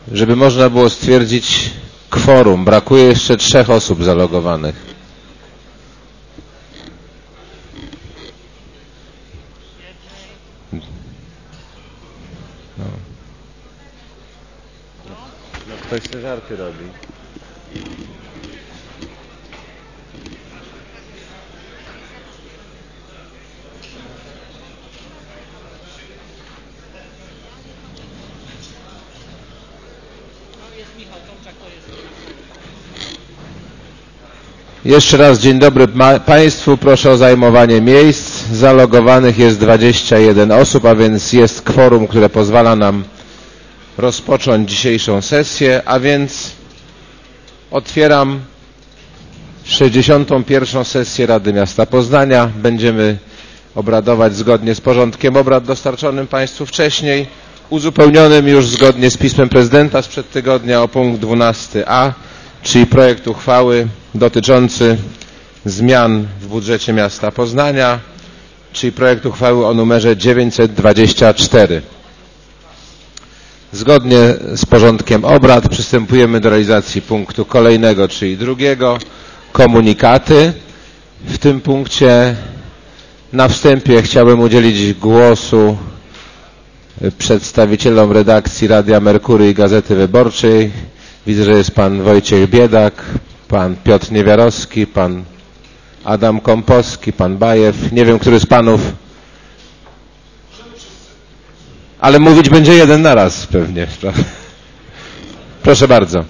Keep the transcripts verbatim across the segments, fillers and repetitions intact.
żeby można było stwierdzić kworum. Brakuje jeszcze trzech osób zalogowanych. No. No, ktoś te żarty robi. Jeszcze raz dzień dobry Państwu. Proszę o zajmowanie miejsc. Zalogowanych jest dwadzieścia jeden osób, a więc jest kworum, które pozwala nam rozpocząć dzisiejszą sesję, a więc otwieram sześćdziesiątą pierwszą sesję Rady Miasta Poznania. Będziemy obradować zgodnie z porządkiem obrad dostarczonym Państwu wcześniej, uzupełnionym już zgodnie z pismem prezydenta sprzed tygodnia o punkt dwunasty a, czyli projekt uchwały dotyczący zmian w budżecie miasta Poznania, czyli projekt uchwały o numerze dziewięćset dwadzieścia cztery. Zgodnie z porządkiem obrad przystępujemy do realizacji punktu kolejnego, czyli drugiego, komunikaty. W tym punkcie na wstępie chciałbym udzielić głosu przedstawicielom redakcji Radia Merkury i Gazety Wyborczej. Widzę, że jest pan Wojciech Biedak, pan Piotr Niewiarowski, pan Adam Kąpowski, pan Bajew. Nie wiem, który z panów, ale mówić będzie jeden naraz pewnie. Proszę bardzo.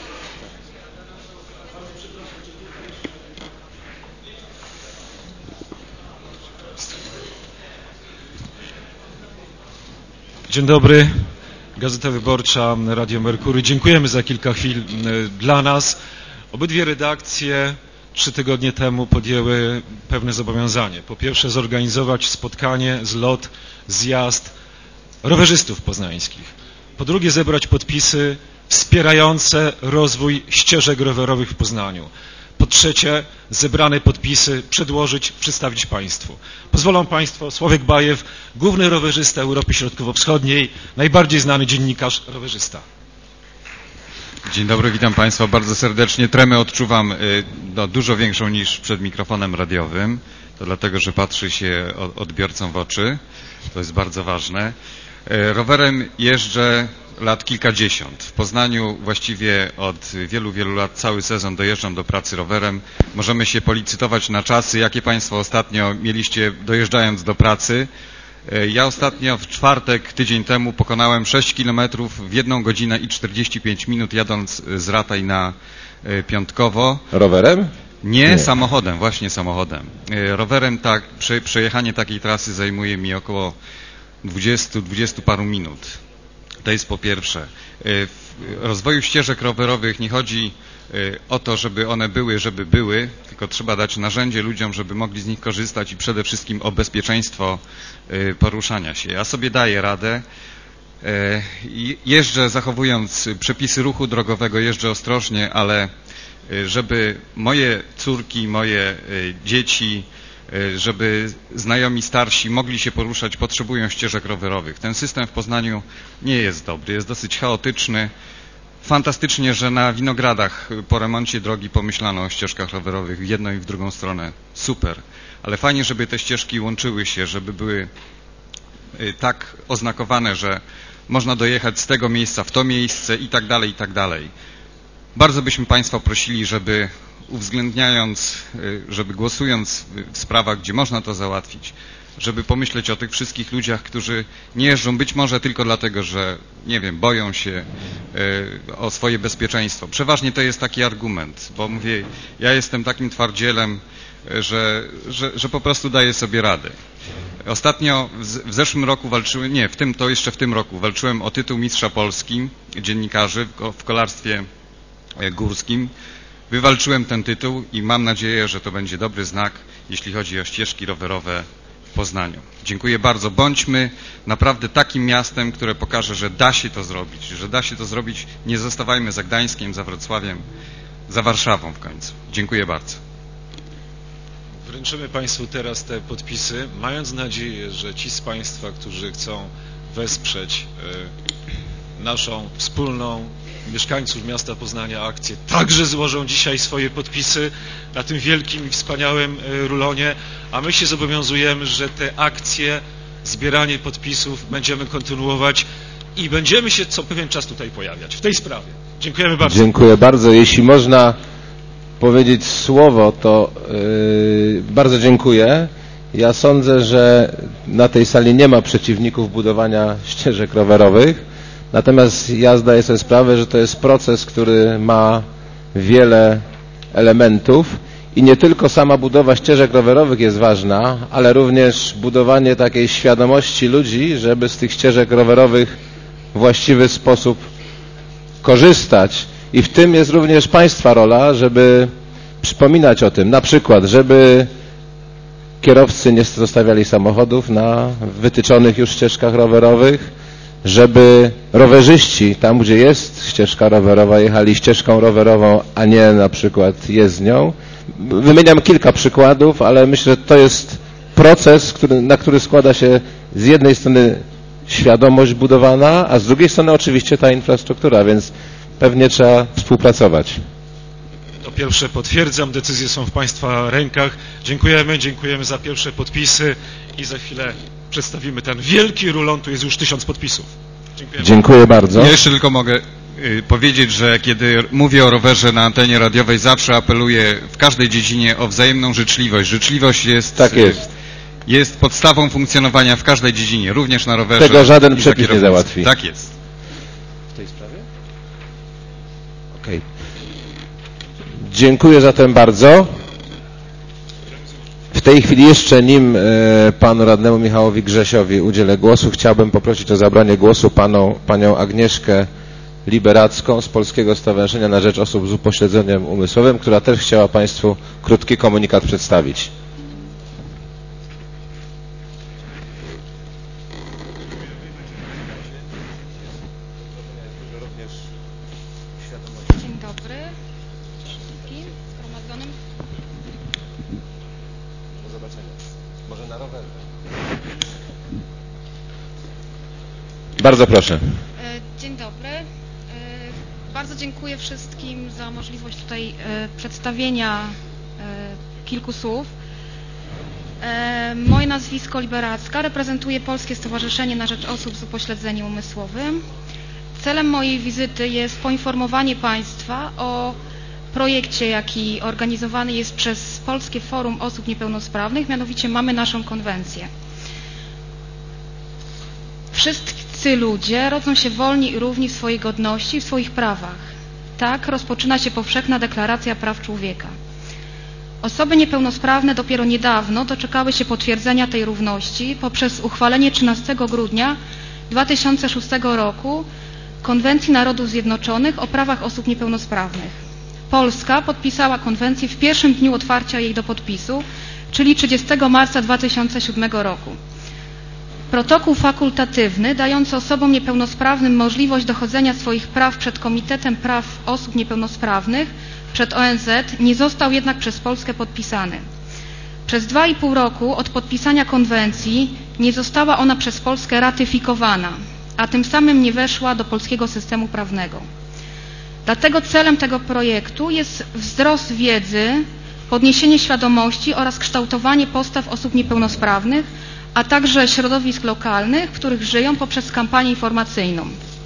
Dzień dobry. Gazeta Wyborcza, Radio Merkury. Dziękujemy za kilka chwil dla nas. Obydwie redakcje trzy tygodnie temu podjęły pewne zobowiązanie. Po pierwsze zorganizować spotkanie, zlot, zjazd rowerzystów poznańskich. Po drugie zebrać podpisy wspierające rozwój ścieżek rowerowych w Poznaniu. Po trzecie zebrane podpisy przedłożyć, przedstawić Państwu. Pozwolą Państwo, Sławek Bajew, główny rowerzysta Europy Środkowo-Wschodniej, najbardziej znany dziennikarz rowerzysta. Dzień dobry, witam Państwa bardzo serdecznie. Tremę odczuwam no, dużo większą niż przed mikrofonem radiowym. To dlatego, że patrzy się odbiorcom w oczy. To jest bardzo ważne. Rowerem jeżdżę lat kilkadziesiąt. W Poznaniu właściwie od wielu, wielu lat cały sezon dojeżdżam do pracy rowerem. Możemy się policytować na czasy, jakie Państwo ostatnio mieliście dojeżdżając do pracy. Ja ostatnio w czwartek, tydzień temu pokonałem sześć kilometrów w jedną godzinę i czterdzieści pięć minut jadąc z Rataj na Piątkowo. Rowerem? Nie, Nie, samochodem, właśnie samochodem. Rowerem tak, prze, przejechanie takiej trasy zajmuje mi około dwudziestu, dwudziestu paru minut. To jest po pierwsze. W rozwoju ścieżek rowerowych nie chodzi o to, żeby one były, żeby były, tylko trzeba dać narzędzie ludziom, żeby mogli z nich korzystać i przede wszystkim o bezpieczeństwo poruszania się. Ja sobie daję radę. Jeżdżę zachowując przepisy ruchu drogowego, jeżdżę ostrożnie, ale żeby moje córki, moje dzieci, żeby znajomi starsi mogli się poruszać, potrzebują ścieżek rowerowych. Ten system w Poznaniu nie jest dobry, jest dosyć chaotyczny. Fantastycznie, że na Winogradach po remoncie drogi pomyślano o ścieżkach rowerowych w jedną i w drugą stronę. Super. Ale fajnie, żeby te ścieżki łączyły się, żeby były tak oznakowane, że można dojechać z tego miejsca w to miejsce i tak dalej, i tak dalej. Bardzo byśmy Państwa prosili, żeby uwzględniając, żeby głosując w sprawach, gdzie można to załatwić, żeby pomyśleć o tych wszystkich ludziach, którzy nie jeżdżą być może tylko dlatego, że, nie wiem, boją się o swoje bezpieczeństwo. Przeważnie to jest taki argument, bo mówię, ja jestem takim twardzielem, że, że, że po prostu daję sobie radę. Ostatnio w zeszłym roku walczyłem, nie, w tym, to jeszcze w tym roku walczyłem o tytuł mistrza Polski dziennikarzy w kolarstwie górskim. Wywalczyłem ten tytuł i mam nadzieję, że to będzie dobry znak, jeśli chodzi o ścieżki rowerowe w Poznaniu. Dziękuję bardzo. Bądźmy naprawdę takim miastem, które pokaże, że da się to zrobić, że da się to zrobić. Nie zostawajmy za Gdańskiem, za Wrocławiem, za Warszawą w końcu. Dziękuję bardzo. Wręczymy Państwu teraz te podpisy, mając nadzieję, że ci z Państwa, którzy chcą wesprzeć naszą wspólną mieszkańców miasta Poznania akcję także złożą dzisiaj swoje podpisy na tym wielkim i wspaniałym rulonie, a my się zobowiązujemy, że te akcje, zbieranie podpisów będziemy kontynuować i będziemy się co pewien czas tutaj pojawiać w tej sprawie. Dziękujemy bardzo. Dziękuję bardzo. Jeśli można powiedzieć słowo, to yy, bardzo dziękuję. Ja sądzę, że na tej sali nie ma przeciwników budowania ścieżek rowerowych, natomiast ja zdaję sobie sprawę, że to jest proces, który ma wiele elementów i nie tylko sama budowa ścieżek rowerowych jest ważna, ale również budowanie takiej świadomości ludzi, żeby z tych ścieżek rowerowych w właściwy sposób korzystać. I w tym jest również Państwa rola, żeby przypominać o tym. Na przykład, żeby kierowcy nie zostawiali samochodów na wytyczonych już ścieżkach rowerowych, żeby rowerzyści tam, gdzie jest ścieżka rowerowa, jechali ścieżką rowerową, a nie na przykład jezdnią. Wymieniam kilka przykładów, ale myślę, że to jest proces, który, na który składa się z jednej strony świadomość budowana, a z drugiej strony oczywiście ta infrastruktura, więc pewnie trzeba współpracować. To pierwsze potwierdzam, decyzje są w Państwa rękach. Dziękujemy, dziękujemy za pierwsze podpisy i za chwilę przedstawimy ten wielki rulon, tu jest już tysiąc podpisów. Dziękujemy. Dziękuję bardzo. Ja jeszcze tylko mogę y, powiedzieć, że kiedy mówię o rowerze na antenie radiowej, zawsze apeluję w każdej dziedzinie o wzajemną życzliwość. Życzliwość jest, tak jest. Y, jest podstawą funkcjonowania w każdej dziedzinie, również na rowerze. Tego żaden przepis nie załatwi. Tak jest. W tej sprawie? Okej. Okay. Dziękuję zatem bardzo. W tej chwili jeszcze nim e, panu radnemu Michałowi Grzesiowi udzielę głosu, chciałbym poprosić o zabranie głosu paną, panią Agnieszkę Liberacką z Polskiego Stowarzyszenia na Rzecz Osób z Upośledzeniem Umysłowym, która też chciała Państwu krótki komunikat przedstawić. Dzień dobry wszystkim zgromadzonym. Do zobaczenia. Może na rowerze. Bardzo proszę. Dzień dobry. Bardzo dziękuję wszystkim za możliwość tutaj przedstawienia kilku słów. Moje nazwisko Liberacka, reprezentuję Polskie Stowarzyszenie na Rzecz Osób z Upośledzeniem Umysłowym. Celem mojej wizyty jest poinformowanie Państwa o projekcie, jaki organizowany jest przez Polskie Forum Osób Niepełnosprawnych, mianowicie mamy naszą konwencję. Wszyscy ludzie rodzą się wolni i równi w swojej godności i w swoich prawach. Tak rozpoczyna się powszechna deklaracja praw człowieka. Osoby niepełnosprawne dopiero niedawno doczekały się potwierdzenia tej równości poprzez uchwalenie trzynastego grudnia dwa tysiące szóstego roku Konwencji Narodów Zjednoczonych o prawach osób niepełnosprawnych. Polska podpisała konwencję w pierwszym dniu otwarcia jej do podpisu, czyli trzydziestego marca dwa tysiące siódmego roku. Protokół fakultatywny dający osobom niepełnosprawnym możliwość dochodzenia swoich praw przed Komitetem Praw Osób Niepełnosprawnych, przed O N Z, nie został jednak przez Polskę podpisany. Przez dwa i pół roku od podpisania konwencji nie została ona przez Polskę ratyfikowana, a tym samym nie weszła do polskiego systemu prawnego. Dlatego celem tego projektu jest wzrost wiedzy, podniesienie świadomości oraz kształtowanie postaw osób niepełnosprawnych, a także środowisk lokalnych, w których żyją, poprzez kampanię informacyjną.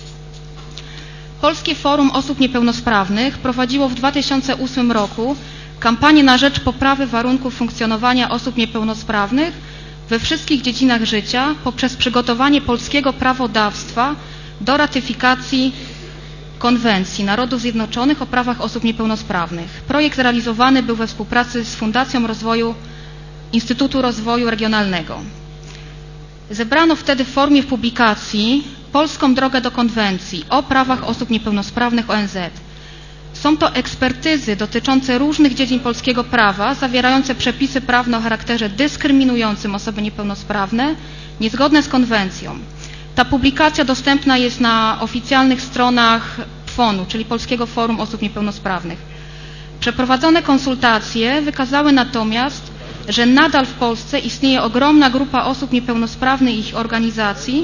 Polskie Forum Osób Niepełnosprawnych prowadziło w dwa tysiące ósmym roku kampanię na rzecz poprawy warunków funkcjonowania osób niepełnosprawnych we wszystkich dziedzinach życia poprzez przygotowanie polskiego prawodawstwa do ratyfikacji Konwencji Narodów Zjednoczonych o prawach osób niepełnosprawnych. Projekt realizowany był we współpracy z Fundacją Rozwoju Instytutu Rozwoju Regionalnego. Zebrano wtedy w formie publikacji Polską drogę do konwencji o prawach osób niepełnosprawnych O N Z. Są to ekspertyzy dotyczące różnych dziedzin polskiego prawa, zawierające przepisy prawne o charakterze dyskryminującym osoby niepełnosprawne, niezgodne z konwencją. Ta publikacja dostępna jest na oficjalnych stronach P F O N-u, czyli Polskiego Forum Osób Niepełnosprawnych. Przeprowadzone konsultacje wykazały natomiast, że nadal w Polsce istnieje ogromna grupa osób niepełnosprawnych i ich organizacji,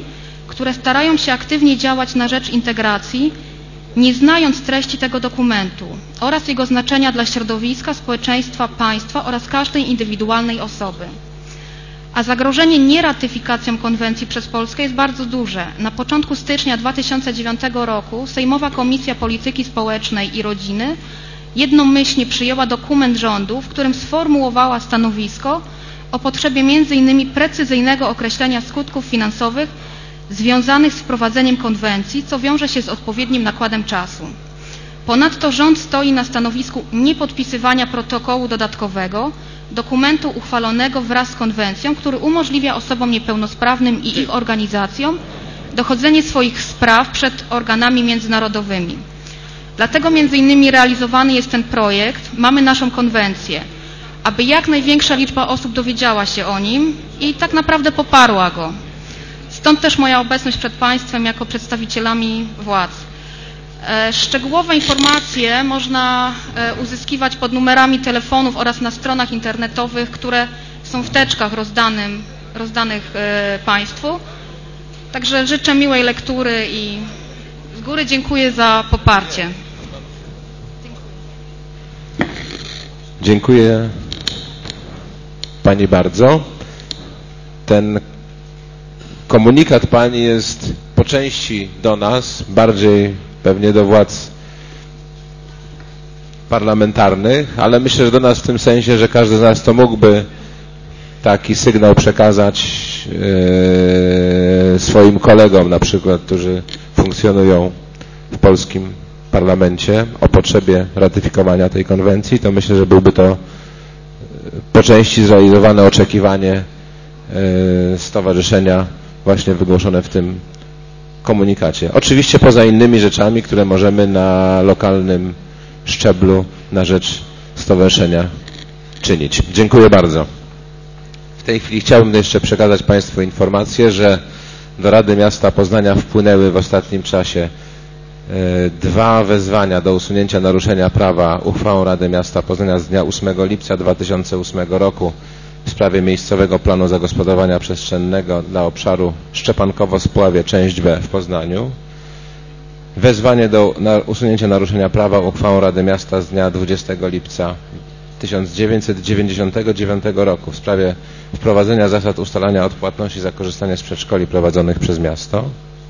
które starają się aktywnie działać na rzecz integracji, nie znając treści tego dokumentu oraz jego znaczenia dla środowiska, społeczeństwa, państwa oraz każdej indywidualnej osoby. A zagrożenie nieratyfikacją konwencji przez Polskę jest bardzo duże. Na początku stycznia dwa tysiące dziewiątego roku Sejmowa Komisja Polityki Społecznej i Rodziny jednomyślnie przyjęła dokument rządu, w którym sformułowała stanowisko o potrzebie między innymi precyzyjnego określenia skutków finansowych związanych z wprowadzeniem konwencji, co wiąże się z odpowiednim nakładem czasu. Ponadto rząd stoi na stanowisku niepodpisywania protokołu dodatkowego, dokumentu uchwalonego wraz z konwencją, który umożliwia osobom niepełnosprawnym i ich organizacjom dochodzenie swoich spraw przed organami międzynarodowymi. Dlatego między innymi realizowany jest ten projekt, mamy naszą konwencję, aby jak największa liczba osób dowiedziała się o nim i tak naprawdę poparła go. Stąd też moja obecność przed Państwem jako przedstawicielami władz. Szczegółowe informacje można uzyskiwać pod numerami telefonów oraz na stronach internetowych, które są w teczkach rozdanym, rozdanych Państwu. Także życzę miłej lektury i z góry dziękuję za poparcie. Dziękuję Pani bardzo. Ten komunikat Pani jest po części do nas, bardziej pewnie do władz parlamentarnych, ale myślę, że do nas w tym sensie, że każdy z nas to mógłby taki sygnał przekazać e, swoim kolegom, na przykład, którzy funkcjonują w polskim parlamencie o potrzebie ratyfikowania tej konwencji, to myślę, że byłby to po części zrealizowane oczekiwanie e, stowarzyszenia właśnie wygłoszone w tym komunikacie. Oczywiście poza innymi rzeczami, które możemy na lokalnym szczeblu na rzecz stowarzyszenia czynić. Dziękuję bardzo. W tej chwili chciałbym jeszcze przekazać Państwu informację, że do Rady Miasta Poznania wpłynęły w ostatnim czasie dwa wezwania do usunięcia naruszenia prawa uchwałą Rady Miasta Poznania z dnia ósmego lipca dwa tysiące ósmego roku w sprawie miejscowego planu zagospodarowania przestrzennego dla obszaru Szczepankowo-Spławie, część B w Poznaniu. Wezwanie do usunięcia naruszenia prawa uchwałą Rady Miasta z dnia dwudziestego lipca tysiąc dziewięćset dziewięćdziesiątego dziewiątego roku w sprawie wprowadzenia zasad ustalania odpłatności za korzystanie z przedszkoli prowadzonych przez miasto.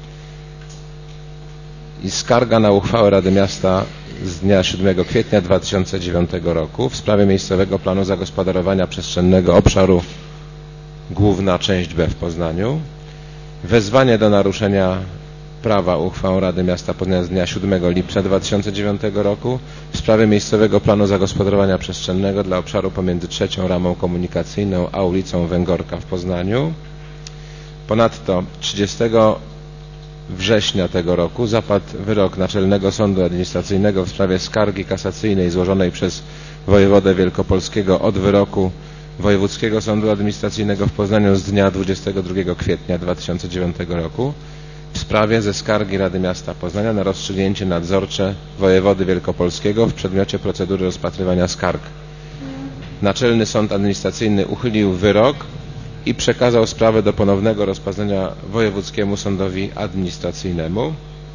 I skarga na uchwałę Rady Miasta z dnia siódmego kwietnia dwa tysiące dziewiątego roku w sprawie miejscowego planu zagospodarowania przestrzennego obszaru Główna, część B w Poznaniu. Wezwanie do naruszenia prawa uchwałą Rady Miasta Poznania z dnia siódmego lipca dwa tysiące dziewiątego roku w sprawie miejscowego planu zagospodarowania przestrzennego dla obszaru pomiędzy trzecią ramą komunikacyjną a ulicą Węgorka w Poznaniu. Ponadto trzydziestego września tego roku zapadł wyrok Naczelnego Sądu Administracyjnego w sprawie skargi kasacyjnej złożonej przez wojewodę wielkopolskiego od wyroku Wojewódzkiego Sądu Administracyjnego w Poznaniu z dnia dwudziestego drugiego kwietnia dwa tysiące dziewiątego roku w sprawie ze skargi Rady Miasta Poznania na rozstrzygnięcie nadzorcze wojewody wielkopolskiego w przedmiocie procedury rozpatrywania skarg. Naczelny Sąd Administracyjny uchylił wyrok i przekazał sprawę do ponownego rozpoznania Wojewódzkiemu Sądowi Administracyjnemu.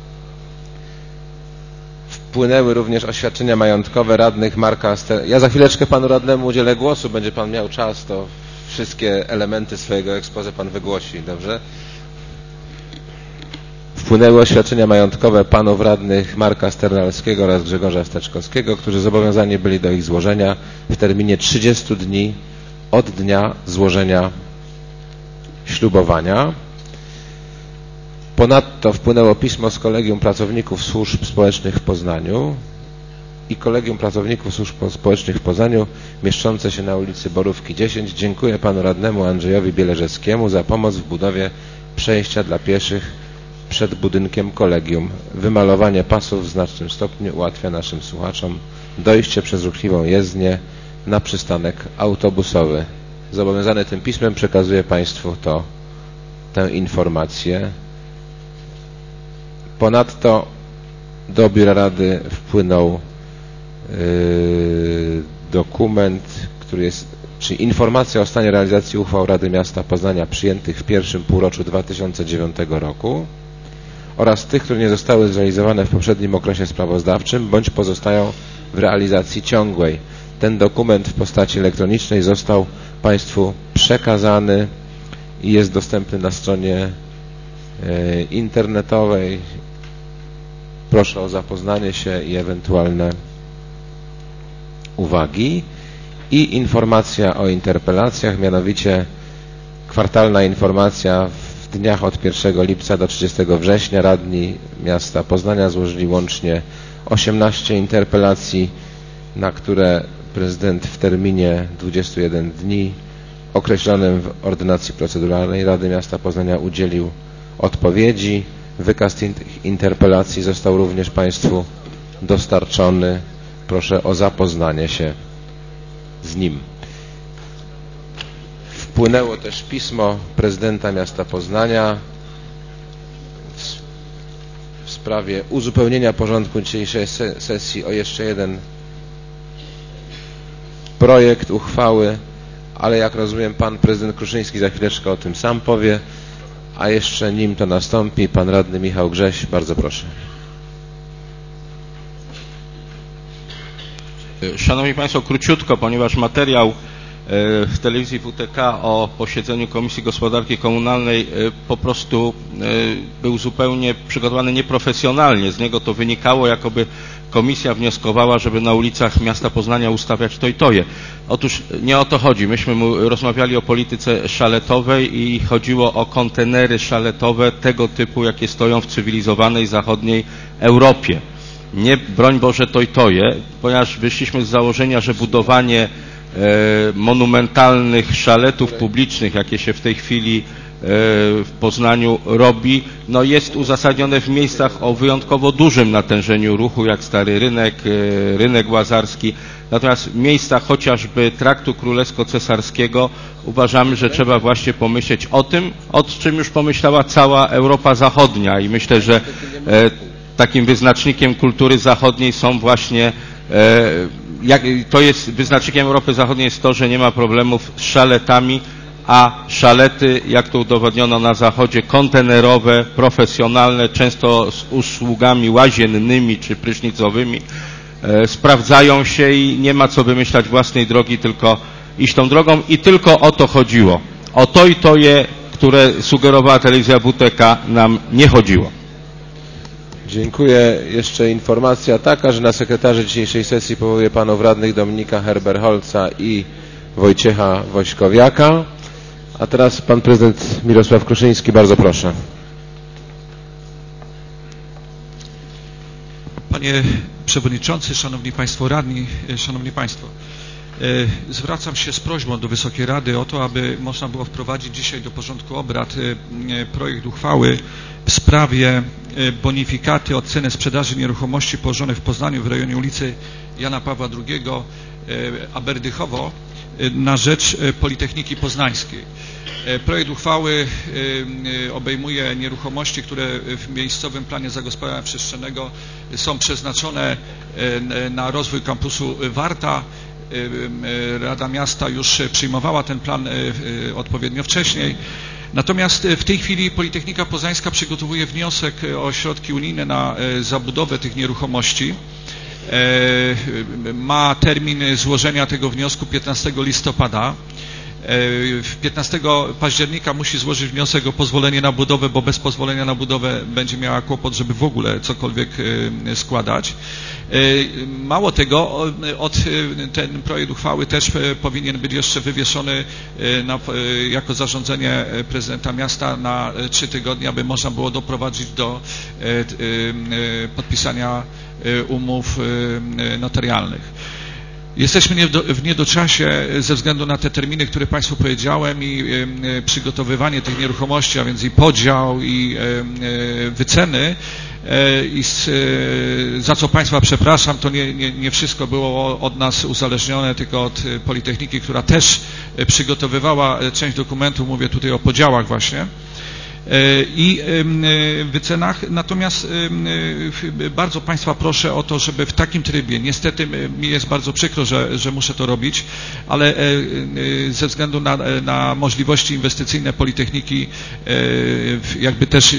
Wpłynęły również oświadczenia majątkowe radnych Marka Ster... Ja za chwileczkę Panu radnemu udzielę głosu, będzie Pan miał czas, to wszystkie elementy swojego exposé Pan wygłosi, dobrze? Wpłynęły oświadczenia majątkowe panów radnych Marka Sternalskiego oraz Grzegorza Steczkowskiego, którzy zobowiązani byli do ich złożenia w terminie trzydziestu dni od dnia złożenia ślubowania. Ponadto wpłynęło pismo z Kolegium Pracowników Służb Społecznych w Poznaniu i Kolegium Pracowników Służb Społecznych w Poznaniu mieszczące się na ulicy Borówki dziesięć. Dziękuję panu radnemu Andrzejowi Bieleżeckiemu za pomoc w budowie przejścia dla pieszych przed budynkiem kolegium. Wymalowanie pasów w znacznym stopniu ułatwia naszym słuchaczom dojście przez ruchliwą jezdnię na przystanek autobusowy. Zobowiązany tym pismem przekazuję Państwu to, tę informację. Ponadto do Biura Rady wpłynął yy, dokument, który jest czyli informacja o stanie realizacji uchwał Rady Miasta Poznania przyjętych w pierwszym półroczu dwa tysiące dziewiątego roku oraz tych, które nie zostały zrealizowane w poprzednim okresie sprawozdawczym bądź pozostają w realizacji ciągłej. Ten dokument w postaci elektronicznej został Państwu przekazany i jest dostępny na stronie internetowej. Proszę o zapoznanie się i ewentualne uwagi. I informacja o interpelacjach, mianowicie kwartalna informacja w dniach od pierwszego lipca do trzydziestego września radni miasta Poznania złożyli łącznie osiemnaście interpelacji, na które prezydent w terminie dwudziestu jeden dni określonym w ordynacji proceduralnej Rady Miasta Poznania udzielił odpowiedzi. Wykaz tych interpelacji został również Państwu dostarczony. Proszę o zapoznanie się z nim. Wpłynęło też pismo prezydenta miasta Poznania w sprawie uzupełnienia porządku dzisiejszej sesji o jeszcze jeden projekt uchwały, ale jak rozumiem, pan prezydent Kruszyński za chwileczkę o tym sam powie, a jeszcze nim to nastąpi, pan radny Michał Grześ, bardzo proszę. Szanowni Państwo, króciutko, ponieważ materiał w telewizji W T K o posiedzeniu Komisji Gospodarki Komunalnej po prostu był zupełnie przygotowany nieprofesjonalnie. Z niego to wynikało, jakoby komisja wnioskowała, żeby na ulicach miasta Poznania ustawiać to i toje. Otóż nie o to chodzi. Myśmy rozmawiali o polityce szaletowej i chodziło o kontenery szaletowe tego typu, jakie stoją w cywilizowanej zachodniej Europie. Nie, broń Boże, to i toje, ponieważ wyszliśmy z założenia, że budowanie e, monumentalnych szaletów publicznych, jakie się w tej chwili e, w Poznaniu robi, no jest uzasadnione w miejscach o wyjątkowo dużym natężeniu ruchu, jak Stary Rynek, e, Rynek Łazarski. Natomiast w miejscach chociażby Traktu Królewsko-Cesarskiego uważamy, że trzeba właśnie pomyśleć o tym, o czym już pomyślała cała Europa Zachodnia i myślę, że e, takim wyznacznikiem kultury zachodniej są właśnie, e, jak, to jest wyznacznikiem Europy Zachodniej jest to, że nie ma problemów z szaletami, a szalety, jak to udowodniono na Zachodzie, kontenerowe, profesjonalne, często z usługami łaziennymi czy prysznicowymi, e, sprawdzają się i nie ma co wymyślać własnej drogi, tylko iść tą drogą i tylko o to chodziło. O to i to je, które sugerowała telewizja W T K, nam nie chodziło. Dziękuję. Jeszcze informacja taka, że na sekretarzy dzisiejszej sesji powołuję panów radnych Dominika Herberholca i Wojciecha Wośkowiaka. A teraz pan prezydent Mirosław Kruszyński, bardzo proszę. Panie Przewodniczący, Szanowni Państwo Radni, Szanowni Państwo, zwracam się z prośbą do Wysokiej Rady o to, aby można było wprowadzić dzisiaj do porządku obrad projekt uchwały w sprawie bonifikaty od ceny sprzedaży nieruchomości położonych w Poznaniu w rejonie ulicy Jana Pawła drugiego Aberdychowo na rzecz Politechniki Poznańskiej. Projekt uchwały obejmuje nieruchomości, które w miejscowym planie zagospodarowania przestrzennego są przeznaczone na rozwój kampusu Warta. Rada Miasta już przyjmowała ten plan odpowiednio wcześniej. Natomiast w tej chwili Politechnika Poznańska przygotowuje wniosek o środki unijne na zabudowę tych nieruchomości. Ma termin złożenia tego wniosku piętnastego listopada. piętnastego października musi złożyć wniosek o pozwolenie na budowę, bo bez pozwolenia na budowę będzie miała kłopot, żeby w ogóle cokolwiek składać. Mało tego, od, ten projekt uchwały też powinien być jeszcze wywieszony na, jako zarządzenie prezydenta miasta na trzy tygodnie, aby można było doprowadzić do podpisania umów notarialnych. Jesteśmy w niedoczasie ze względu na te terminy, które Państwu powiedziałem i przygotowywanie tych nieruchomości, a więc i podział i wyceny, i za co Państwa przepraszam, to nie, nie, nie wszystko było od nas uzależnione, tylko od Politechniki, która też przygotowywała część dokumentu, mówię tutaj o podziałach właśnie. i wycenach. Natomiast bardzo Państwa proszę o to, żeby w takim trybie, niestety mi jest bardzo przykro, że, że muszę to robić, ale ze względu na, na możliwości inwestycyjne Politechniki, jakby też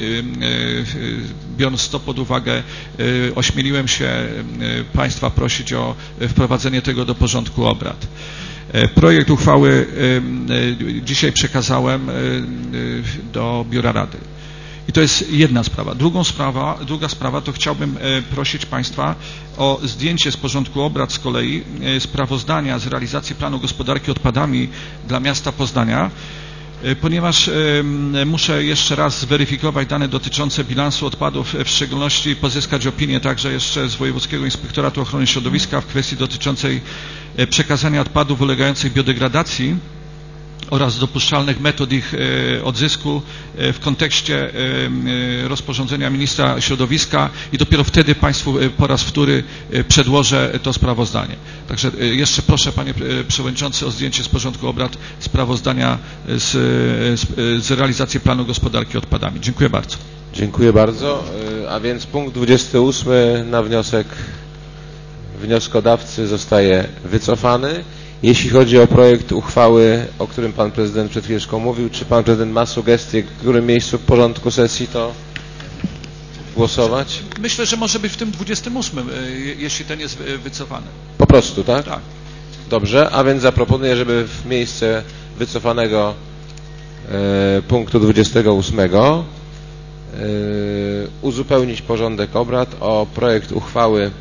biorąc to pod uwagę, ośmieliłem się Państwa prosić o wprowadzenie tego do porządku obrad. Projekt uchwały dzisiaj przekazałem do Biura Rady. I to jest jedna sprawa. Drugą sprawa, druga sprawa to chciałbym prosić Państwa o zdjęcie z porządku obrad z kolei sprawozdania z realizacji planu gospodarki odpadami dla miasta Poznania, ponieważ muszę jeszcze raz zweryfikować dane dotyczące bilansu odpadów, w szczególności pozyskać opinię także jeszcze z Wojewódzkiego Inspektoratu Ochrony Środowiska w kwestii dotyczącej przekazania odpadów ulegających biodegradacji oraz dopuszczalnych metod ich odzysku w kontekście rozporządzenia ministra środowiska i dopiero wtedy Państwu po raz wtóry przedłożę to sprawozdanie. Także jeszcze proszę Panie Przewodniczący o zdjęcie z porządku obrad sprawozdania z, z realizacji planu gospodarki odpadami. Dziękuję bardzo. Dziękuję bardzo. A więc punkt dwudziesty ósmy na wniosek wnioskodawcy zostaje wycofany. Jeśli chodzi o projekt uchwały, o którym Pan Prezydent przed chwileczką mówił, czy Pan Prezydent ma sugestie, w którym miejscu w porządku sesji to głosować? Myślę, że może być w tym dwudziestym ósmym, jeśli ten jest wycofany. Po prostu, tak? Tak. Dobrze, a więc zaproponuję, żeby w miejsce wycofanego e, punktu dwudziestego ósmego e, uzupełnić porządek obrad o projekt uchwały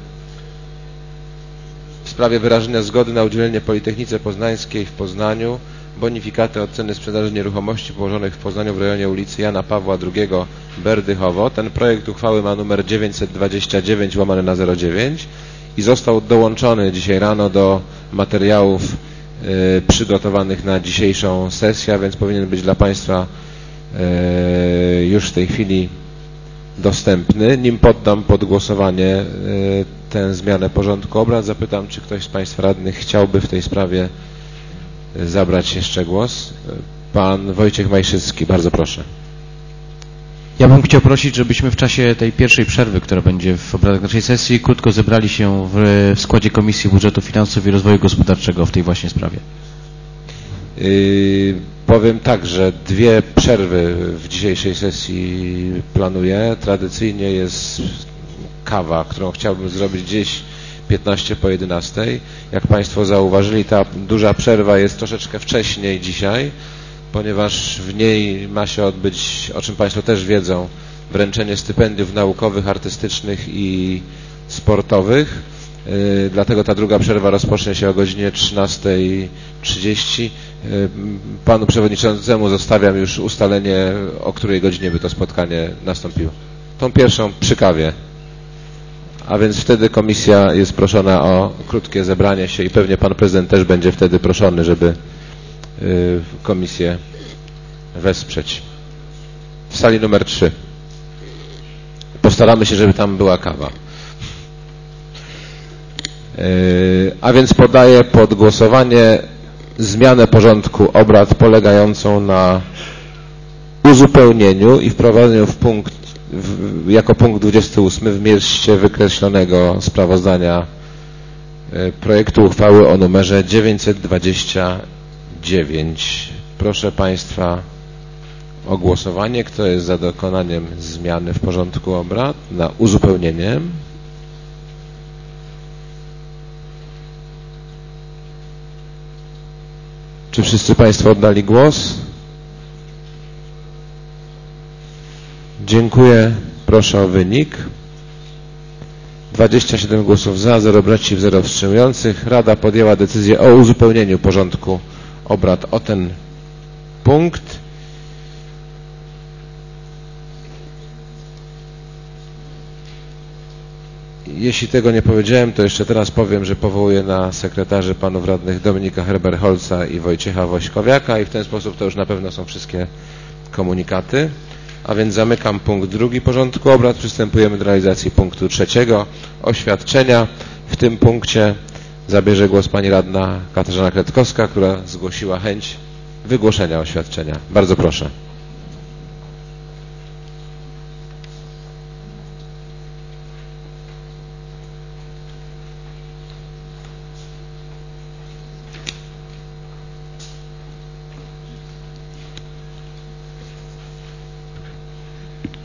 w sprawie wyrażenia zgody na udzielenie Politechnice Poznańskiej w Poznaniu bonifikaty od ceny sprzedaży nieruchomości położonych w Poznaniu w rejonie ulicy Jana Pawła drugiego Berdychowo. Ten projekt uchwały ma numer dziewięćset dwadzieścia dziewięć łamane na zero dziewięć i został dołączony dzisiaj rano do materiałów y, przygotowanych na dzisiejszą sesję, a więc powinien być dla Państwa y, już w tej chwili dostępny. Nim poddam pod głosowanie y, tę zmianę porządku obrad, zapytam, czy ktoś z Państwa radnych chciałby w tej sprawie zabrać jeszcze głos. Pan Wojciech Majszycki, bardzo proszę. Ja bym chciał prosić, żebyśmy w czasie tej pierwszej przerwy, która będzie w obradach naszej sesji, krótko zebrali się w, w składzie Komisji Budżetu, Finansów i Rozwoju Gospodarczego w tej właśnie sprawie. Yy, powiem tak, że dwie przerwy w dzisiejszej sesji planuję. Tradycyjnie jest kawa, którą chciałbym zrobić gdzieś piętnaście po jedenastej. Jak Państwo zauważyli, ta duża przerwa jest troszeczkę wcześniej dzisiaj, ponieważ w niej ma się odbyć, o czym Państwo też wiedzą, wręczenie stypendiów naukowych, artystycznych i sportowych. Yy, dlatego ta druga przerwa rozpocznie się o godzinie trzynasta trzydzieści. Yy, panu Przewodniczącemu zostawiam już ustalenie, o której godzinie by to spotkanie nastąpiło. Tą pierwszą przy kawie. A więc wtedy komisja jest proszona o krótkie zebranie się i pewnie Pan Prezydent też będzie wtedy proszony, żeby yy, komisję wesprzeć. W sali numer trzy. Postaramy się, żeby tam była kawa. Yy, a więc podaję pod głosowanie zmianę porządku obrad polegającą na uzupełnieniu i wprowadzeniu w punkt, w, jako punkt dwudziesty ósmy w mieście wykreślonego sprawozdania yy, projektu uchwały o numerze dziewięćset dwadzieścia dziewięć. Proszę Państwa o głosowanie. Kto jest za dokonaniem zmiany w porządku obrad na uzupełnienie? Czy wszyscy Państwo oddali głos? Dziękuję. Proszę o wynik. dwadzieścia siedem głosów za, zero przeciw, zero wstrzymujących. Rada podjęła decyzję o uzupełnieniu porządku obrad o ten punkt. Jeśli tego nie powiedziałem, to jeszcze teraz powiem, że powołuję na sekretarzy panów radnych Dominika Herberholca i Wojciecha Wośkowiaka i w ten sposób to już na pewno są wszystkie komunikaty. A więc zamykam punkt drugi porządku obrad. Przystępujemy do realizacji punktu trzeciego, oświadczenia. W tym punkcie zabierze głos pani radna Katarzyna Kretkowska, która zgłosiła chęć wygłoszenia oświadczenia. Bardzo proszę.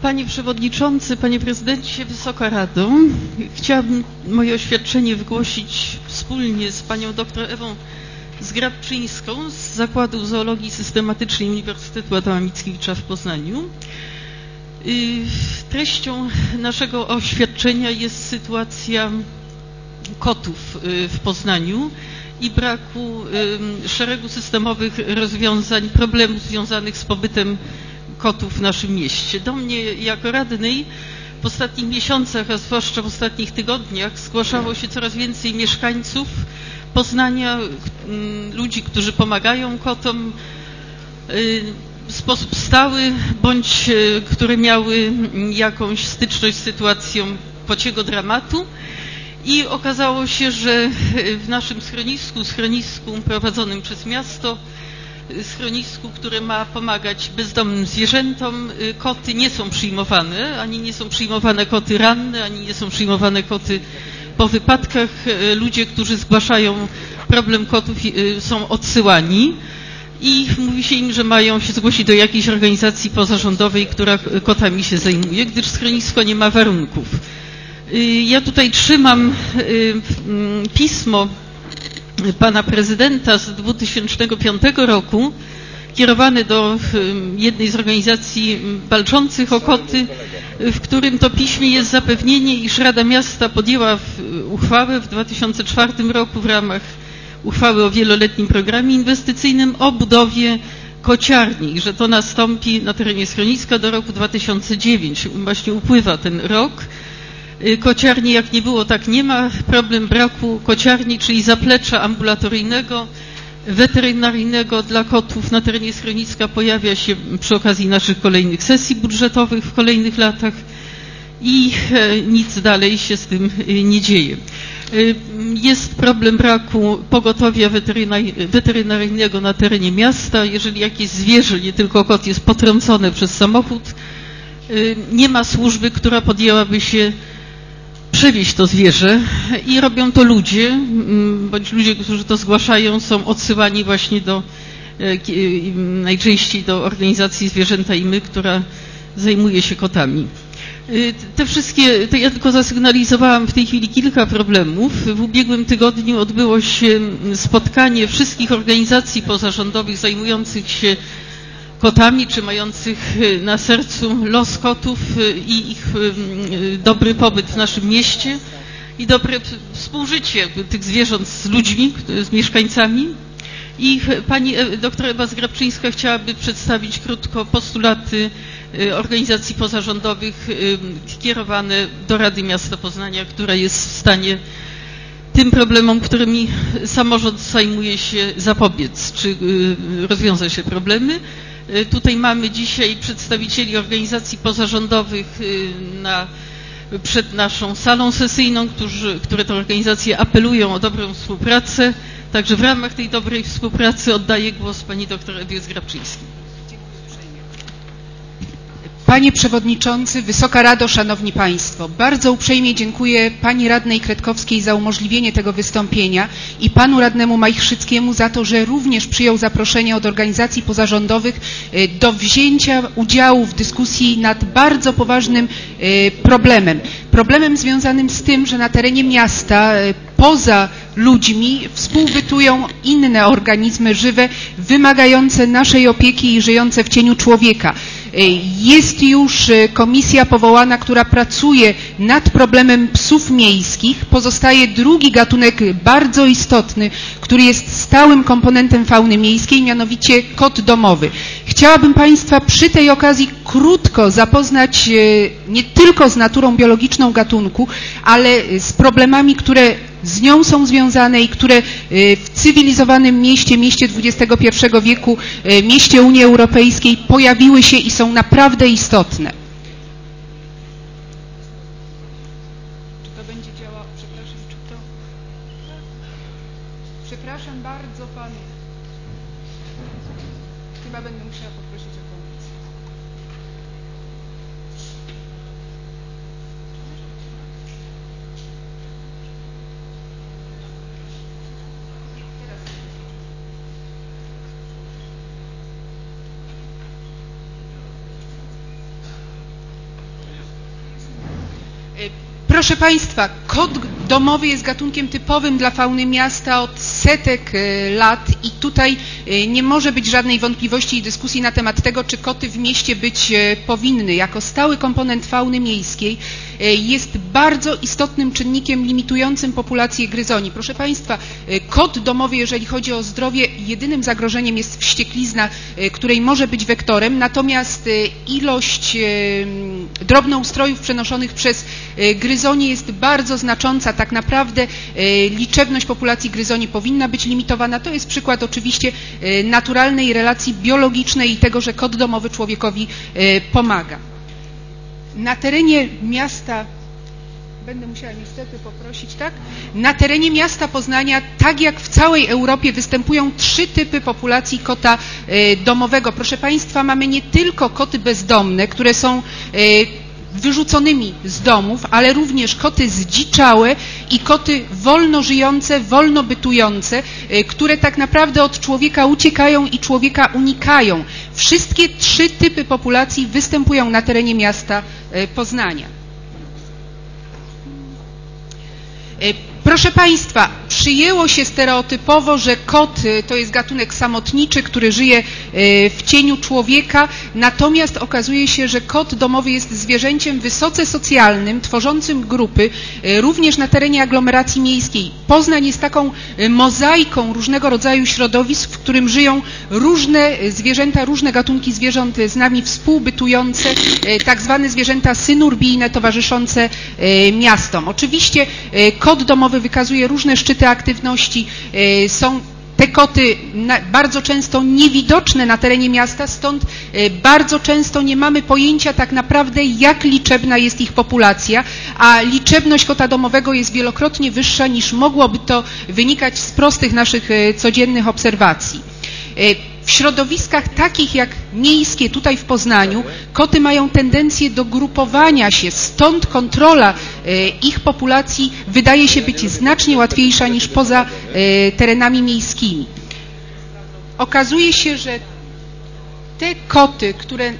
Panie Przewodniczący, Panie Prezydencie, Wysoka Rado, chciałabym moje oświadczenie wygłosić wspólnie z Panią dr Ewą Zgrabczyńską z Zakładu Zoologii Systematycznej Uniwersytetu Adama Mickiewicza w Poznaniu. Treścią naszego oświadczenia jest sytuacja kotów w Poznaniu i braku szeregu systemowych rozwiązań problemów związanych z pobytem kotów w naszym mieście. Do mnie jako radnej w ostatnich miesiącach, a zwłaszcza w ostatnich tygodniach, zgłaszało się coraz więcej mieszkańców Poznania, ludzi, którzy pomagają kotom w sposób stały, bądź które miały jakąś styczność z sytuacją kociego dramatu. I okazało się, że w naszym schronisku, schronisku prowadzonym przez miasto, schronisku, które ma pomagać bezdomnym zwierzętom, koty nie są przyjmowane, ani nie są przyjmowane koty ranne, ani nie są przyjmowane koty po wypadkach. Ludzie, którzy zgłaszają problem kotów, są odsyłani i mówi się im, że mają się zgłosić do jakiejś organizacji pozarządowej, która kotami się zajmuje, gdyż schronisko nie ma warunków. Ja tutaj trzymam pismo pana prezydenta z dwa tysiące piątego roku, kierowane do jednej z organizacji walczących o koty, w którym to piśmie jest zapewnienie, iż Rada Miasta podjęła uchwałę w dwa tysiące czwartym roku w ramach uchwały o wieloletnim programie inwestycyjnym o budowie kociarni, że to nastąpi na terenie schroniska do roku dwa tysiące dziewiątego. Właśnie upływa ten rok. Kociarni jak nie było, tak nie ma. Problem braku kociarni, czyli zaplecza ambulatoryjnego, weterynaryjnego dla kotów na terenie schroniska pojawia się przy okazji naszych kolejnych sesji budżetowych w kolejnych latach i nic dalej się z tym nie dzieje. Jest problem braku pogotowia weterynaryjnego na terenie miasta. Jeżeli jakieś zwierzę, nie tylko kot, jest potrącone przez samochód, nie ma służby, która podjęłaby się przewieźć to zwierzę i robią to ludzie, bądź ludzie, którzy to zgłaszają, są odsyłani właśnie do, najczęściej do organizacji Zwierzęta i My, która zajmuje się kotami. Te wszystkie, to ja tylko zasygnalizowałam w tej chwili kilka problemów. W ubiegłym tygodniu odbyło się spotkanie wszystkich organizacji pozarządowych zajmujących się kotami, czy mających na sercu los kotów i ich dobry pobyt w naszym mieście i dobre współżycie tych zwierząt z ludźmi, z mieszkańcami. I pani doktor Ewa Zgrabczyńska chciałaby przedstawić krótko postulaty organizacji pozarządowych kierowane do Rady Miasta Poznania, która jest w stanie tym problemom, którymi samorząd zajmuje się, zapobiec, czy rozwiązać te problemy. Tutaj mamy dzisiaj przedstawicieli organizacji pozarządowych na, przed naszą salą sesyjną, którzy, które to organizacje apelują o dobrą współpracę. Także w ramach tej dobrej współpracy oddaję głos pani dr Ewie Zgrabczyńskiej. Panie Przewodniczący, Wysoka Rado, Szanowni Państwo, bardzo uprzejmie dziękuję Pani Radnej Kretkowskiej za umożliwienie tego wystąpienia i Panu Radnemu Majchrzyckiemu za to, że również przyjął zaproszenie od organizacji pozarządowych do wzięcia udziału w dyskusji nad bardzo poważnym problemem. Problemem związanym z tym, że na terenie miasta poza ludźmi współbytują inne organizmy żywe wymagające naszej opieki i żyjące w cieniu człowieka. Jest już komisja powołana, która pracuje nad problemem psów miejskich. Pozostaje drugi gatunek bardzo istotny, który jest stałym komponentem fauny miejskiej, mianowicie kot domowy. Chciałabym Państwa przy tej okazji krótko zapoznać nie tylko z naturą biologiczną gatunku, ale z problemami, które z nią są związane i które w cywilizowanym mieście, mieście dwudziestego pierwszego wieku, mieście Unii Europejskiej pojawiły się i są naprawdę istotne. Czy to będzie działało? Przepraszam, czy to... Przepraszam bardzo Panu. Chyba będę musiała poprosić o pomoc. Proszę Państwa, kot domowy jest gatunkiem typowym dla fauny miasta od setek lat i tutaj nie może być żadnej wątpliwości i dyskusji na temat tego, czy koty w mieście być powinny. Jako stały komponent fauny miejskiej jest bardzo istotnym czynnikiem limitującym populację gryzoni. Proszę Państwa, kot domowy, jeżeli chodzi o zdrowie, jedynym zagrożeniem jest wścieklizna, której może być wektorem, natomiast ilość drobnoustrojów przenoszonych przez gryzonie jest bardzo znacząca. Tak naprawdę liczebność populacji gryzoni powinna być limitowana. To jest przykład oczywiście naturalnej relacji biologicznej i tego, że kot domowy człowiekowi pomaga. Na terenie miasta, będę musiała niestety poprosić, tak? Na terenie miasta Poznania, tak jak w całej Europie, występują trzy typy populacji kota domowego. Proszę Państwa, mamy nie tylko koty bezdomne, które są wyrzuconymi z domów, ale również koty zdziczałe i koty wolno żyjące, wolno bytujące, które tak naprawdę od człowieka uciekają i człowieka unikają. Wszystkie trzy typy populacji występują na terenie miasta Poznania. Proszę Państwa, przyjęło się stereotypowo, że kot to jest gatunek samotniczy, który żyje w cieniu człowieka, natomiast okazuje się, że kot domowy jest zwierzęciem wysoce socjalnym, tworzącym grupy, również na terenie aglomeracji miejskiej. Poznań jest taką mozaiką różnego rodzaju środowisk, w którym żyją różne zwierzęta, różne gatunki zwierząt z nami współbytujące, tak zwane zwierzęta synurbijne, towarzyszące miastom. Oczywiście kot domowy wykazuje różne szczyty aktywności, są te koty bardzo często niewidoczne na terenie miasta, stąd bardzo często nie mamy pojęcia tak naprawdę, jak liczebna jest ich populacja, a liczebność kota domowego jest wielokrotnie wyższa, niż mogłoby to wynikać z prostych naszych codziennych obserwacji. W środowiskach takich jak miejskie, tutaj w Poznaniu, koty mają tendencję do grupowania się, stąd kontrola ich populacji wydaje się być znacznie łatwiejsza niż poza terenami miejskimi. Okazuje się, że te koty, które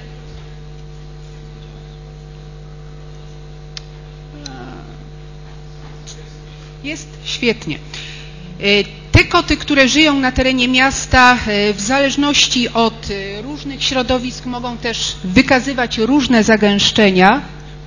jest świetnie. Te koty, które żyją na terenie miasta, w zależności od różnych środowisk mogą też wykazywać różne zagęszczenia.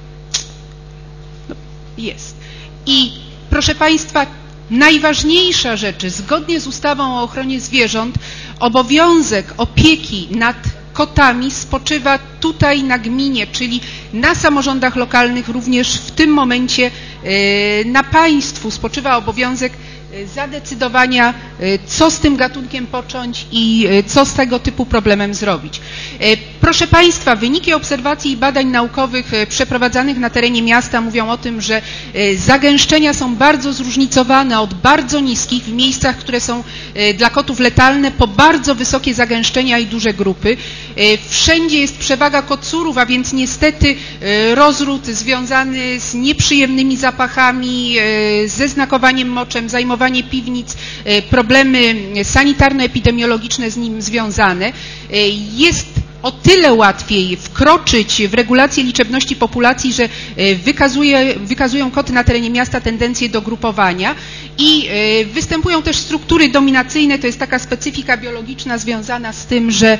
No, jest. I proszę Państwa, najważniejsza rzecz, zgodnie z ustawą o ochronie zwierząt, obowiązek opieki nad kotami spoczywa tutaj na gminie, czyli na samorządach lokalnych, również w tym momencie na państwu spoczywa obowiązek zadecydowania, co z tym gatunkiem począć i co z tego typu problemem zrobić. Proszę Państwa, wyniki obserwacji i badań naukowych przeprowadzanych na terenie miasta mówią o tym, że zagęszczenia są bardzo zróżnicowane, od bardzo niskich w miejscach, które są dla kotów letalne, po bardzo wysokie zagęszczenia i duże grupy. Wszędzie jest przewaga kocurów, a więc niestety rozród związany z nieprzyjemnymi zapachami, ze znakowaniem moczem, zajmowanie piwnic, problemy sanitarno-epidemiologiczne z nim związane. Jest o tyle łatwiej wkroczyć w regulację liczebności populacji, że wykazuje, wykazują koty na terenie miasta tendencję do grupowania i występują też struktury dominacyjne, to jest taka specyfika biologiczna związana z tym, że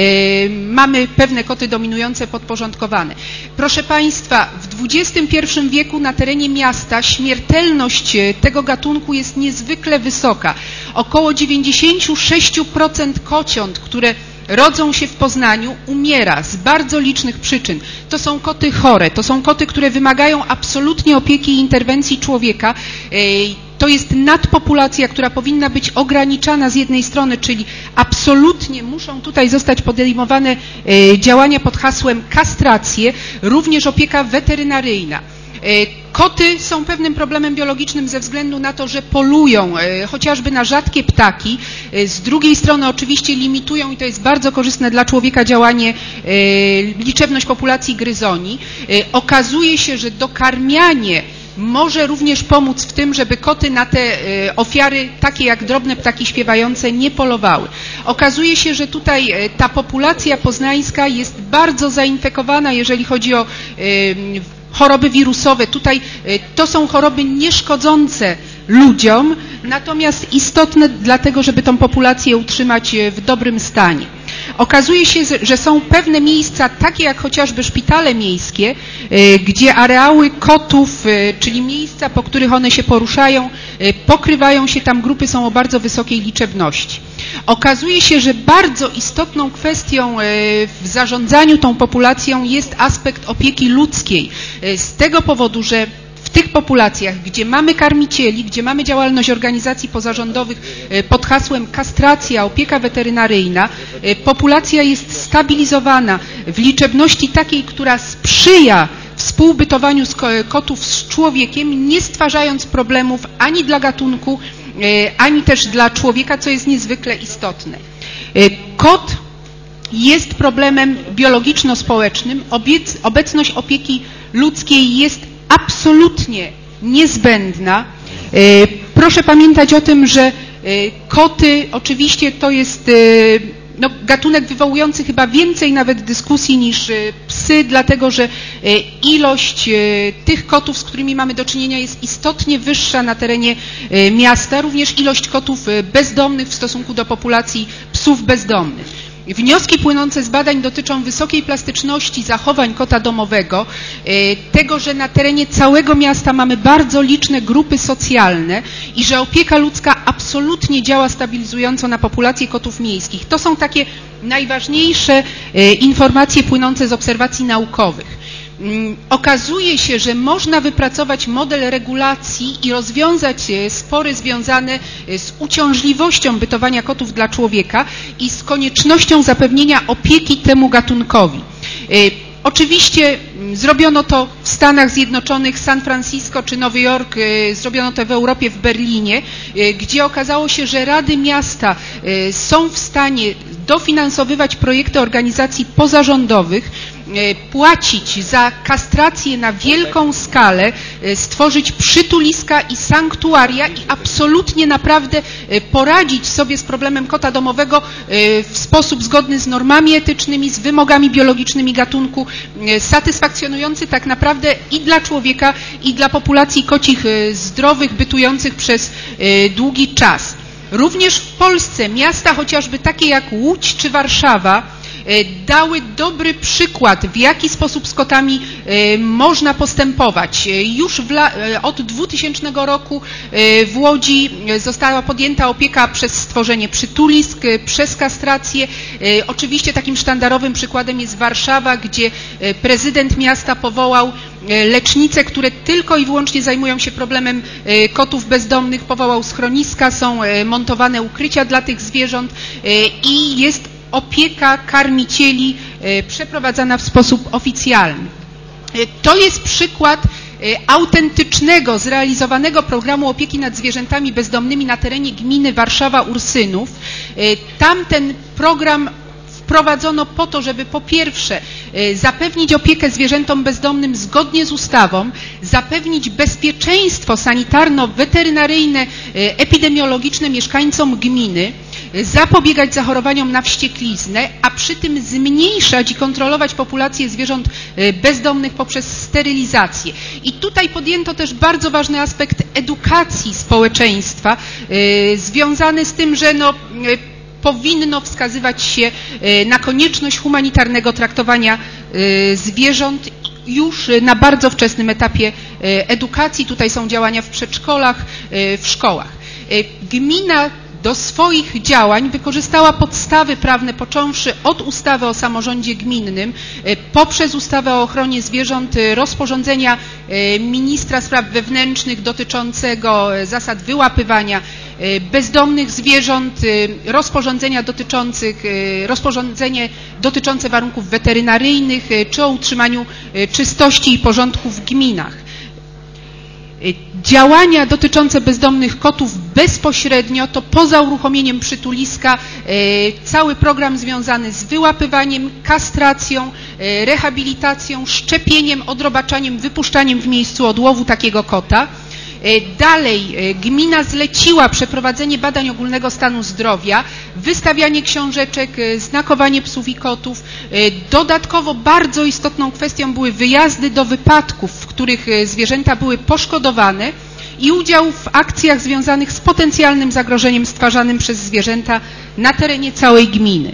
mamy pewne koty dominujące podporządkowane. Proszę Państwa, w dwudziestym pierwszym wieku na terenie miasta śmiertelność tego gatunku jest niezwykle wysoka. Około dziewięćdziesiąt sześć procent kociąt, które rodzą się w Poznaniu, umiera z bardzo licznych przyczyn. To są koty chore, to są koty, które wymagają absolutnie opieki i interwencji człowieka. To jest nadpopulacja, która powinna być ograniczana z jednej strony, czyli absolutnie muszą tutaj zostać podejmowane działania pod hasłem kastracje, również opieka weterynaryjna. Koty są pewnym problemem biologicznym ze względu na to, że polują chociażby na rzadkie ptaki. Z drugiej strony oczywiście limitują, i to jest bardzo korzystne dla człowieka, działanie, liczebność populacji gryzoni. Okazuje się, że dokarmianie może również pomóc w tym, żeby koty na te ofiary, takie jak drobne ptaki śpiewające, nie polowały. Okazuje się, że tutaj ta populacja poznańska jest bardzo zainfekowana, jeżeli chodzi o choroby wirusowe. Tutaj to są choroby nieszkodzące ludziom, natomiast istotne dlatego, żeby tą populację utrzymać w dobrym stanie. Okazuje się, że są pewne miejsca, takie jak chociażby szpitale miejskie, gdzie areały kotów, czyli miejsca, po których one się poruszają, pokrywają się, tam grupy są o bardzo wysokiej liczebności. Okazuje się, że bardzo istotną kwestią w zarządzaniu tą populacją jest aspekt opieki ludzkiej. Z tego powodu, że w tych populacjach, gdzie mamy karmicieli, gdzie mamy działalność organizacji pozarządowych pod hasłem kastracja, opieka weterynaryjna, populacja jest stabilizowana w liczebności takiej, która sprzyja współbytowaniu kotów z człowiekiem, nie stwarzając problemów ani dla gatunku, ani też dla człowieka, co jest niezwykle istotne. Kot jest problemem biologiczno-społecznym. Obecność opieki ludzkiej jest absolutnie niezbędna. Proszę pamiętać o tym, że koty oczywiście to jest no, gatunek wywołujący chyba więcej nawet dyskusji niż psy, dlatego że ilość tych kotów, z którymi mamy do czynienia, jest istotnie wyższa na terenie miasta, również ilość kotów bezdomnych w stosunku do populacji psów bezdomnych. Wnioski płynące z badań dotyczą wysokiej plastyczności zachowań kota domowego, tego, że na terenie całego miasta mamy bardzo liczne grupy socjalne i że opieka ludzka absolutnie działa stabilizująco na populację kotów miejskich. To są takie najważniejsze informacje płynące z obserwacji naukowych. Okazuje się, że można wypracować model regulacji i rozwiązać spory związane z uciążliwością bytowania kotów dla człowieka i z koniecznością zapewnienia opieki temu gatunkowi. Oczywiście zrobiono to w Stanach Zjednoczonych, San Francisco czy Nowy Jork, zrobiono to w Europie, w Berlinie, gdzie okazało się, że rady miasta są w stanie dofinansowywać projekty organizacji pozarządowych, płacić za kastrację na wielką skalę, stworzyć przytuliska i sanktuaria i absolutnie naprawdę poradzić sobie z problemem kota domowego w sposób zgodny z normami etycznymi, z wymogami biologicznymi gatunku, satysfakcjonujący tak naprawdę i dla człowieka, i dla populacji kocich zdrowych, bytujących przez długi czas. Również w Polsce miasta chociażby takie jak Łódź czy Warszawa dały dobry przykład, w jaki sposób z kotami można postępować. Już w la, od dwutysięcznego roku w Łodzi została podjęta opieka przez stworzenie przytulisk, przez kastrację. Oczywiście takim sztandarowym przykładem jest Warszawa, gdzie prezydent miasta powołał lecznice, które tylko i wyłącznie zajmują się problemem kotów bezdomnych, powołał schroniska, są montowane ukrycia dla tych zwierząt i jest opieka karmicieli przeprowadzana w sposób oficjalny. To jest przykład autentycznego, zrealizowanego programu opieki nad zwierzętami bezdomnymi na terenie gminy Warszawa-Ursynów. Tamten program wprowadzono po to, żeby po pierwsze zapewnić opiekę zwierzętom bezdomnym zgodnie z ustawą, zapewnić bezpieczeństwo sanitarno-weterynaryjne, epidemiologiczne mieszkańcom gminy, zapobiegać zachorowaniom na wściekliznę, a przy tym zmniejszać i kontrolować populację zwierząt bezdomnych poprzez sterylizację. I tutaj podjęto też bardzo ważny aspekt edukacji społeczeństwa, związany z tym, że no, powinno wskazywać się na konieczność humanitarnego traktowania zwierząt już na bardzo wczesnym etapie edukacji. Tutaj są działania w przedszkolach, w szkołach. Gmina do swoich działań wykorzystała podstawy prawne, począwszy od ustawy o samorządzie gminnym, poprzez ustawę o ochronie zwierząt, rozporządzenia ministra spraw wewnętrznych dotyczącego zasad wyłapywania bezdomnych zwierząt, rozporządzenia dotyczących, rozporządzenie dotyczące warunków weterynaryjnych, czy o utrzymaniu czystości i porządku w gminach. Działania dotyczące bezdomnych kotów bezpośrednio to poza uruchomieniem przytuliska cały program związany z wyłapywaniem, kastracją, rehabilitacją, szczepieniem, odrobaczaniem, wypuszczaniem w miejscu odłowu takiego kota. Dalej, gmina zleciła przeprowadzenie badań ogólnego stanu zdrowia, wystawianie książeczek, znakowanie psów i kotów. Dodatkowo bardzo istotną kwestią były wyjazdy do wypadków, w których zwierzęta były poszkodowane i udział w akcjach związanych z potencjalnym zagrożeniem stwarzanym przez zwierzęta na terenie całej gminy.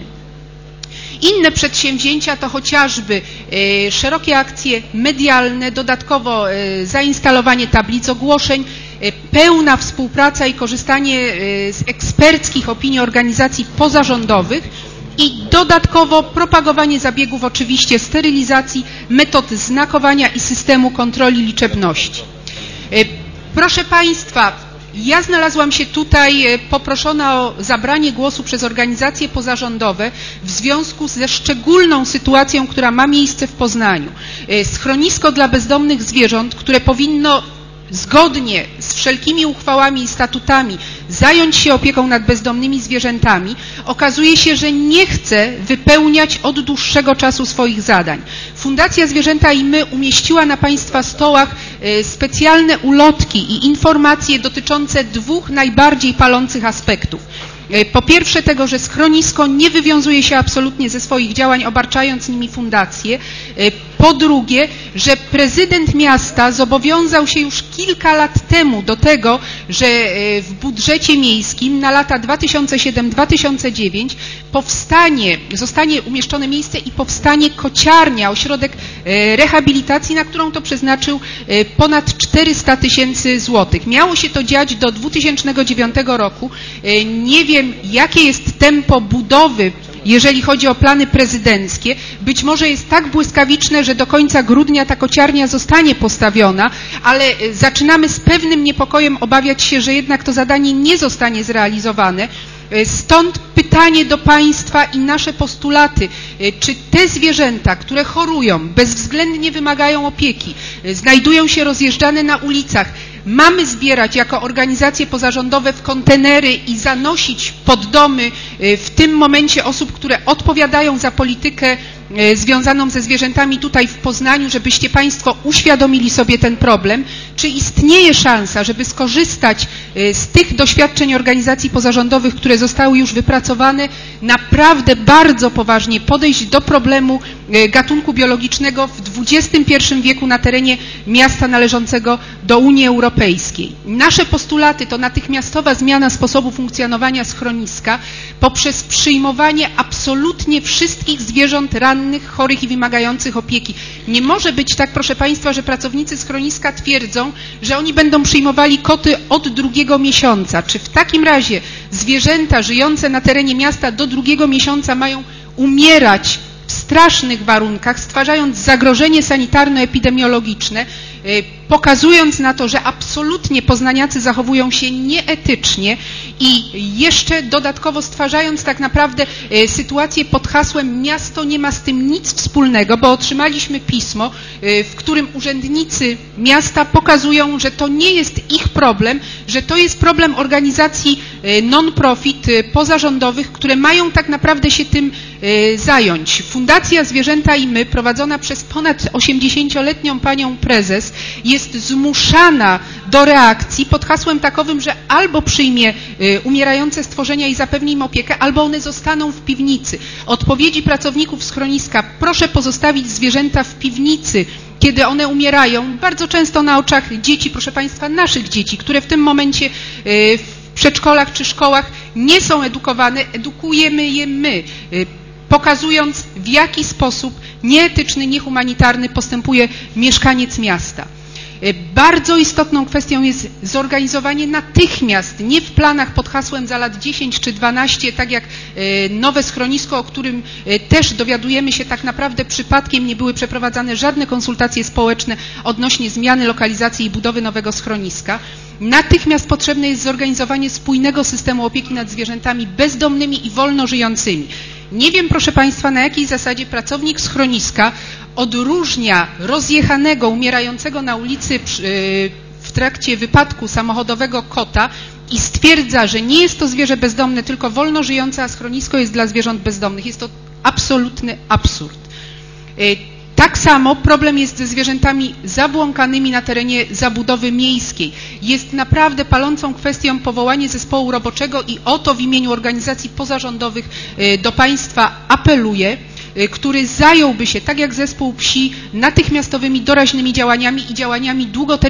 Inne przedsięwzięcia to chociażby e, szerokie akcje medialne, dodatkowo e, zainstalowanie tablic ogłoszeń, e, pełna współpraca i korzystanie e, z eksperckich opinii organizacji pozarządowych i dodatkowo propagowanie zabiegów oczywiście sterylizacji, metod znakowania i systemu kontroli liczebności. E, proszę Państwa, ja znalazłam się tutaj poproszona o zabranie głosu przez organizacje pozarządowe w związku ze szczególną sytuacją, która ma miejsce w Poznaniu. Schronisko dla bezdomnych zwierząt, które powinno zgodnie z wszelkimi uchwałami i statutami zająć się opieką nad bezdomnymi zwierzętami, okazuje się, że nie chce wypełniać od dłuższego czasu swoich zadań. Fundacja Zwierzęta i My umieściła na Państwa stołach specjalne ulotki i informacje dotyczące dwóch najbardziej palących aspektów. Po pierwsze tego, że schronisko nie wywiązuje się absolutnie ze swoich działań, obarczając nimi fundację. Po drugie, że prezydent miasta zobowiązał się już kilka lat temu do tego, że w budżecie miejskim na lata dwa tysiące siódmy do dwa tysiące dziewiątego powstanie, zostanie umieszczone miejsce i powstanie kociarnia, ośrodek rehabilitacji, na którą to przeznaczył ponad czterysta tysięcy złotych. Miało się to dziać do dwa tysiące dziewiątego roku. Nie wiem, jakie jest tempo budowy, jeżeli chodzi o plany prezydenckie. Być może jest tak błyskawiczne, że do końca grudnia ta kociarnia zostanie postawiona, ale zaczynamy z pewnym niepokojem obawiać się, że jednak to zadanie nie zostanie zrealizowane. Stąd pytanie do Państwa i nasze postulaty. Czy te zwierzęta, które chorują, bezwzględnie wymagają opieki, znajdują się rozjeżdżane na ulicach, mamy zbierać jako organizacje pozarządowe w kontenery i zanosić pod domy w tym momencie osób, które odpowiadają za politykę związaną ze zwierzętami tutaj w Poznaniu, żebyście Państwo uświadomili sobie ten problem? Czy istnieje szansa, żeby skorzystać z tych doświadczeń organizacji pozarządowych, które zostały już wypracowane, naprawdę bardzo poważnie podejść do problemu gatunku biologicznego w dwudziestym pierwszym wieku na terenie miasta należącego do Unii Europejskiej? Nasze postulaty to natychmiastowa zmiana sposobu funkcjonowania schroniska poprzez przyjmowanie absolutnie wszystkich zwierząt rannych, chorych i wymagających opieki. Nie może być tak, proszę Państwa, że pracownicy schroniska twierdzą, że oni będą przyjmowali koty od drugiego miesiąca. Czy w takim razie zwierzęta żyjące na terenie miasta do drugiego miesiąca mają umierać w strasznych warunkach, stwarzając zagrożenie sanitarno-epidemiologiczne, pokazując na to, że absolutnie poznaniacy zachowują się nieetycznie i jeszcze dodatkowo stwarzając tak naprawdę sytuację pod hasłem miasto nie ma z tym nic wspólnego, bo otrzymaliśmy pismo, w którym urzędnicy miasta pokazują, że to nie jest ich problem, że to jest problem organizacji non-profit pozarządowych, które mają tak naprawdę się tym zająć. Fundacja Zwierzęta i My, prowadzona przez ponad osiemdziesięcioletnią panią prezes, jest zmuszana do reakcji pod hasłem takowym, że albo przyjmie umierające stworzenia i zapewni im opiekę, albo one zostaną w piwnicy. Odpowiedzi pracowników schroniska: proszę pozostawić zwierzęta w piwnicy, kiedy one umierają, bardzo często na oczach dzieci, proszę Państwa, naszych dzieci, które w tym momencie w przedszkolach czy szkołach nie są edukowane, edukujemy je my, pokazując, w jaki sposób nieetyczny, niehumanitarny postępuje mieszkaniec miasta. Bardzo istotną kwestią jest zorganizowanie natychmiast, nie w planach pod hasłem za lat dziesięć czy dwanaście, tak jak nowe schronisko, o którym też dowiadujemy się tak naprawdę przypadkiem, nie były przeprowadzane żadne konsultacje społeczne odnośnie zmiany lokalizacji i budowy nowego schroniska. Natychmiast potrzebne jest zorganizowanie spójnego systemu opieki nad zwierzętami bezdomnymi i wolno żyjącymi. Nie wiem, proszę Państwa, na jakiej zasadzie pracownik schroniska odróżnia rozjechanego, umierającego na ulicy w trakcie wypadku samochodowego kota i stwierdza, że nie jest to zwierzę bezdomne, tylko wolno żyjące, a schronisko jest dla zwierząt bezdomnych. Jest to absolutny absurd. Tak samo problem jest ze zwierzętami zabłąkanymi na terenie zabudowy miejskiej. Jest naprawdę palącą kwestią powołanie zespołu roboczego i o to w imieniu organizacji pozarządowych do Państwa apeluję, który zająłby się, tak jak zespół psi, natychmiastowymi, doraźnymi działaniami i działaniami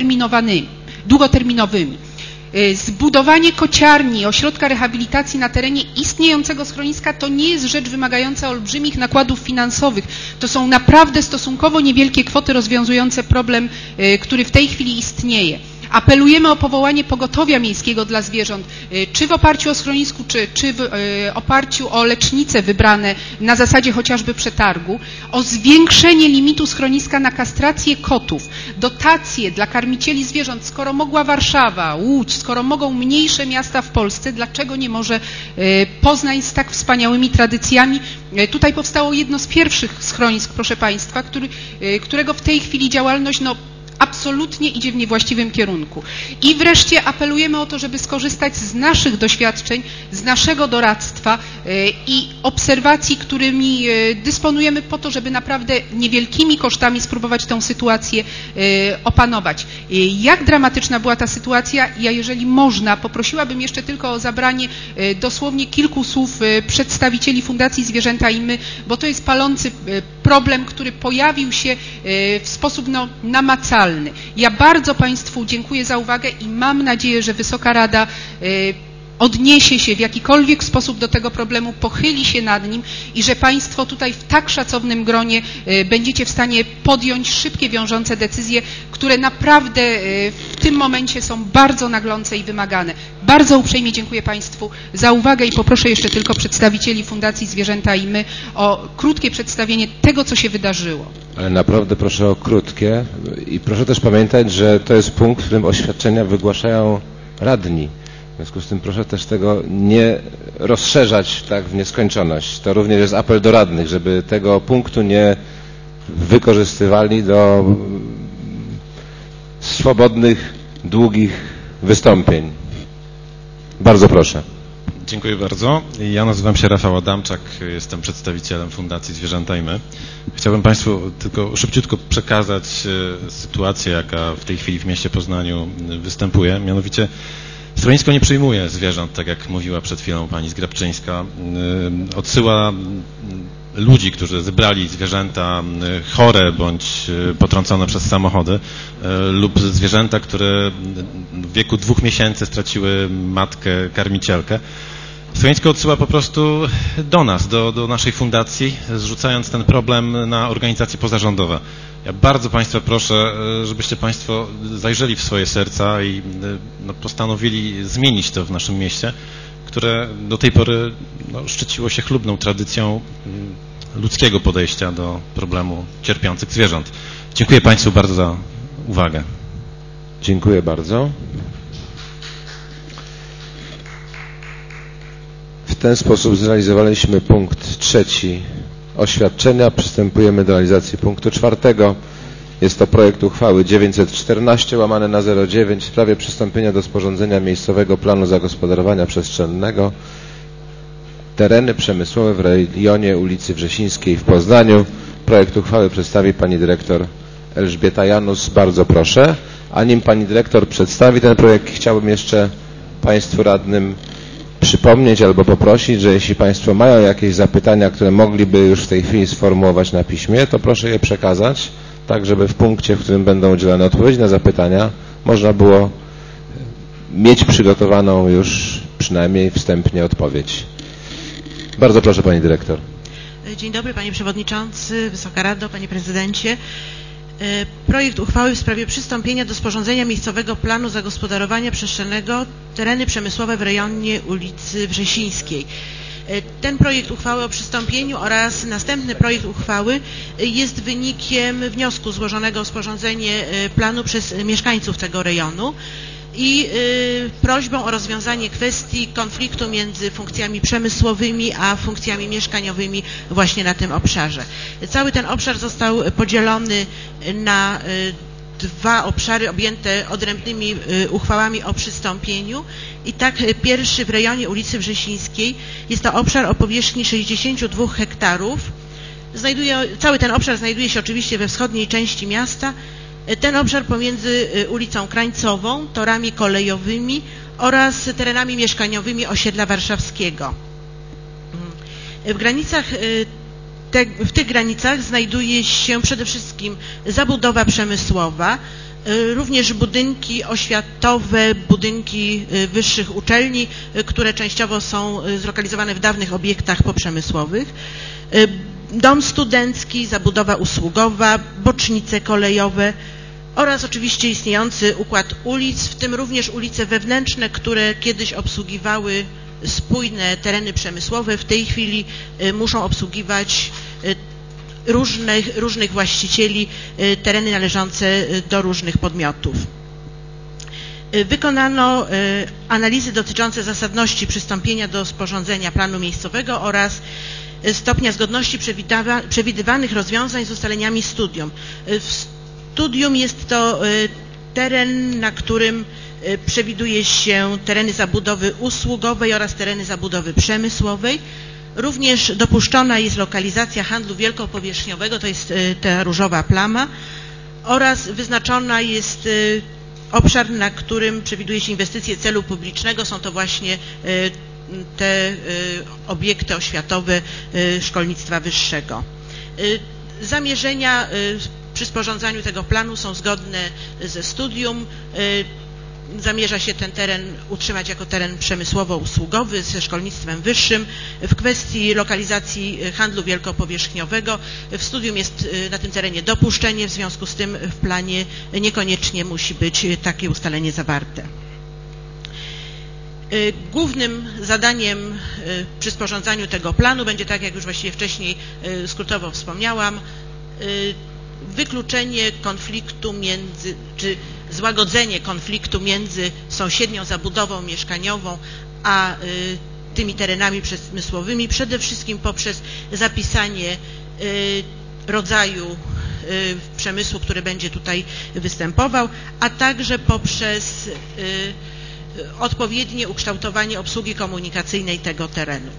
długoterminowymi. Zbudowanie kociarni, ośrodka rehabilitacji na terenie istniejącego schroniska to nie jest rzecz wymagająca olbrzymich nakładów finansowych. To są naprawdę stosunkowo niewielkie kwoty rozwiązujące problem, który w tej chwili istnieje. Apelujemy o powołanie pogotowia miejskiego dla zwierząt, czy w oparciu o schronisku, czy, czy w oparciu o lecznice wybrane na zasadzie chociażby przetargu, o zwiększenie limitu schroniska na kastrację kotów, dotacje dla karmicieli zwierząt. Skoro mogła Warszawa, Łódź, skoro mogą mniejsze miasta w Polsce, dlaczego nie może Poznań z tak wspaniałymi tradycjami? Tutaj powstało jedno z pierwszych schronisk, proszę Państwa, który, którego w tej chwili działalność no, absolutnie idzie w niewłaściwym kierunku. I wreszcie apelujemy o to, żeby skorzystać z naszych doświadczeń, z naszego doradztwa i obserwacji, którymi dysponujemy po to, żeby naprawdę niewielkimi kosztami spróbować tę sytuację opanować. Jak dramatyczna była ta sytuacja? Ja, jeżeli można, poprosiłabym jeszcze tylko o zabranie dosłownie kilku słów przedstawicieli Fundacji Zwierzęta i My, bo to jest palący problem, który pojawił się w sposób no, namacalny. Ja bardzo Państwu dziękuję za uwagę i mam nadzieję, że Wysoka Rada odniesie się w jakikolwiek sposób do tego problemu, pochyli się nad nim i że Państwo tutaj w tak szacownym gronie będziecie w stanie podjąć szybkie, wiążące decyzje, które naprawdę w tym momencie są bardzo naglące i wymagane. Bardzo uprzejmie dziękuję Państwu za uwagę i poproszę jeszcze tylko przedstawicieli Fundacji Zwierzęta i My o krótkie przedstawienie tego, co się wydarzyło. Ale naprawdę proszę o krótkie i proszę też pamiętać, że to jest punkt, w którym oświadczenia wygłaszają radni. W związku z tym proszę też tego nie rozszerzać tak w nieskończoność. To również jest apel do radnych, żeby tego punktu nie wykorzystywali do swobodnych, długich wystąpień. Bardzo proszę. Dziękuję bardzo. Ja nazywam się Rafał Adamczak, jestem przedstawicielem Fundacji Zwierzęta i My. Chciałbym Państwu tylko szybciutko przekazać sytuację, jaka w tej chwili w mieście Poznaniu występuje. Mianowicie schronisko nie przyjmuje zwierząt, tak jak mówiła przed chwilą pani Zgrabczyńska. Odsyła ludzi, którzy zebrali zwierzęta chore bądź potrącone przez samochody lub zwierzęta, które w wieku dwóch miesięcy straciły matkę karmicielkę. Schronisko odsyła po prostu do nas, do, do naszej fundacji, zrzucając ten problem na organizacje pozarządowe. Ja bardzo Państwa proszę, żebyście Państwo zajrzeli w swoje serca i no, postanowili zmienić to w naszym mieście, które do tej pory no, szczyciło się chlubną tradycją ludzkiego podejścia do problemu cierpiących zwierząt. Dziękuję Państwu bardzo za uwagę. Dziękuję bardzo. W ten sposób zrealizowaliśmy punkt trzeci oświadczenia. Przystępujemy do realizacji punktu czwartego. Jest to projekt uchwały dziewięćset czternaście łamane na zero dziewięć w sprawie przystąpienia do sporządzenia miejscowego planu zagospodarowania przestrzennego tereny przemysłowe w rejonie ulicy Wrzesińskiej w Poznaniu. Projekt uchwały przedstawi pani dyrektor Elżbieta Janus. Bardzo proszę. A nim pani dyrektor przedstawi ten projekt, chciałbym jeszcze Państwu radnym przypomnieć albo poprosić, że jeśli Państwo mają jakieś zapytania, które mogliby już w tej chwili sformułować na piśmie, to proszę je przekazać, tak żeby w punkcie, w którym będą udzielane odpowiedzi na zapytania, można było mieć przygotowaną już przynajmniej wstępnie odpowiedź. Bardzo proszę Pani Dyrektor. Dzień dobry Panie Przewodniczący, Wysoka Rado, Panie Prezydencie. Projekt uchwały w sprawie przystąpienia do sporządzenia miejscowego planu zagospodarowania przestrzennego tereny przemysłowe w rejonie ulicy Wrzesińskiej. Ten projekt uchwały o przystąpieniu oraz następny projekt uchwały jest wynikiem wniosku złożonego o sporządzenie planu przez mieszkańców tego rejonu i y, prośbą o rozwiązanie kwestii konfliktu między funkcjami przemysłowymi a funkcjami mieszkaniowymi właśnie na tym obszarze. Cały ten obszar został podzielony na y, dwa obszary objęte odrębnymi y, uchwałami o przystąpieniu i tak y, pierwszy w rejonie ulicy Wrzesińskiej jest to obszar o powierzchni sześćdziesięciu dwóch hektarów, Znajduje, cały ten obszar znajduje się oczywiście we wschodniej części miasta. Ten obszar pomiędzy ulicą Krańcową, torami kolejowymi oraz terenami mieszkaniowymi osiedla warszawskiego. W granicach te, w tych granicach znajduje się przede wszystkim zabudowa przemysłowa, również budynki oświatowe, budynki wyższych uczelni, które częściowo są zlokalizowane w dawnych obiektach poprzemysłowych, dom studencki, zabudowa usługowa, bocznice kolejowe oraz oczywiście istniejący układ ulic, w tym również ulice wewnętrzne, które kiedyś obsługiwały spójne tereny przemysłowe, w tej chwili muszą obsługiwać różnych, różnych właścicieli, tereny należące do różnych podmiotów. Wykonano analizy dotyczące zasadności przystąpienia do sporządzenia planu miejscowego oraz stopnia zgodności przewidywanych rozwiązań z ustaleniami studium. W studium jest to teren, na którym przewiduje się tereny zabudowy usługowej oraz tereny zabudowy przemysłowej. Również dopuszczona jest lokalizacja handlu wielkopowierzchniowego, to jest ta różowa plama, oraz wyznaczona jest obszar, na którym przewiduje się inwestycje celu publicznego. Są to właśnie te obiekty oświatowe szkolnictwa wyższego. Zamierzenia przy sporządzaniu tego planu są zgodne ze studium. Zamierza się ten teren utrzymać jako teren przemysłowo-usługowy ze szkolnictwem wyższym. W kwestii lokalizacji handlu wielkopowierzchniowego w studium jest na tym terenie dopuszczenie, w związku z tym w planie niekoniecznie musi być takie ustalenie zawarte. Głównym zadaniem przy sporządzaniu tego planu będzie, tak jak już właściwie wcześniej skrótowo wspomniałam, wykluczenie konfliktu między, czy złagodzenie konfliktu między sąsiednią zabudową mieszkaniową a tymi terenami przemysłowymi, przede wszystkim poprzez zapisanie rodzaju przemysłu, który będzie tutaj występował, a także poprzez odpowiednie ukształtowanie obsługi komunikacyjnej tego terenu.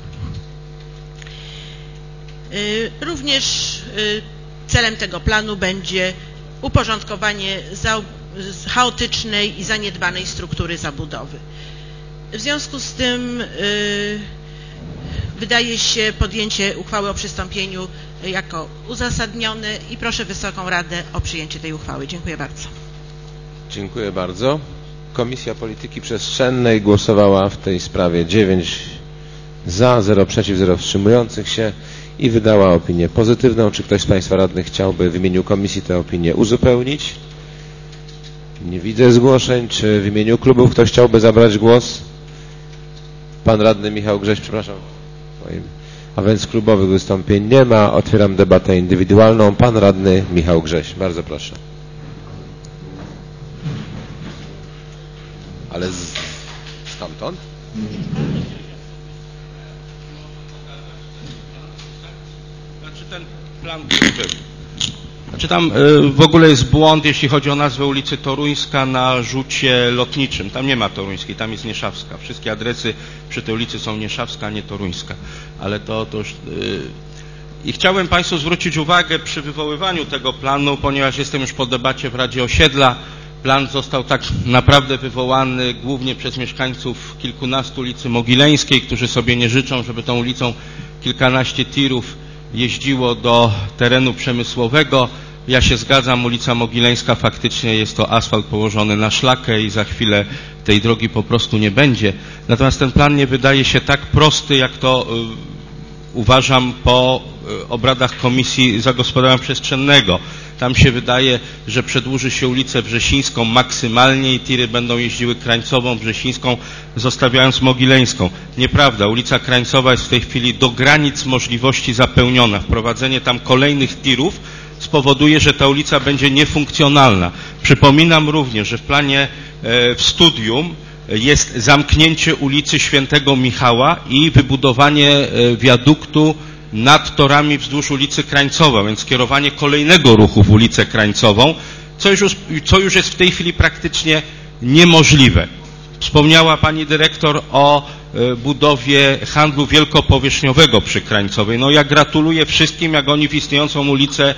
Również celem tego planu będzie uporządkowanie chaotycznej i zaniedbanej struktury zabudowy. W związku z tym wydaje się podjęcie uchwały o przystąpieniu jako uzasadnione i proszę Wysoką Radę o przyjęcie tej uchwały. Dziękuję bardzo. Dziękuję bardzo. Komisja Polityki Przestrzennej głosowała w tej sprawie dziewięć za, zero przeciw, zero wstrzymujących się i wydała opinię pozytywną. Czy ktoś z Państwa radnych chciałby w imieniu komisji tę opinię uzupełnić? Nie widzę zgłoszeń. Czy w imieniu klubów ktoś chciałby zabrać głos? Pan radny Michał Grześ, przepraszam. A więc klubowych wystąpień nie ma. Otwieram debatę indywidualną. Pan radny Michał Grześ. Bardzo proszę. Ale z... stamtąd? Znaczy ten plan Znaczy tam w ogóle jest błąd, jeśli chodzi o nazwę ulicy Toruńska na rzucie lotniczym. Tam nie ma Toruńskiej, tam jest Nieszawska. Wszystkie adresy przy tej ulicy są Nieszawska, a nie Toruńska. Ale to, to już... Yy... I chciałem Państwu zwrócić uwagę przy wywoływaniu tego planu, ponieważ jestem już po debacie w Radzie Osiedla. Plan został tak naprawdę wywołany głównie przez mieszkańców kilkunastu ulicy Mogileńskiej, którzy sobie nie życzą, żeby tą ulicą kilkanaście tirów jeździło do terenu przemysłowego. Ja się zgadzam, ulica Mogileńska faktycznie jest to asfalt położony na szlakę i za chwilę tej drogi po prostu nie będzie. Natomiast ten plan nie wydaje się tak prosty, jak to y, uważam po y, obradach Komisji Zagospodarowania Przestrzennego. Tam się wydaje, że przedłuży się ulicę Wrzesińską maksymalnie i tiry będą jeździły Krańcową, Wrzesińską, zostawiając Mogileńską. Nieprawda, ulica Krańcowa jest w tej chwili do granic możliwości zapełniona. Wprowadzenie tam kolejnych tirów spowoduje, że ta ulica będzie niefunkcjonalna. Przypominam również, że w planie, w studium jest zamknięcie ulicy Świętego Michała i wybudowanie wiaduktu nad torami wzdłuż ulicy Krańcowa, więc kierowanie kolejnego ruchu w ulicę Krańcową, co już, co już jest w tej chwili praktycznie niemożliwe. Wspomniała Pani Dyrektor o budowie handlu wielkopowierzchniowego przy Krańcowej. No ja gratuluję wszystkim, jak oni w istniejącą ulicę,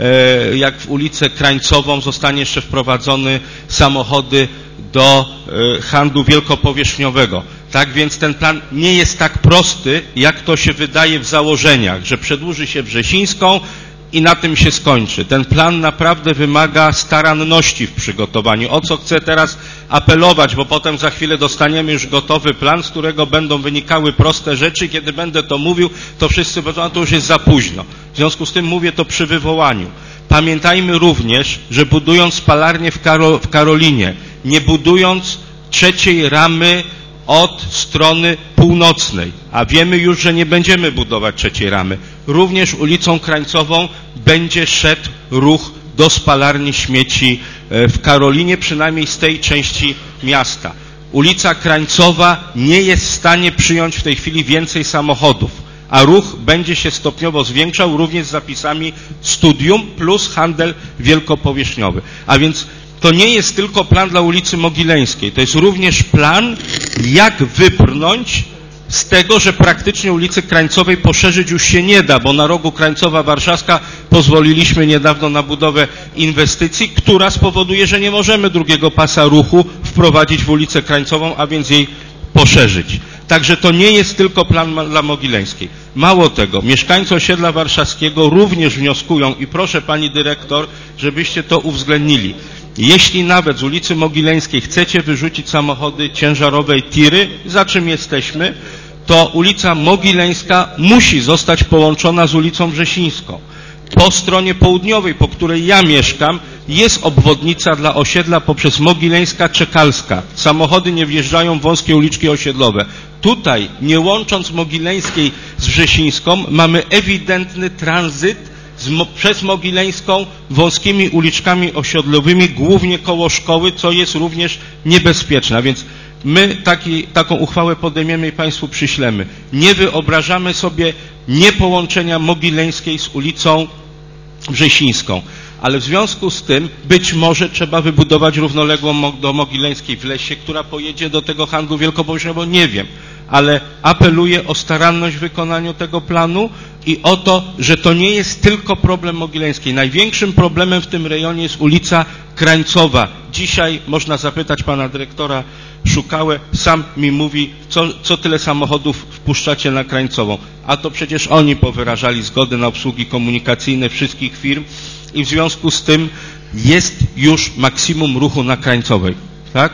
jak w ulicę Krańcową zostanie jeszcze wprowadzony samochody do handlu wielkopowierzchniowego. Tak więc ten plan nie jest tak prosty, jak to się wydaje w założeniach, że przedłuży się Wrzesińską i na tym się skończy. Ten plan naprawdę wymaga staranności w przygotowaniu. O co chcę teraz apelować, bo potem za chwilę dostaniemy już gotowy plan, z którego będą wynikały proste rzeczy. Kiedy będę to mówił, to wszyscy powiedzą, a to już jest za późno. W związku z tym mówię to przy wywołaniu. Pamiętajmy również, że budując spalarnię w, Karo, w Karolinie, nie budując trzeciej ramy od strony północnej, a wiemy już, że nie będziemy budować trzeciej ramy, również ulicą Krańcową będzie szedł ruch do spalarni śmieci w Karolinie, przynajmniej z tej części miasta. Ulica Krańcowa nie jest w stanie przyjąć w tej chwili więcej samochodów, a ruch będzie się stopniowo zwiększał, również z zapisami studium plus handel wielkopowierzchniowy. A więc to nie jest tylko plan dla ulicy Mogileńskiej, to jest również plan, jak wybrnąć z tego, że praktycznie ulicy Krańcowej poszerzyć już się nie da, bo na rogu Krańcowa Warszawska pozwoliliśmy niedawno na budowę inwestycji, która spowoduje, że nie możemy drugiego pasa ruchu wprowadzić w ulicę Krańcową, a więc jej poszerzyć. Także to nie jest tylko plan dla Mogileńskiej. Mało tego, mieszkańcy osiedla warszawskiego również wnioskują i proszę pani dyrektor, żebyście to uwzględnili. Jeśli nawet z ulicy Mogileńskiej chcecie wyrzucić samochody ciężarowe i tiry, za czym jesteśmy, to ulica Mogileńska musi zostać połączona z ulicą Wrzesińską. Po stronie południowej, po której ja mieszkam, jest obwodnica dla osiedla poprzez Mogileńska Czekalska. Samochody nie wjeżdżają w wąskie uliczki osiedlowe. Tutaj, nie łącząc Mogileńskiej z Wrzesińską, mamy ewidentny tranzyt Z, przez Mogileńską wąskimi uliczkami osiedlowymi, głównie koło szkoły, co jest również niebezpieczne. Więc my taki, taką uchwałę podejmiemy i Państwu przyślemy. Nie wyobrażamy sobie niepołączenia Mogileńskiej z ulicą Wrzesińską. Ale w związku z tym być może trzeba wybudować równoległą do Mogileńskiej w lesie, która pojedzie do tego handlu wielkopowierzchniowego, nie wiem. Ale apeluję o staranność w wykonaniu tego planu i o to, że to nie jest tylko problem Mogileńskiej. Największym problemem w tym rejonie jest ulica Krańcowa. Dzisiaj można zapytać pana dyrektora Szukałę, sam mi mówi, co, co tyle samochodów wpuszczacie na Krańcową. A to przecież oni powyrażali zgodę na obsługi komunikacyjne wszystkich firm i w związku z tym jest już maksimum ruchu na Krańcowej. Tak?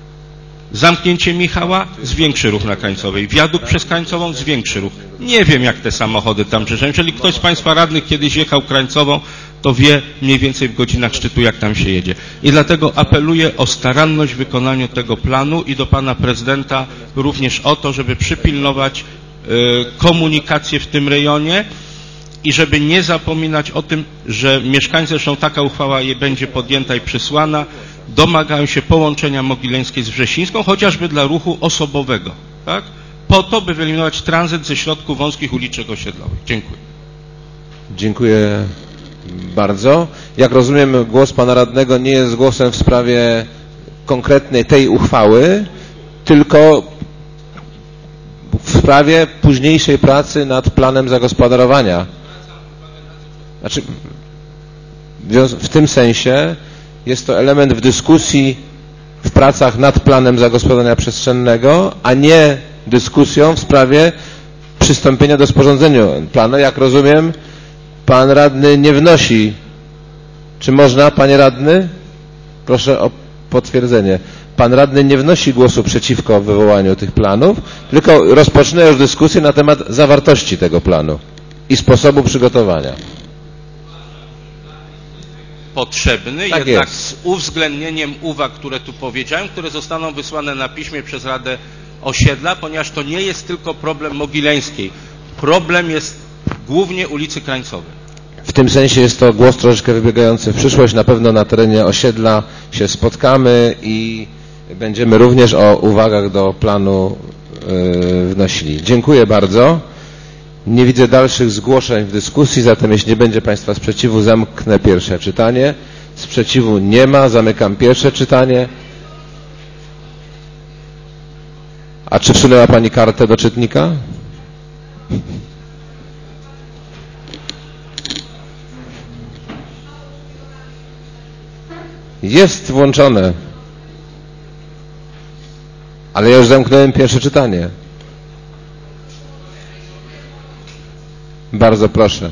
Zamknięcie Michała zwiększy ruch na Krańcowej. Wiadukt przez Krańcową zwiększy ruch. Nie wiem, jak te samochody tam przejeżdżają. Jeżeli ktoś z Państwa radnych kiedyś jechał Krańcową, to wie mniej więcej w godzinach szczytu, jak tam się jedzie. I dlatego apeluję o staranność w wykonaniu tego planu i do Pana Prezydenta również o to, żeby przypilnować y, komunikację w tym rejonie i żeby nie zapominać o tym, że mieszkańcy, zresztą taka uchwała je będzie podjęta i przysłana, domagają się połączenia Mogileńskiej z Wrzesińską, chociażby dla ruchu osobowego, tak? Po to, by wyeliminować tranzyt ze środków wąskich uliczek osiedlowych. Dziękuję. Dziękuję bardzo. Jak rozumiem, głos pana radnego nie jest głosem w sprawie konkretnej tej uchwały, tylko w sprawie późniejszej pracy nad planem zagospodarowania. Znaczy, w tym sensie jest to element w dyskusji w pracach nad planem zagospodarowania przestrzennego, a nie dyskusją w sprawie przystąpienia do sporządzenia planu. Jak rozumiem, pan radny nie wnosi. Czy można, panie radny? Proszę o potwierdzenie. Pan radny nie wnosi głosu przeciwko wywołaniu tych planów, tylko rozpocznę już dyskusję na temat zawartości tego planu i sposobu przygotowania. Potrzebny, tak jednak jest. Z uwzględnieniem uwag, które tu powiedziałem, które zostaną wysłane na piśmie przez Radę Osiedla, ponieważ to nie jest tylko problem Mogileńskiej. Problem jest głównie ulicy Krańcowej. W tym sensie jest to głos troszeczkę wybiegający w przyszłość. Na pewno na terenie osiedla się spotkamy i będziemy również o uwagach do planu yy, wnosili. Dziękuję bardzo. Nie widzę dalszych zgłoszeń w dyskusji, zatem jeśli nie będzie Państwa sprzeciwu, zamknę pierwsze czytanie. Sprzeciwu nie ma, zamykam pierwsze czytanie. A A czy wsunęła Pani kartę do czytnika? Jest włączone. Ale ja już zamknąłem pierwsze czytanie. Bardzo proszę.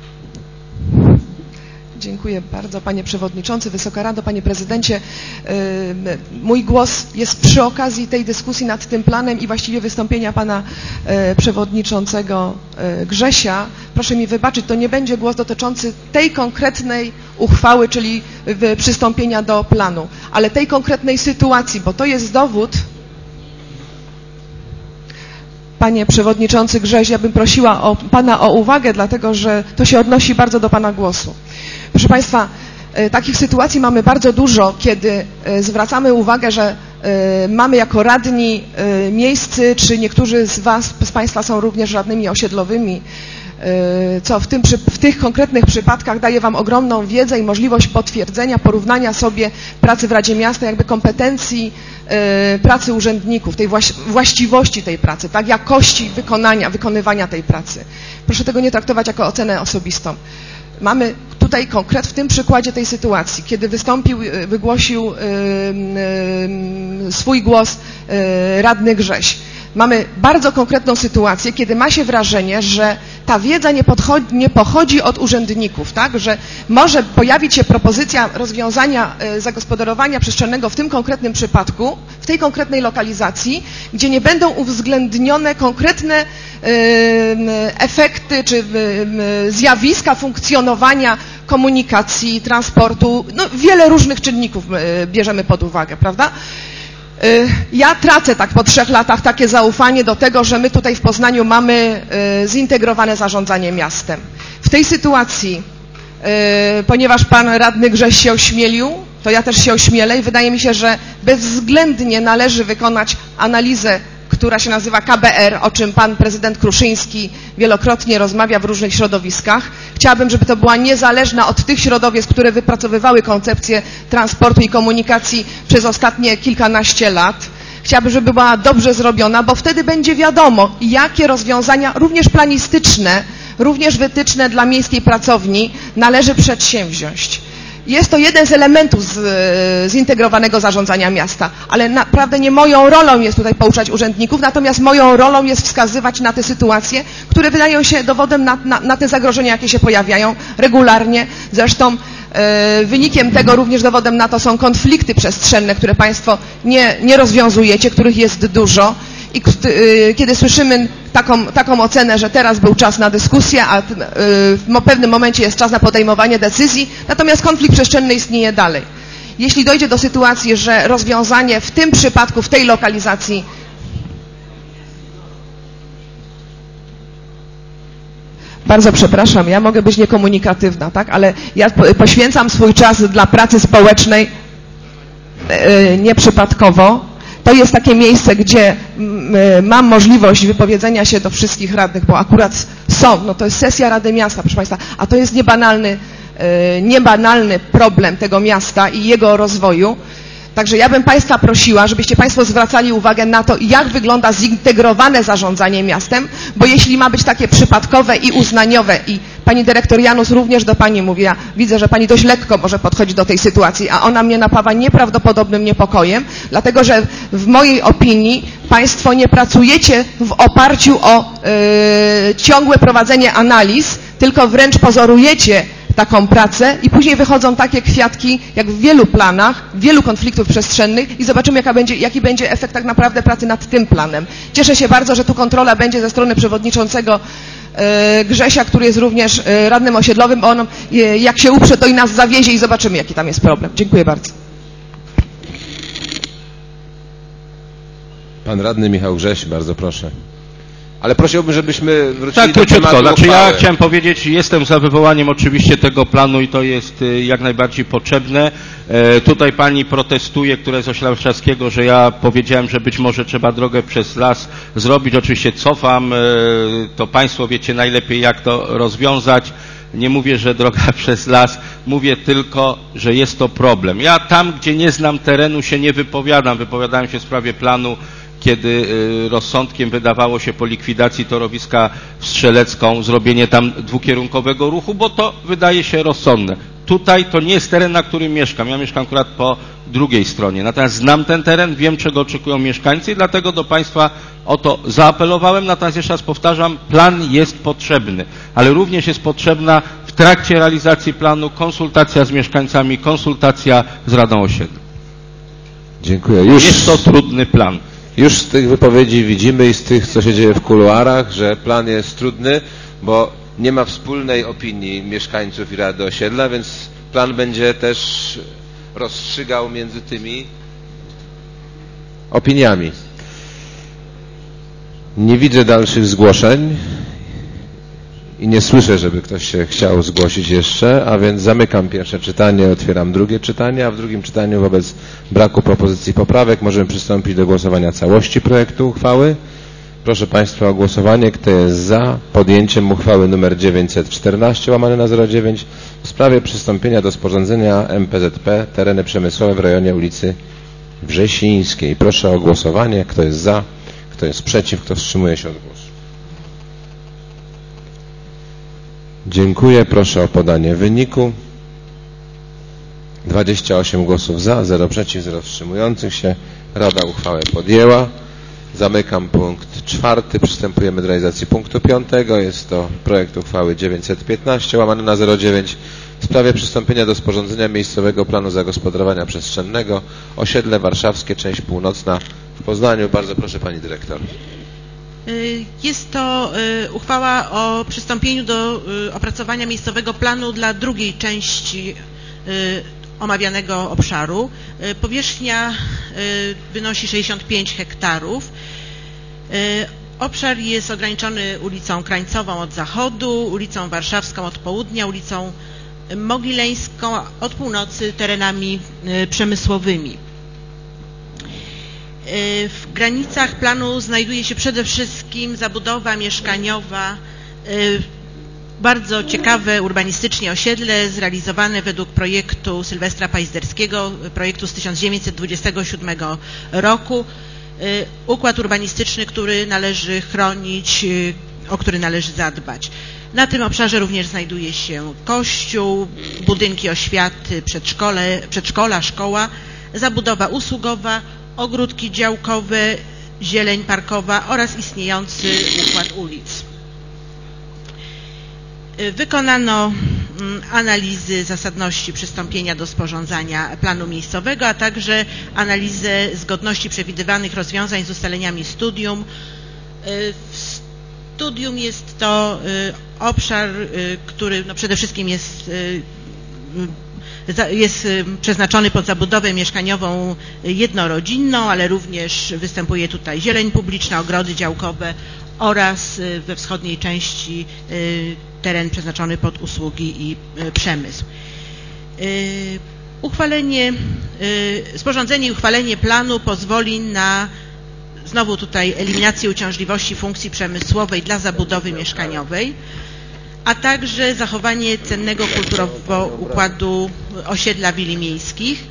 Dziękuję bardzo, Panie Przewodniczący, Wysoka Rado, Panie Prezydencie. Mój głos jest przy okazji tej dyskusji nad tym planem i właściwie wystąpienia Pana Przewodniczącego Grzesia. Proszę mi wybaczyć, to nie będzie głos dotyczący tej konkretnej uchwały, czyli przystąpienia do planu, ale tej konkretnej sytuacji, bo to jest dowód. Panie Przewodniczący Grześ, ja bym prosiła o, Pana o uwagę, dlatego że to się odnosi bardzo do Pana głosu. Proszę Państwa, takich sytuacji mamy bardzo dużo, kiedy zwracamy uwagę, że mamy jako radni miejscy, czy niektórzy z Was, z Państwa są również radnymi osiedlowymi, co w, tym, w tych konkretnych przypadkach daje Wam ogromną wiedzę i możliwość potwierdzenia, porównania sobie pracy w Radzie Miasta, jakby kompetencji pracy urzędników, tej właściwości tej pracy, tak, jakości wykonania, wykonywania tej pracy. Proszę tego nie traktować jako ocenę osobistą. Mamy tutaj konkret w tym przykładzie tej sytuacji, kiedy wystąpił, wygłosił swój głos radny Grześ. Mamy bardzo konkretną sytuację, kiedy ma się wrażenie, że ta wiedza nie, podchodzi, nie pochodzi od urzędników, tak? Że może pojawić się propozycja rozwiązania zagospodarowania przestrzennego w tym konkretnym przypadku, w tej konkretnej lokalizacji, gdzie nie będą uwzględnione konkretne efekty czy zjawiska funkcjonowania komunikacji, transportu, no wiele różnych czynników bierzemy pod uwagę, prawda? Ja tracę tak po trzech latach takie zaufanie do tego, że my tutaj w Poznaniu mamy zintegrowane zarządzanie miastem. W tej sytuacji, ponieważ Pan Radny Grześ się ośmielił, to ja też się ośmielę i wydaje mi się, że bezwzględnie należy wykonać analizę, która się nazywa K B R, o czym Pan Prezydent Kruszyński wielokrotnie rozmawia w różnych środowiskach. Chciałabym, żeby to była niezależna od tych środowisk, które wypracowywały koncepcję transportu i komunikacji przez ostatnie kilkanaście lat. Chciałabym, żeby była dobrze zrobiona, bo wtedy będzie wiadomo, jakie rozwiązania, również planistyczne, również wytyczne dla miejskiej pracowni należy przedsięwziąć. Jest to jeden z elementów z, zintegrowanego zarządzania miasta, ale naprawdę nie moją rolą jest tutaj pouczać urzędników, natomiast moją rolą jest wskazywać na te sytuacje, które wydają się dowodem na, na, na te zagrożenia, jakie się pojawiają regularnie. Zresztą e, wynikiem tego również dowodem na to są konflikty przestrzenne, które Państwo nie, nie rozwiązujecie, których jest dużo. I kiedy słyszymy taką, taką ocenę, że teraz był czas na dyskusję, a w pewnym momencie jest czas na podejmowanie decyzji, natomiast konflikt przestrzenny istnieje dalej. Jeśli dojdzie do sytuacji, że rozwiązanie w tym przypadku, w tej lokalizacji bardzo przepraszam, ja mogę być niekomunikatywna, tak, ale ja poświęcam swój czas dla pracy społecznej nieprzypadkowo. To jest takie miejsce, gdzie mam możliwość wypowiedzenia się do wszystkich radnych, bo akurat są, no to jest sesja Rady Miasta, proszę Państwa, a to jest niebanalny, niebanalny problem tego miasta i jego rozwoju. Także ja bym Państwa prosiła, żebyście Państwo zwracali uwagę na to, jak wygląda zintegrowane zarządzanie miastem, bo jeśli ma być takie przypadkowe i uznaniowe i Pani Dyrektor Janus, również do Pani mówię, ja widzę, że Pani dość lekko może podchodzić do tej sytuacji, a ona mnie napawa nieprawdopodobnym niepokojem, dlatego że w mojej opinii Państwo nie pracujecie w oparciu o yy, ciągłe prowadzenie analiz, tylko wręcz pozorujecie taką pracę i później wychodzą takie kwiatki, jak w wielu planach, wielu konfliktów przestrzennych i zobaczymy, jaka będzie, jaki będzie efekt tak naprawdę pracy nad tym planem. Cieszę się bardzo, że tu kontrola będzie ze strony przewodniczącego e, Grzesia, który jest również e, radnym osiedlowym, bo on e, jak się uprze, to i nas zawiezie i zobaczymy, jaki tam jest problem. Dziękuję bardzo. Pan radny Michał Grześ, bardzo proszę. Ale prosiłbym, żebyśmy wrócili tak, do tematu króciutko. Znaczy uchwały. ja chciałem powiedzieć, jestem za wywołaniem oczywiście tego planu i to jest jak najbardziej potrzebne. E, tutaj pani protestuje, która jest z Oślawczewskiego, że ja powiedziałem, że być może trzeba drogę przez las zrobić. Oczywiście cofam, e, to Państwo wiecie najlepiej, jak to rozwiązać. Nie mówię, że droga przez las, mówię tylko, że jest to problem. Ja tam, gdzie nie znam terenu, się nie wypowiadam. Wypowiadałem się w sprawie planu kiedy rozsądkiem wydawało się po likwidacji torowiska w Strzelecką zrobienie tam dwukierunkowego ruchu, bo to wydaje się rozsądne. Tutaj to nie jest teren, na którym mieszkam. Ja mieszkam akurat po drugiej stronie. Natomiast znam ten teren, wiem, czego oczekują mieszkańcy i dlatego do Państwa o to zaapelowałem. Natomiast jeszcze raz powtarzam, plan jest potrzebny, ale również jest potrzebna w trakcie realizacji planu konsultacja z mieszkańcami, konsultacja z Radą Osiedla. Dziękuję. Już, jest to trudny plan. Już z tych wypowiedzi widzimy i z tych, co się dzieje w kuluarach, że plan jest trudny, bo nie ma wspólnej opinii mieszkańców i Rady Osiedla, więc plan będzie też rozstrzygał między tymi opiniami. Nie widzę dalszych zgłoszeń i nie słyszę, żeby ktoś się chciał zgłosić jeszcze, a więc zamykam pierwsze czytanie, otwieram drugie czytanie, a w drugim czytaniu wobec braku propozycji poprawek możemy przystąpić do głosowania całości projektu uchwały. Proszę Państwa o głosowanie, kto jest za podjęciem uchwały nr dziewięćset czternaście łamane na zero dziewięć w sprawie przystąpienia do sporządzenia M P Z P tereny przemysłowe w rejonie ulicy Wrzesińskiej. Proszę o głosowanie, kto jest za, kto jest przeciw, kto wstrzymuje się od głosu. Dziękuję, proszę o podanie wyniku. dwadzieścia osiem głosów za, zero przeciw, zero wstrzymujących się. Rada uchwałę podjęła. Zamykam punkt czwarty. Przystępujemy do realizacji punktu piątego. Jest to projekt uchwały dziewięćset piętnaście łamane na zero dziewięć w sprawie przystąpienia do sporządzenia miejscowego planu zagospodarowania przestrzennego osiedle warszawskie, część północna w Poznaniu. Bardzo proszę Pani Dyrektor. Jest to uchwała o przystąpieniu do opracowania miejscowego planu dla drugiej części omawianego obszaru. Powierzchnia wynosi sześćdziesiąt pięć hektarów. Obszar jest ograniczony ulicą Krańcową od zachodu, ulicą Warszawską od południa, ulicą Mogileńską od północy, terenami przemysłowymi. W granicach planu znajduje się przede wszystkim zabudowa mieszkaniowa, bardzo ciekawe urbanistycznie osiedle zrealizowane według projektu Sylwestra Pajzderskiego, projektu z tysiąc dziewięćset dwudziestego siódmego roku. Układ urbanistyczny, który należy chronić, o który należy zadbać. Na tym obszarze również znajduje się kościół, budynki oświaty, przedszkole, przedszkola, szkoła, zabudowa usługowa, ogródki działkowe, zieleń parkowa oraz istniejący układ ulic. Wykonano analizy zasadności przystąpienia do sporządzania planu miejscowego, a także analizę zgodności przewidywanych rozwiązań z ustaleniami studium. W studium jest to obszar, który no przede wszystkim jest, jest przeznaczony pod zabudowę mieszkaniową jednorodzinną, ale również występuje tutaj zieleń publiczna, ogrody działkowe oraz we wschodniej części teren przeznaczony pod usługi i przemysł. Uchwalenie, sporządzenie i uchwalenie planu pozwoli na znowu tutaj eliminację uciążliwości funkcji przemysłowej dla zabudowy mieszkaniowej, a także zachowanie cennego kulturowo układu osiedla willi miejskich.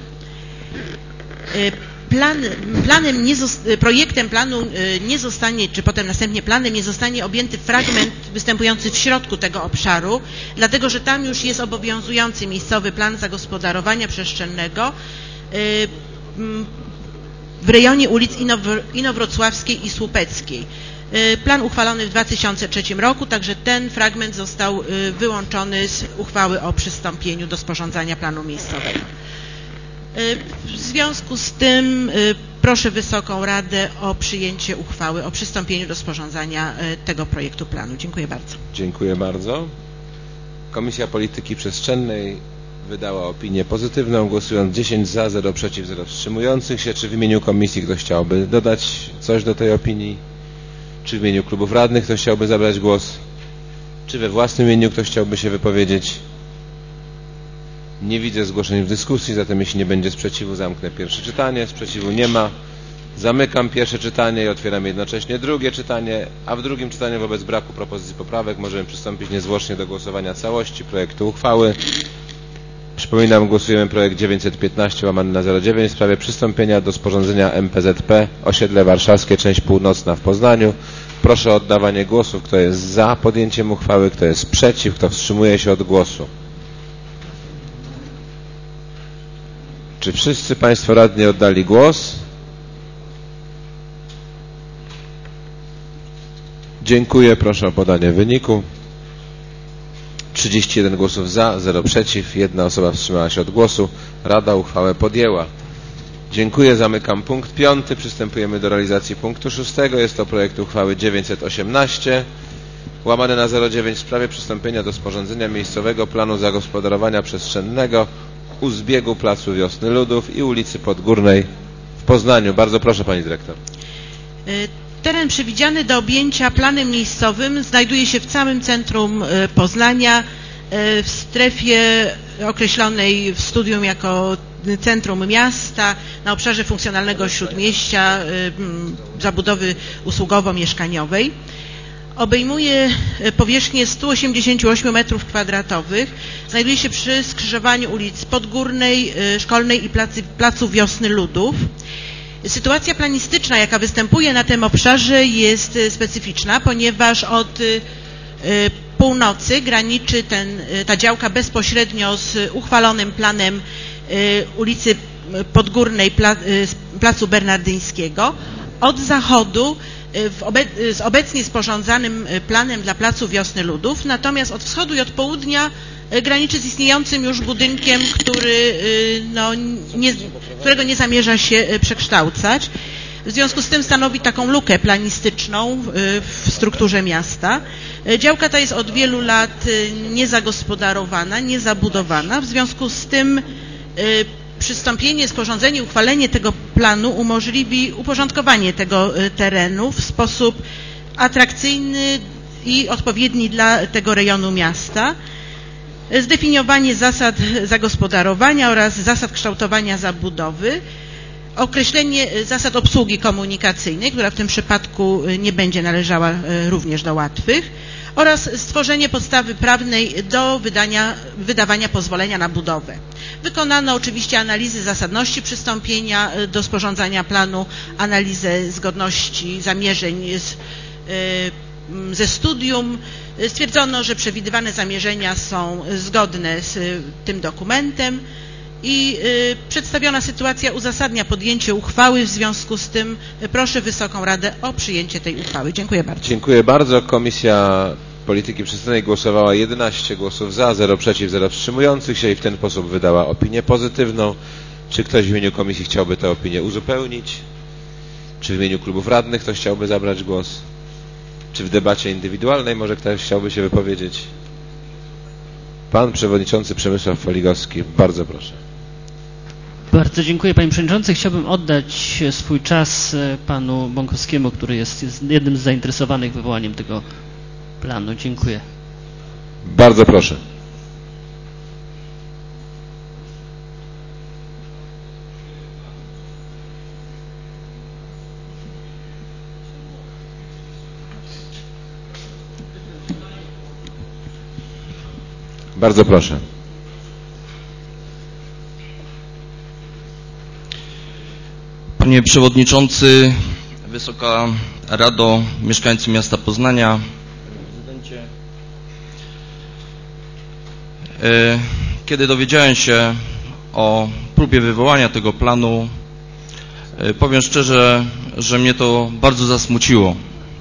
Plan, planem nie projektem planu nie zostanie, czy potem następnie planem nie zostanie objęty fragment występujący w środku tego obszaru, dlatego że tam już jest obowiązujący miejscowy plan zagospodarowania przestrzennego w rejonie ulic Inowrocławskiej i Słupeckiej. Plan uchwalony w dwa tysiące trzecim roku, także ten fragment został wyłączony z uchwały o przystąpieniu do sporządzania planu miejscowego. W związku z tym proszę Wysoką Radę o przyjęcie uchwały o przystąpieniu do sporządzania tego projektu planu. Dziękuję bardzo. Dziękuję bardzo. Komisja Polityki Przestrzennej wydała opinię pozytywną, głosując dziesięć za, zero przeciw, zero wstrzymujących się. Czy w imieniu komisji ktoś chciałby dodać coś do tej opinii? Czy w imieniu klubów radnych ktoś chciałby zabrać głos? Czy we własnym imieniu ktoś chciałby się wypowiedzieć? Nie widzę zgłoszeń w dyskusji, zatem jeśli nie będzie sprzeciwu, zamknę pierwsze czytanie. Sprzeciwu nie ma. Zamykam pierwsze czytanie i otwieram jednocześnie drugie czytanie, a w drugim czytaniu wobec braku propozycji poprawek możemy przystąpić niezwłocznie do głosowania całości projektu uchwały. Przypominam, głosujemy projekt dziewięćset piętnaście łamany na zero dziewięć w sprawie przystąpienia do sporządzenia M P Z P Osiedle Warszawskie, część północna w Poznaniu. Proszę o oddawanie głosów. Kto jest za podjęciem uchwały, kto jest przeciw, kto wstrzymuje się od głosu. Czy wszyscy Państwo radni oddali głos? Dziękuję. Proszę o podanie wyniku. trzydzieści jeden głosów za, zero przeciw, jedna osoba wstrzymała się od głosu. Rada uchwałę podjęła. Dziękuję. Zamykam punkt piąty. Przystępujemy do realizacji punktu szóstego. Jest to projekt uchwały dziewięćset osiemnaście łamane na zero dziewięć w sprawie przystąpienia do sporządzenia miejscowego planu zagospodarowania przestrzennego u zbiegu Placu Wiosny Ludów i ulicy Podgórnej w Poznaniu. Bardzo proszę Pani Dyrektor. Teren przewidziany do objęcia planem miejscowym znajduje się w całym centrum Poznania, w strefie określonej w studium jako centrum miasta, na obszarze funkcjonalnego śródmieścia, zabudowy usługowo-mieszkaniowej. Obejmuje powierzchnię stu osiemdziesięciu ośmiu metrów kwadratowych. Znajduje się przy skrzyżowaniu ulic Podgórnej, Szkolnej i Placy, Placu Wiosny Ludów. Sytuacja planistyczna, jaka występuje na tym obszarze, jest specyficzna, ponieważ od północy graniczy ten, ta działka bezpośrednio z uchwalonym planem ulicy Podgórnej, Placu Bernardyńskiego. Od zachodu w obe z obecnie sporządzanym planem dla Placu Wiosny Ludów, natomiast od wschodu i od południa graniczy z istniejącym już budynkiem, który, no, nie, którego nie zamierza się przekształcać. W związku z tym stanowi taką lukę planistyczną w strukturze miasta. Działka ta jest od wielu lat niezagospodarowana, niezabudowana. W związku z tym przystąpienie, sporządzenie, uchwalenie tego planu umożliwi uporządkowanie tego terenu w sposób atrakcyjny i odpowiedni dla tego rejonu miasta. Zdefiniowanie zasad zagospodarowania oraz zasad kształtowania zabudowy, określenie zasad obsługi komunikacyjnej, która w tym przypadku nie będzie należała również do łatwych, oraz stworzenie podstawy prawnej do wydania, wydawania pozwolenia na budowę. Wykonano oczywiście analizy zasadności przystąpienia do sporządzania planu, analizę zgodności zamierzeń z, ze studium. Stwierdzono, że przewidywane zamierzenia są zgodne z tym dokumentem i przedstawiona sytuacja uzasadnia podjęcie uchwały. W związku z tym proszę Wysoką Radę o przyjęcie tej uchwały. Dziękuję bardzo. Dziękuję bardzo. Komisja Polityki Przestrzennej głosowała jedenaście głosów za, zero przeciw, zero wstrzymujących się i w ten sposób wydała opinię pozytywną. Czy ktoś w imieniu komisji chciałby tę opinię uzupełnić? Czy w imieniu klubów radnych ktoś chciałby zabrać głos? Czy w debacie indywidualnej może ktoś chciałby się wypowiedzieć? Pan Przewodniczący Przemysław Foligowski, bardzo proszę. Bardzo dziękuję Panie Przewodniczący. Chciałbym oddać swój czas Panu Bąkowskiemu, który jest, jest jednym z zainteresowanych wywołaniem tego planu. Dziękuję. Bardzo proszę. Bardzo proszę. Panie Przewodniczący, Wysoka Rado, mieszkańcy miasta Poznania, prezydencie. Kiedy dowiedziałem się o próbie wywołania tego planu, powiem szczerze, że mnie to bardzo zasmuciło.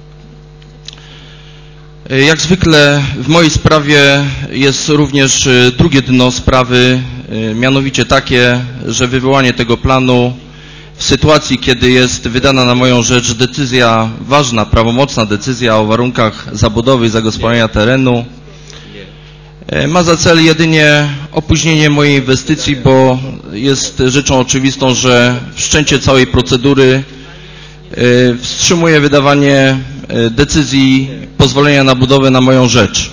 Jak zwykle w mojej sprawie jest również drugie dno sprawy, mianowicie takie, że wywołanie tego planu w sytuacji, kiedy jest wydana na moją rzecz decyzja ważna, prawomocna decyzja o warunkach zabudowy i zagospodarowania terenu, ma za cel jedynie opóźnienie mojej inwestycji, bo jest rzeczą oczywistą, że wszczęcie całej procedury wstrzymuje wydawanie decyzji pozwolenia na budowę na moją rzecz.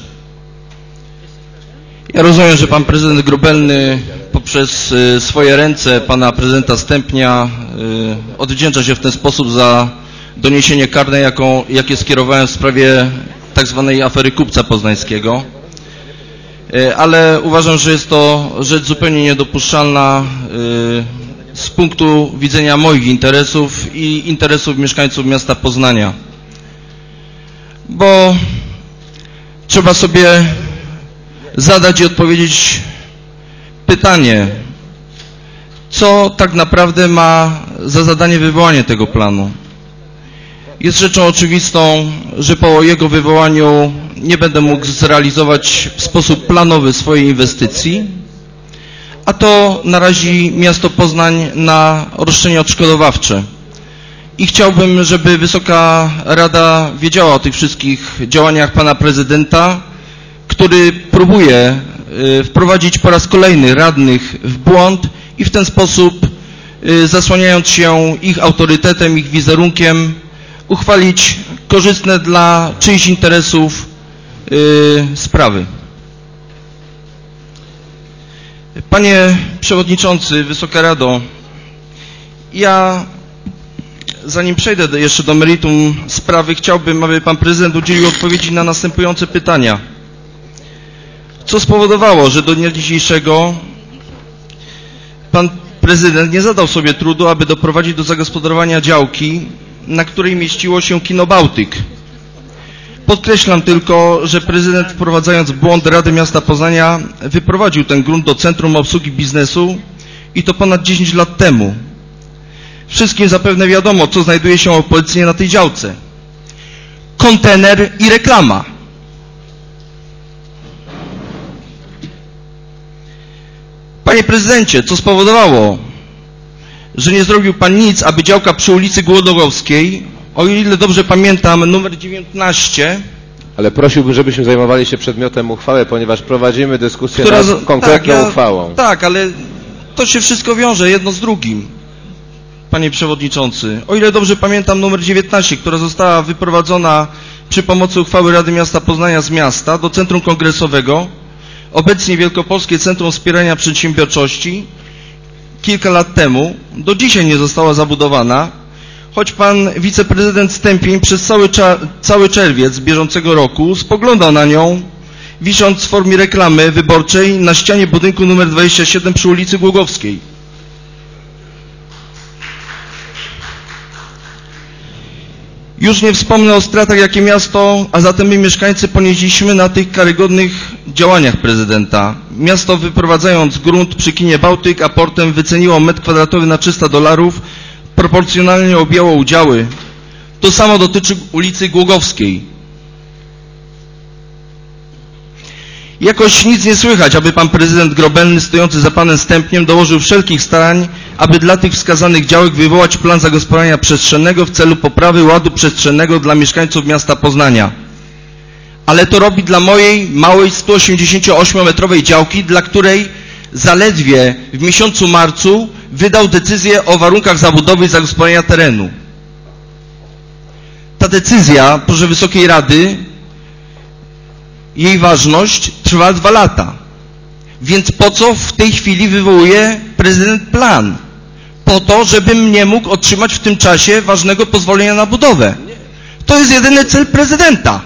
Ja rozumiem, że pan prezydent Grubelny poprzez swoje ręce pana prezydenta Stępnia odwdzięcza się w ten sposób za doniesienie karne, jaką, jakie skierowałem w sprawie tak zwanej afery Kupca Poznańskiego. ale uważam, że jest to rzecz zupełnie niedopuszczalna z punktu widzenia moich interesów i interesów mieszkańców miasta Poznania. Bo trzeba sobie zadać i odpowiedzieć pytanie, co tak naprawdę ma za zadanie wywołanie tego planu. Jest rzeczą oczywistą, że po jego wywołaniu nie będę mógł zrealizować w sposób planowy swojej inwestycji, a to narazi miasto Poznań na roszczenia odszkodowawcze. I chciałbym, żeby Wysoka Rada wiedziała o tych wszystkich działaniach pana prezydenta, który próbuje wprowadzić po raz kolejny radnych w błąd i w ten sposób, zasłaniając się ich autorytetem, ich wizerunkiem, uchwalić korzystne dla czyichś interesów yy, sprawy. Panie Przewodniczący, Wysoka Rado, ja zanim przejdę do, jeszcze do meritum sprawy, chciałbym, aby Pan Prezydent udzielił odpowiedzi na następujące pytania. Co spowodowało, że do dnia dzisiejszego Pan Prezydent nie zadał sobie trudu, aby doprowadzić do zagospodarowania działki, na której mieściło się Kino Bałtyk? Podkreślam tylko, że prezydent, wprowadzając w błąd Rady Miasta Poznania, wyprowadził ten grunt do Centrum Obsługi Biznesu i to ponad dziesięć lat temu. Wszystkim zapewne wiadomo, co znajduje się obecnie na tej działce. Kontener i reklama. Panie prezydencie, co spowodowało, że nie zrobił pan nic, aby działka przy ulicy Głodowskiej, o ile dobrze pamiętam, numer dziewiętnaście... Ale prosiłbym, żebyśmy zajmowali się przedmiotem uchwały, ponieważ prowadzimy dyskusję która, nad konkretną tak, ja, uchwałą. Tak, ale to się wszystko wiąże jedno z drugim, panie przewodniczący. O ile dobrze pamiętam, numer dziewiętnaście, która została wyprowadzona przy pomocy uchwały Rady Miasta Poznania z miasta do Centrum Kongresowego, obecnie Wielkopolskie Centrum Wspierania Przedsiębiorczości, kilka lat temu, do dzisiaj nie została zabudowana, choć pan wiceprezydent Stępień przez cały, cały czerwiec bieżącego roku spoglądał na nią, wisząc w formie reklamy wyborczej na ścianie budynku numer dwadzieścia siedem przy ulicy Głogowskiej. Już nie wspomnę o stratach, jakie miasto, a zatem my mieszkańcy ponieśliśmy na tych karygodnych działaniach prezydenta. Miasto, wyprowadzając grunt przy Kinie Bałtyk, aportem wyceniło metr kwadratowy na trzysta dolarów, proporcjonalnie objęło udziały. To samo dotyczy ulicy Głogowskiej. Jakoś nic nie słychać, aby pan prezydent Grobelny, stojący za panem Stępniem, dołożył wszelkich starań, aby dla tych wskazanych działek wywołać plan zagospodarowania przestrzennego w celu poprawy ładu przestrzennego dla mieszkańców miasta Poznania. Ale to robi dla mojej małej sto osiemdziesięcioośmiometrowej działki, dla której zaledwie w miesiącu marcu wydał decyzję o warunkach zabudowy i zagospodarowania terenu. Ta decyzja, proszę Wysokiej Rady, jej ważność trwa dwa lata. Więc po co w tej chwili wywołuje prezydent plan? Po to, żebym nie mógł otrzymać w tym czasie ważnego pozwolenia na budowę. To jest jedyny cel prezydenta.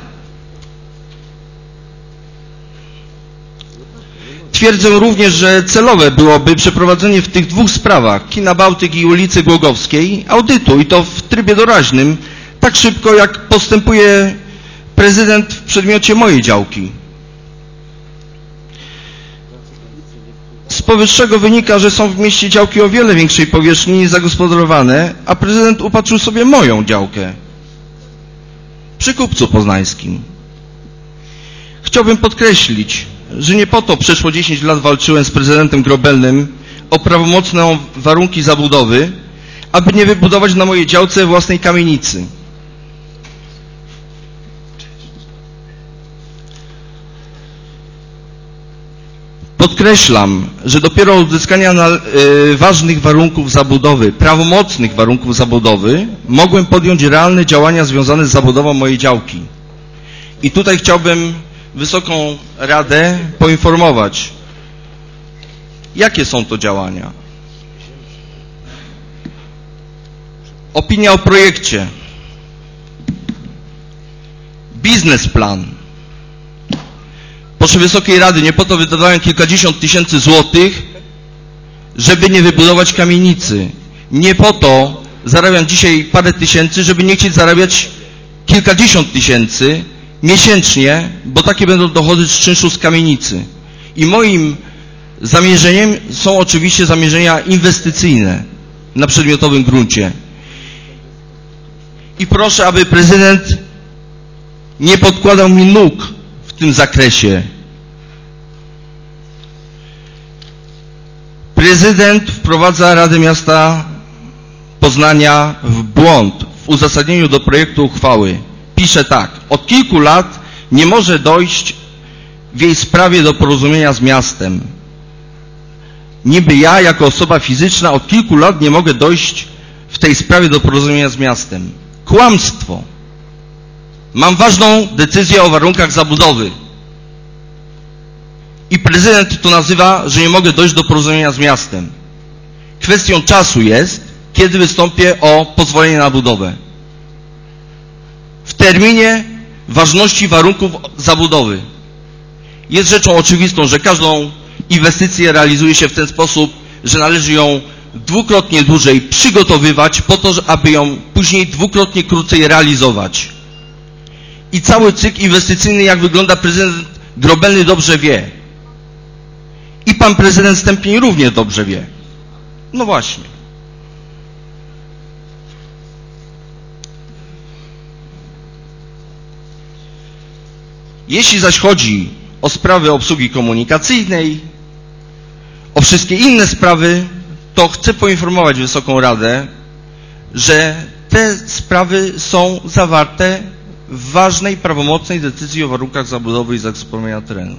Twierdzę również, że celowe byłoby przeprowadzenie w tych dwóch sprawach, Kina Bałtyk i ulicy Głogowskiej, audytu i to w trybie doraźnym, tak szybko jak postępuje prezydent w przedmiocie mojej działki. Z powyższego wynika, że są w mieście działki o wiele większej powierzchni zagospodarowane, a prezydent upatrzył sobie moją działkę przy Kupcu Poznańskim. Chciałbym podkreślić, że nie po to przeszło dziesięć lat walczyłem z prezydentem Grobelnym o prawomocne warunki zabudowy, aby nie wybudować na mojej działce własnej kamienicy. Podkreślam, że dopiero od uzyskania na, y, ważnych warunków zabudowy, prawomocnych warunków zabudowy, mogłem podjąć realne działania związane z zabudową mojej działki. I tutaj chciałbym Wysoką Radę poinformować, jakie są to działania. Opinia o projekcie, biznesplan, proszę Wysokiej Rady, nie po to wydawałem kilkadziesiąt tysięcy złotych, żeby nie wybudować kamienicy. Nie po to zarabiam dzisiaj parę tysięcy, żeby nie chcieć zarabiać kilkadziesiąt tysięcy miesięcznie, bo takie będą dochody z czynszu z kamienicy. I moim zamierzeniem są oczywiście zamierzenia inwestycyjne na przedmiotowym gruncie. I proszę, aby prezydent nie podkładał mi nóg w tym zakresie. Prezydent wprowadza Radę Miasta Poznania w błąd w uzasadnieniu do projektu uchwały. Pisze tak: od kilku lat nie może dojść w jej sprawie do porozumienia z miastem. Niby ja, jako osoba fizyczna, od kilku lat nie mogę dojść w tej sprawie do porozumienia z miastem. Kłamstwo. Mam ważną decyzję o warunkach zabudowy. I prezydent to nazywa, że nie mogę dojść do porozumienia z miastem. Kwestią czasu jest, kiedy wystąpię o pozwolenie na budowę. W terminie ważności warunków zabudowy. Jest rzeczą oczywistą, że każdą inwestycję realizuje się w ten sposób, że należy ją dwukrotnie dłużej przygotowywać po to, aby ją później dwukrotnie krócej realizować. I cały cykl inwestycyjny, jak wygląda, prezydent Grobelny dobrze wie. I pan prezydent Stępień również dobrze wie. No właśnie. Jeśli zaś chodzi o sprawy obsługi komunikacyjnej, o wszystkie inne sprawy, to chcę poinformować Wysoką Radę, że te sprawy są zawarte w ważnej, prawomocnej decyzji o warunkach zabudowy i zagospodarowania terenu.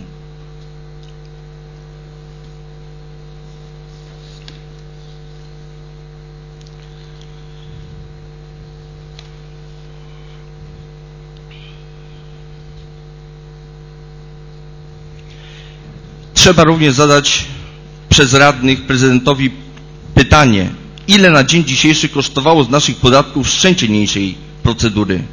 Trzeba również zadać przez radnych prezydentowi pytanie, ile na dzień dzisiejszy kosztowało z naszych podatków wszczęcie niniejszej procedury.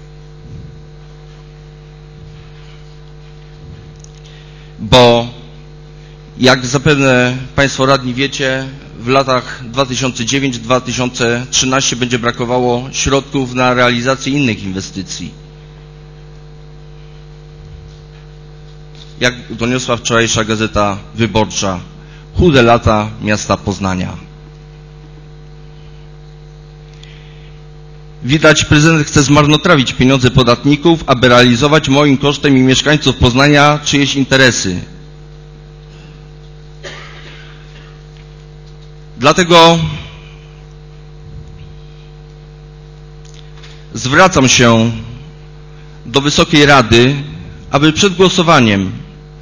Bo jak zapewne Państwo radni wiecie, w latach dwa tysiące dziewiątym do dwa tysiące trzynastego będzie brakowało środków na realizację innych inwestycji. Jak doniosła wczorajsza Gazeta Wyborcza, chude lata miasta Poznania. Widać, prezydent chce zmarnotrawić pieniądze podatników, aby realizować moim kosztem i mieszkańców Poznania czyjeś interesy. Dlatego zwracam się do Wysokiej Rady, aby przed głosowaniem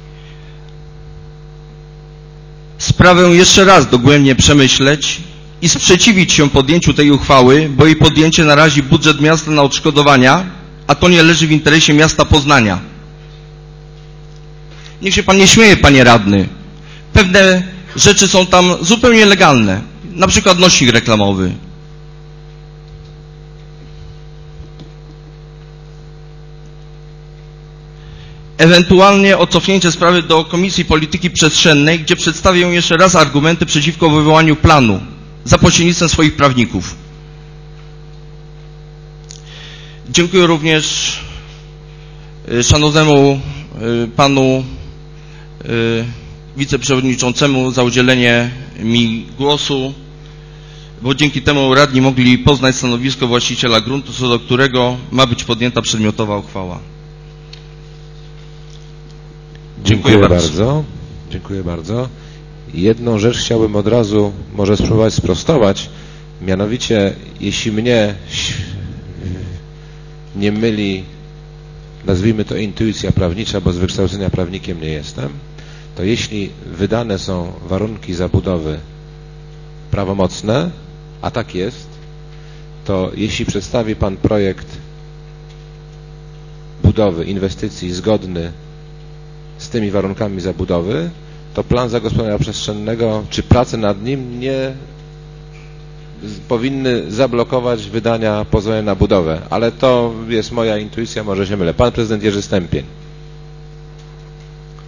sprawę jeszcze raz dogłębnie przemyśleć i sprzeciwić się podjęciu tej uchwały, bo jej podjęcie narazi budżet miasta na odszkodowania, a to nie leży w interesie miasta Poznania. Niech się pan nie śmieje, panie radny. Pewne rzeczy są tam zupełnie legalne. Na przykład nośnik reklamowy. Ewentualnie o cofnięcie sprawy do Komisji Polityki Przestrzennej, gdzie przedstawię jeszcze raz argumenty przeciwko wywołaniu planu za pośrednictwem swoich prawników. Dziękuję również szanownemu panu wiceprzewodniczącemu za udzielenie mi głosu, bo dzięki temu radni mogli poznać stanowisko właściciela gruntu, co do którego ma być podjęta przedmiotowa uchwała. Dziękuję, Dziękuję bardzo. bardzo. Dziękuję bardzo. Jedną rzecz chciałbym od razu może spróbować sprostować. Mianowicie, jeśli mnie nie myli, nazwijmy to intuicja prawnicza, bo z wykształcenia prawnikiem nie jestem, to jeśli wydane są warunki zabudowy prawomocne, a tak jest, to jeśli przedstawi pan projekt budowy, inwestycji zgodny z tymi warunkami zabudowy, to plan zagospodarowania przestrzennego, czy prace nad nim nie powinny zablokować wydania pozwolenia na budowę. Ale to jest moja intuicja, może się mylę. Pan prezydent Jerzy Stępień.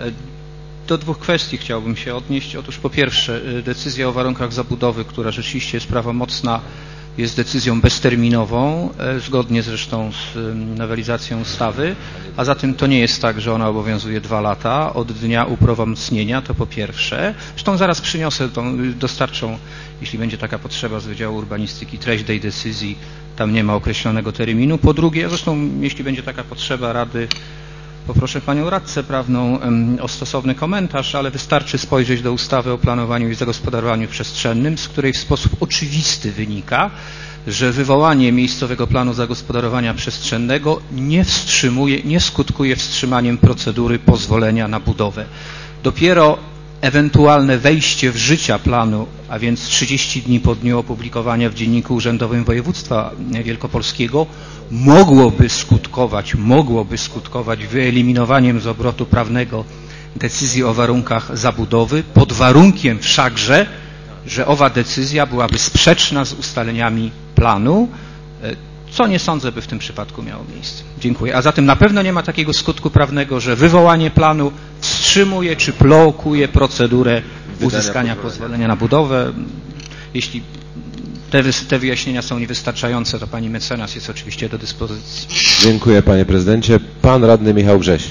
Do dwóch kwestii chciałbym się odnieść. Otóż po pierwsze decyzja o warunkach zabudowy, która rzeczywiście jest prawomocna, jest decyzją bezterminową, zgodnie zresztą z nowelizacją ustawy, a zatem to nie jest tak, że ona obowiązuje dwa lata od dnia uprawomocnienia, to po pierwsze. Zresztą zaraz przyniosę, tą, dostarczą, jeśli będzie taka potrzeba z Wydziału Urbanistyki, treść tej decyzji, tam nie ma określonego terminu. Po drugie, zresztą jeśli będzie taka potrzeba Rady, poproszę Panią Radcę Prawną o stosowny komentarz, ale wystarczy spojrzeć do ustawy o planowaniu i zagospodarowaniu przestrzennym, z której w sposób oczywisty wynika, że wywołanie miejscowego planu zagospodarowania przestrzennego nie wstrzymuje, nie skutkuje wstrzymaniem procedury pozwolenia na budowę. Dopiero ewentualne wejście w życie planu, a więc trzydzieści dni po dniu opublikowania w Dzienniku Urzędowym Województwa Wielkopolskiego, mogłoby skutkować, mogłoby skutkować wyeliminowaniem z obrotu prawnego decyzji o warunkach zabudowy, pod warunkiem wszakże, że owa decyzja byłaby sprzeczna z ustaleniami planu, co nie sądzę, by w tym przypadku miało miejsce. Dziękuję. A zatem na pewno nie ma takiego skutku prawnego, że wywołanie planu wstrzymuje czy blokuje procedurę uzyskania pozwolenia na budowę. Jeśli te, te wyjaśnienia są niewystarczające, to pani mecenas jest oczywiście do dyspozycji. Dziękuję panie prezydencie. Pan radny Michał Grześ.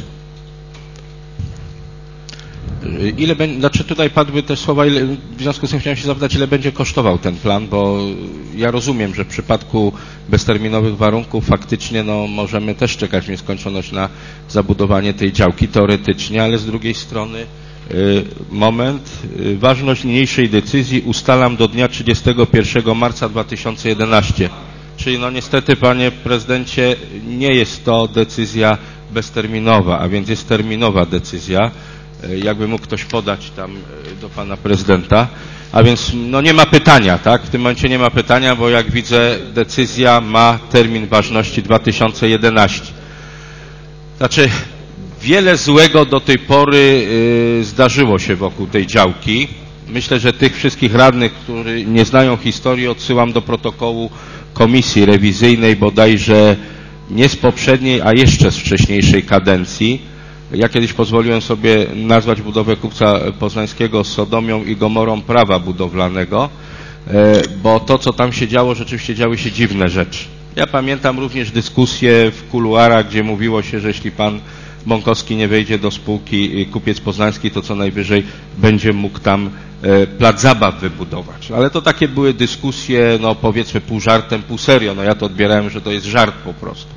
Ile będzie, znaczy tutaj padły też słowa, ile, w związku z tym chciałem się zapytać, ile będzie kosztował ten plan, bo ja rozumiem, że w przypadku bezterminowych warunków faktycznie no, możemy też czekać w nieskończoność na zabudowanie tej działki teoretycznie, ale z drugiej strony y, moment, y, ważność niniejszej decyzji ustalam do dnia trzydziestego pierwszego marca dwa tysiące jedenastego. Czyli no niestety, panie prezydencie, nie jest to decyzja bezterminowa, a więc jest terminowa decyzja. Jakby mógł ktoś podać tam do pana prezydenta, a więc no nie ma pytania, tak? W tym momencie nie ma pytania, bo jak widzę decyzja ma termin ważności dwa tysiące jedenasty. Znaczy wiele złego do tej pory y, zdarzyło się wokół tej działki. Myślę, że tych wszystkich radnych, którzy nie znają historii, odsyłam do protokołu komisji rewizyjnej bodajże nie z poprzedniej, a jeszcze z wcześniejszej kadencji. Ja kiedyś pozwoliłem sobie nazwać budowę Kupca Poznańskiego Sodomią i Gomorą prawa budowlanego, bo to, co tam się działo, rzeczywiście działy się dziwne rzeczy. Ja pamiętam również dyskusję w kuluarach, gdzie mówiło się, że jeśli pan Bąkowski nie wejdzie do spółki Kupiec Poznański, to co najwyżej będzie mógł tam plac zabaw wybudować. Ale to takie były dyskusje, no powiedzmy pół żartem, pół serio. No ja to odbierałem, że to jest żart po prostu.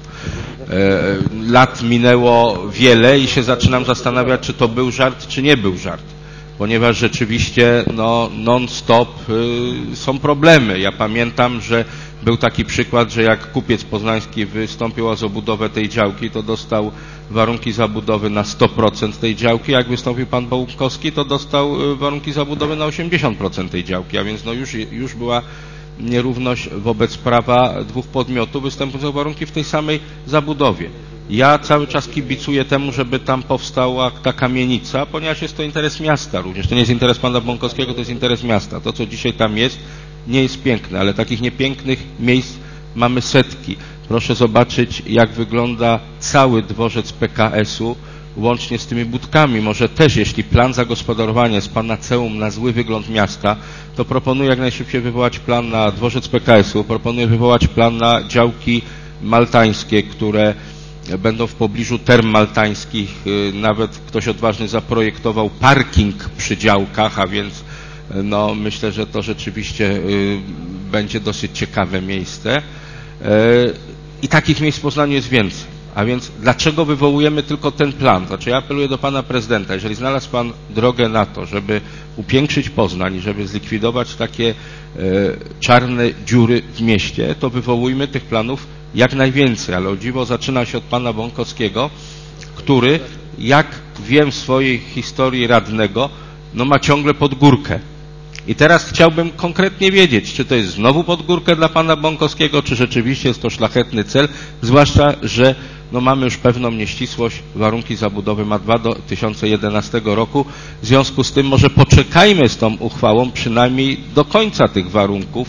Lat minęło wiele i się zaczynam zastanawiać, czy to był żart, czy nie był żart. Ponieważ rzeczywiście no, non-stop y, są problemy. Ja pamiętam, że był taki przykład, że jak Kupiec Poznański wystąpił o zabudowę tej działki, to dostał warunki zabudowy na sto procent tej działki. Jak wystąpił pan Bąkowski, to dostał warunki zabudowy na osiemdziesiąt procent tej działki. A więc no już, już była nierówność wobec prawa dwóch podmiotów występujących warunki w tej samej zabudowie. Ja cały czas kibicuję temu, żeby tam powstała ta kamienica, ponieważ jest to interes miasta również. To nie jest interes pana Bąkowskiego, to jest interes miasta. To, co dzisiaj tam jest, nie jest piękne, ale takich niepięknych miejsc mamy setki. Proszę zobaczyć, jak wygląda cały dworzec P K S-u, łącznie z tymi budkami. Może też, jeśli plan zagospodarowania jest panaceum na zły wygląd miasta, to proponuję jak najszybciej wywołać plan na dworzec P K S-u, proponuję wywołać plan na działki maltańskie, które będą w pobliżu term maltańskich. Nawet ktoś odważny zaprojektował parking przy działkach, a więc no, myślę, że to rzeczywiście y, będzie dosyć ciekawe miejsce. Y, I takich miejsc w Poznaniu jest więcej. A więc dlaczego wywołujemy tylko ten plan? Znaczy ja apeluję do pana prezydenta, jeżeli znalazł pan drogę na to, żeby upiększyć Poznań, żeby zlikwidować takie e, czarne dziury w mieście, to wywołujmy tych planów jak najwięcej. Ale o dziwo zaczyna się od pana Bąkowskiego, który, jak wiem w swojej historii radnego, no ma ciągle pod górkę. I teraz chciałbym konkretnie wiedzieć, czy to jest znowu pod górkę dla pana Bąkowskiego, czy rzeczywiście jest to szlachetny cel, zwłaszcza, że no mamy już pewną nieścisłość, warunki zabudowy ma dwa tysiące jedenastego roku, w związku z tym może poczekajmy z tą uchwałą przynajmniej do końca tych warunków,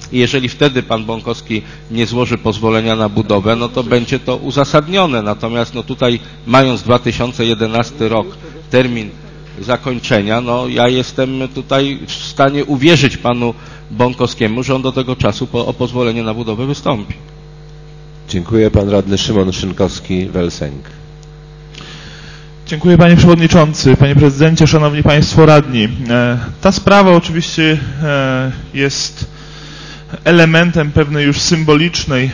I jeżeli wtedy pan Bąkowski nie złoży pozwolenia na budowę, no to będzie to uzasadnione. Natomiast no tutaj, mając dwa tysiące jedenasty rok, termin zakończenia, no ja jestem tutaj w stanie uwierzyć panu Bąkowskiemu, że on do tego czasu po, o pozwolenie na budowę wystąpi. Dziękuję. Pan radny Szymon Szynkowski-Welsenk. Dziękuję panie przewodniczący, panie prezydencie, szanowni państwo radni. Ta sprawa oczywiście jest elementem pewnej już symbolicznej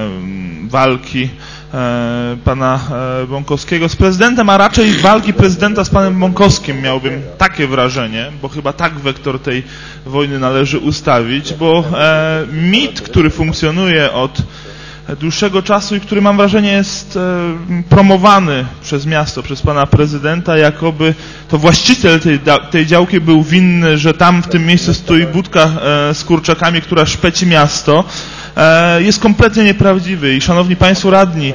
walki pana Bąkowskiego z prezydentem, a raczej walki prezydenta z panem Bąkowskim, miałbym takie wrażenie, bo chyba tak wektor tej wojny należy ustawić, bo mit, który funkcjonuje od dłuższego czasu i który, mam wrażenie, jest e, promowany przez miasto, przez pana prezydenta, jakoby to właściciel tej, tej działki był winny, że tam w tym miejscu stoi budka e, z kurczakami, która szpeci miasto, e, jest kompletnie nieprawdziwy. I szanowni państwo radni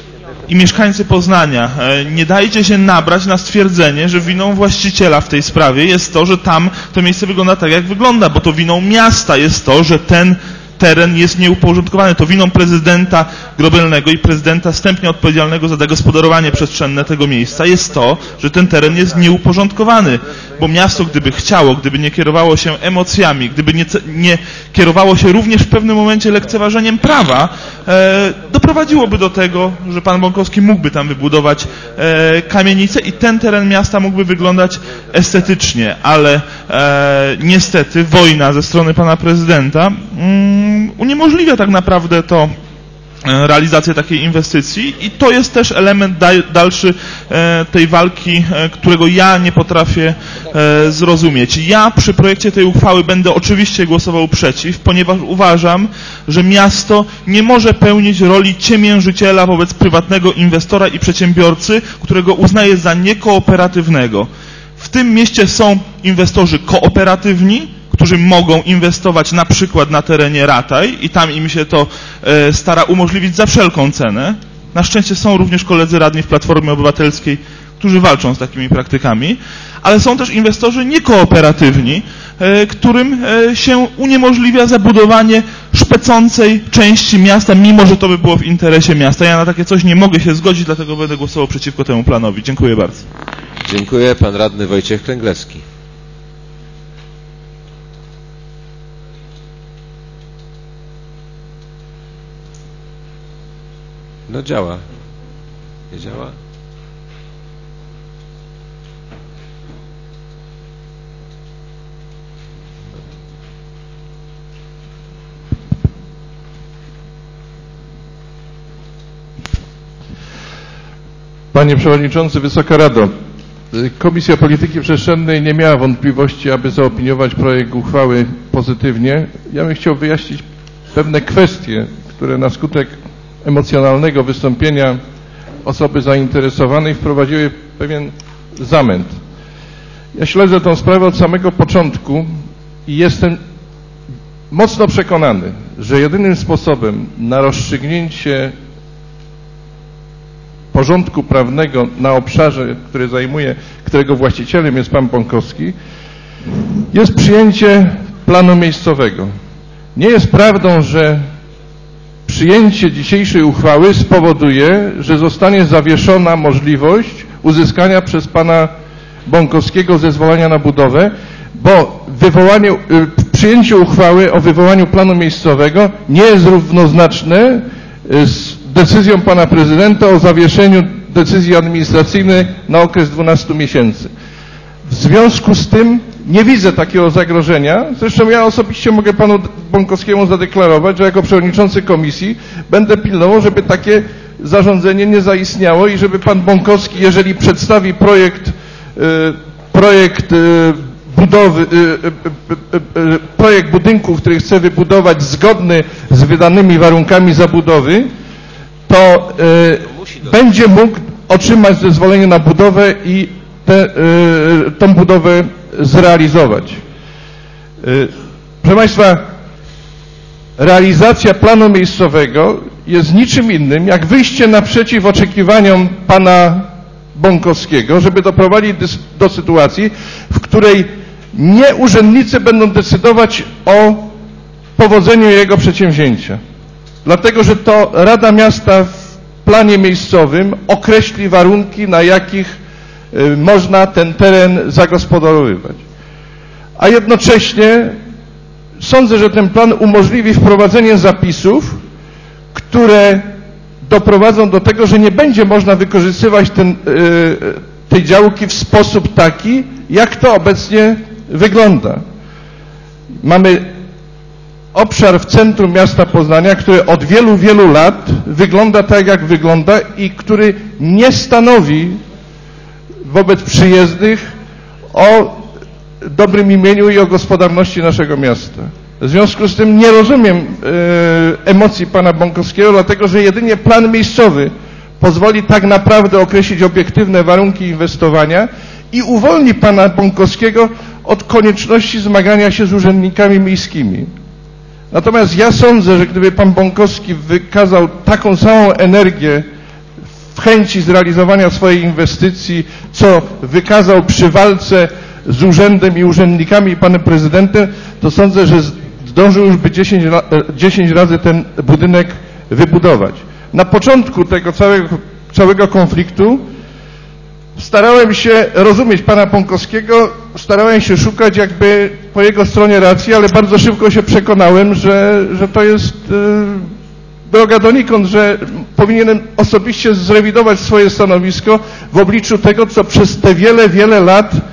i mieszkańcy Poznania, e, nie dajcie się nabrać na stwierdzenie, że winą właściciela w tej sprawie jest to, że tam to miejsce wygląda tak, jak wygląda, bo to winą miasta jest to, że ten teren jest nieuporządkowany. To winą prezydenta Grobelnego i prezydenta wstępnie odpowiedzialnego za zagospodarowanie przestrzenne tego miejsca jest to, że ten teren jest nieuporządkowany. Bo miasto, gdyby chciało, gdyby nie kierowało się emocjami, gdyby nie, nie kierowało się również w pewnym momencie lekceważeniem prawa, e, doprowadziłoby do tego, że pan Bąkowski mógłby tam wybudować e, kamienicę i ten teren miasta mógłby wyglądać estetycznie. Ale e, niestety wojna ze strony pana prezydenta mm, uniemożliwia tak naprawdę to realizację takiej inwestycji i to jest też element dalszy tej walki, którego ja nie potrafię zrozumieć. Ja przy projekcie tej uchwały będę oczywiście głosował przeciw, ponieważ uważam, że miasto nie może pełnić roli ciemiężyciela wobec prywatnego inwestora i przedsiębiorcy, którego uznaje za niekooperatywnego. W tym mieście są inwestorzy kooperatywni, którzy mogą inwestować na przykład na terenie Rataj i tam im się to e, stara umożliwić za wszelką cenę. Na szczęście są również koledzy radni w Platformie Obywatelskiej, którzy walczą z takimi praktykami, ale są też inwestorzy niekooperatywni, e, którym e, się uniemożliwia zabudowanie szpecącej części miasta, mimo że to by było w interesie miasta. Ja na takie coś nie mogę się zgodzić, dlatego będę głosował przeciwko temu planowi. Dziękuję bardzo. Dziękuję. Pan radny Wojciech Kręglewski. No działa. Nie działa? Panie Przewodniczący, Wysoka Rado, Komisja Polityki Przestrzennej nie miała wątpliwości, aby zaopiniować projekt uchwały pozytywnie. Ja bym chciał wyjaśnić pewne kwestie, które na skutek emocjonalnego wystąpienia osoby zainteresowanej wprowadziły pewien zamęt. Ja śledzę tę sprawę od samego początku i jestem mocno przekonany, że jedynym sposobem na rozstrzygnięcie porządku prawnego na obszarze, który zajmuje, którego właścicielem jest pan Bąkowski, jest przyjęcie planu miejscowego. Nie jest prawdą, że przyjęcie dzisiejszej uchwały spowoduje, że zostanie zawieszona możliwość uzyskania przez pana Bąkowskiego zezwolenia na budowę, bo wywołanie, przyjęcie uchwały o wywołaniu planu miejscowego nie jest równoznaczne z decyzją pana prezydenta o zawieszeniu decyzji administracyjnej na okres dwunastu miesięcy. W związku z tym nie widzę takiego zagrożenia. Zresztą ja osobiście mogę panu Bąkowskiemu zadeklarować, że jako przewodniczący komisji będę pilnował, żeby takie zarządzenie nie zaistniało i żeby pan Bąkowski, jeżeli przedstawi projekt, projekt budowy, projekt budynku, który chce wybudować zgodny z wydanymi warunkami zabudowy, to będzie mógł otrzymać zezwolenie na budowę i tę tą budowę zrealizować. Proszę Państwa, realizacja planu miejscowego jest niczym innym jak wyjście naprzeciw oczekiwaniom pana Bąkowskiego, żeby doprowadzić do sytuacji, w której nie urzędnicy będą decydować o powodzeniu jego przedsięwzięcia. Dlatego, że to Rada Miasta w planie miejscowym określi warunki, na jakich można ten teren zagospodarowywać. A jednocześnie sądzę, że ten plan umożliwi wprowadzenie zapisów, które doprowadzą do tego, że nie będzie można wykorzystywać ten, tej działki w sposób taki, jak to obecnie wygląda. Mamy obszar w centrum miasta Poznania, który od wielu, wielu lat wygląda tak, jak wygląda i który nie stanowi wobec przyjezdnych o dobrym imieniu i o gospodarności naszego miasta. W związku z tym nie rozumiem e, emocji pana Bąkowskiego, dlatego że jedynie plan miejscowy pozwoli tak naprawdę określić obiektywne warunki inwestowania i uwolni pana Bąkowskiego od konieczności zmagania się z urzędnikami miejskimi. Natomiast ja sądzę, że gdyby pan Bąkowski wykazał taką samą energię w chęci zrealizowania swojej inwestycji, co wykazał przy walce z urzędem i urzędnikami i panem prezydentem, to sądzę, że zdążył już by dziesięć razy ten budynek wybudować. Na początku tego całego, całego konfliktu starałem się rozumieć pana Bąkowskiego, starałem się szukać jakby po jego stronie racji, ale bardzo szybko się przekonałem, że, że to jest e, droga donikąd, że powinienem osobiście zrewidować swoje stanowisko w obliczu tego, co przez te wiele, wiele lat e,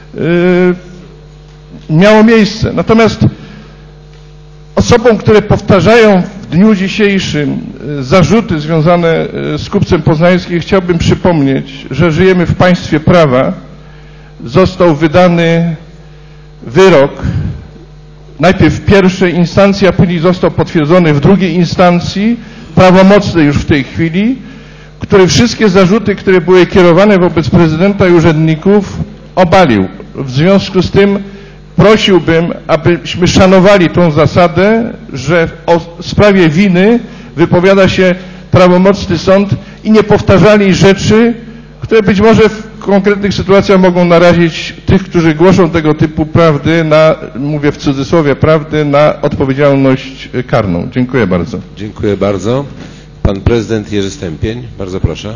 miało miejsce. Natomiast osobom, które powtarzają w dniu dzisiejszym zarzuty związane z kupcem poznańskim, chciałbym przypomnieć, że żyjemy w państwie prawa. Został wydany wyrok najpierw w pierwszej instancji, a później został potwierdzony w drugiej instancji, prawomocny już w tej chwili, który wszystkie zarzuty, które były kierowane wobec prezydenta i urzędników, obalił. W związku z tym prosiłbym, abyśmy szanowali tą zasadę, że o sprawie winy wypowiada się prawomocny sąd i nie powtarzali rzeczy, które być może w konkretnych sytuacjach mogą narazić tych, którzy głoszą tego typu prawdy, na, mówię w cudzysłowie, prawdy, na odpowiedzialność karną. Dziękuję bardzo. Dziękuję bardzo. Pan prezydent Jerzy Stępień. Bardzo proszę.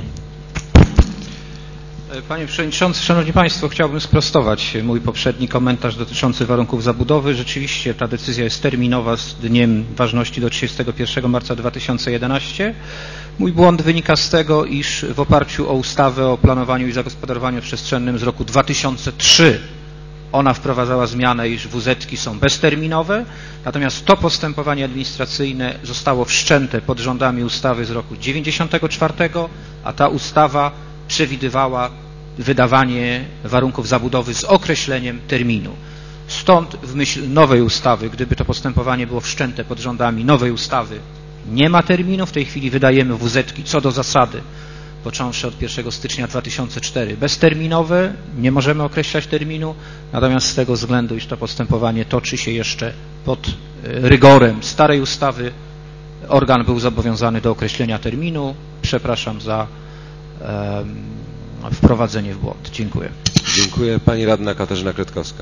Panie Przewodniczący, Szanowni Państwo, chciałbym sprostować mój poprzedni komentarz dotyczący warunków zabudowy. Rzeczywiście ta decyzja jest terminowa z dniem ważności do trzydziestego pierwszego marca dwa tysiące jedenastego. Mój błąd wynika z tego, iż w oparciu o ustawę o planowaniu i zagospodarowaniu przestrzennym z roku dwa tysiące trzeciego ona wprowadzała zmianę, iż W Z-ki są bezterminowe, natomiast to postępowanie administracyjne zostało wszczęte pod rządami ustawy z roku dziewięćdziesiątego czwartego, a ta ustawa przewidywała wydawanie warunków zabudowy z określeniem terminu. Stąd w myśl nowej ustawy, gdyby to postępowanie było wszczęte pod rządami nowej ustawy, nie ma terminu. W tej chwili wydajemy W Z-ki co do zasady, począwszy od pierwszego stycznia dwa tysiące czwartego, bezterminowe, nie możemy określać terminu, natomiast z tego względu, iż to postępowanie toczy się jeszcze pod rygorem starej ustawy, organ był zobowiązany do określenia terminu. Przepraszam za um, wprowadzenie w błąd. Dziękuję. Dziękuję. Pani radna Katarzyna Kretkowska.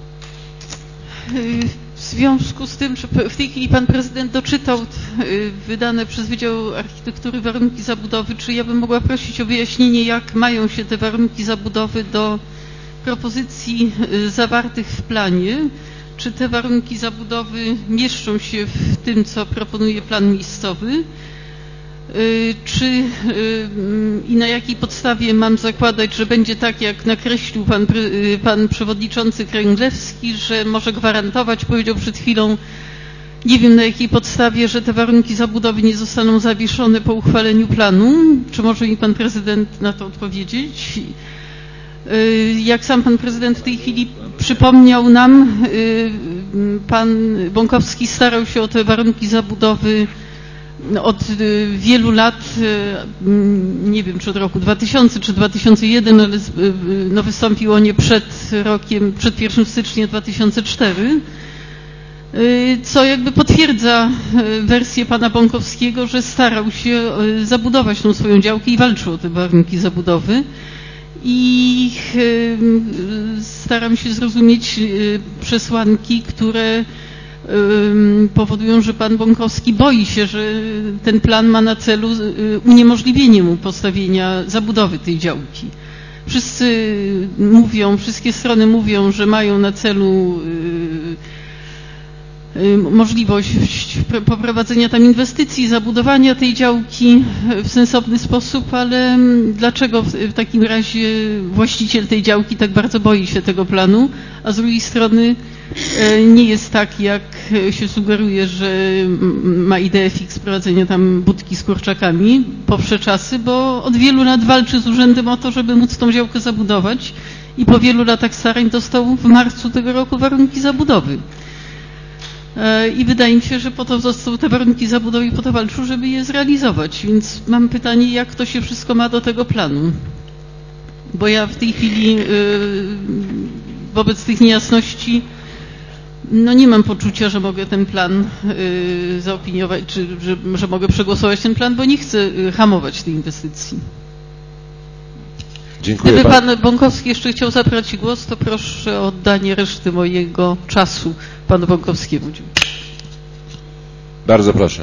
W związku z tym, że w tej chwili pan prezydent doczytał wydane przez Wydział Architektury warunki zabudowy, czy ja bym mogła prosić o wyjaśnienie, jak mają się te warunki zabudowy do propozycji zawartych w planie? Czy te warunki zabudowy mieszczą się w tym, co proponuje plan miejscowy? Czy i na jakiej podstawie mam zakładać, że będzie tak, jak nakreślił pan, pan przewodniczący Kręglewski, że może gwarantować, powiedział przed chwilą, nie wiem na jakiej podstawie, że te warunki zabudowy nie zostaną zawieszone po uchwaleniu planu. Czy może mi pan prezydent na to odpowiedzieć? Jak sam pan prezydent w tej chwili przypomniał nam, pan Bąkowski starał się o te warunki zabudowy od wielu lat, nie wiem czy od roku dwa tysiące czy dwa tysiące jeden, ale no wystąpiło nie przed rokiem, przed pierwszego stycznia dwa tysiące czwartego, co jakby potwierdza wersję pana Bąkowskiego, że starał się zabudować tą swoją działkę i walczył o te warunki zabudowy. I staram się zrozumieć przesłanki, które powodują, że pan Bąkowski boi się, że ten plan ma na celu uniemożliwienie mu postawienia zabudowy tej działki. Wszyscy mówią, wszystkie strony mówią, że mają na celu możliwość poprowadzenia tam inwestycji, zabudowania tej działki w sensowny sposób, ale dlaczego w takim razie właściciel tej działki tak bardzo boi się tego planu, a z drugiej strony nie jest tak, jak się sugeruje, że ma ideę fix prowadzenia tam budki z kurczakami, poprze czasy, bo od wielu lat walczy z urzędem o to, żeby móc tą działkę zabudować i po wielu latach starań dostał w marcu tego roku warunki zabudowy. I wydaje mi się, że po to zostały te warunki zabudowy i po to walczył, żeby je zrealizować. Więc mam pytanie, jak to się wszystko ma do tego planu? Bo ja w tej chwili wobec tych niejasności no nie mam poczucia, że mogę ten plan zaopiniować, czy że, że mogę przegłosować ten plan, bo nie chcę hamować tej inwestycji. Dziękuję. Gdyby pan Bąkowski jeszcze chciał zabrać głos, to proszę o oddanie reszty mojego czasu panu Bąkowskiemu. Bardzo proszę.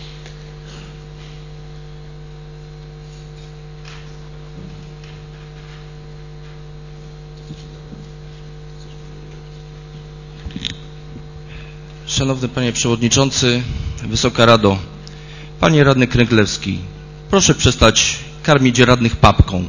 Szanowny Panie Przewodniczący, Wysoka Rado, Panie Radny Kręglewski, proszę przestać karmić radnych papką.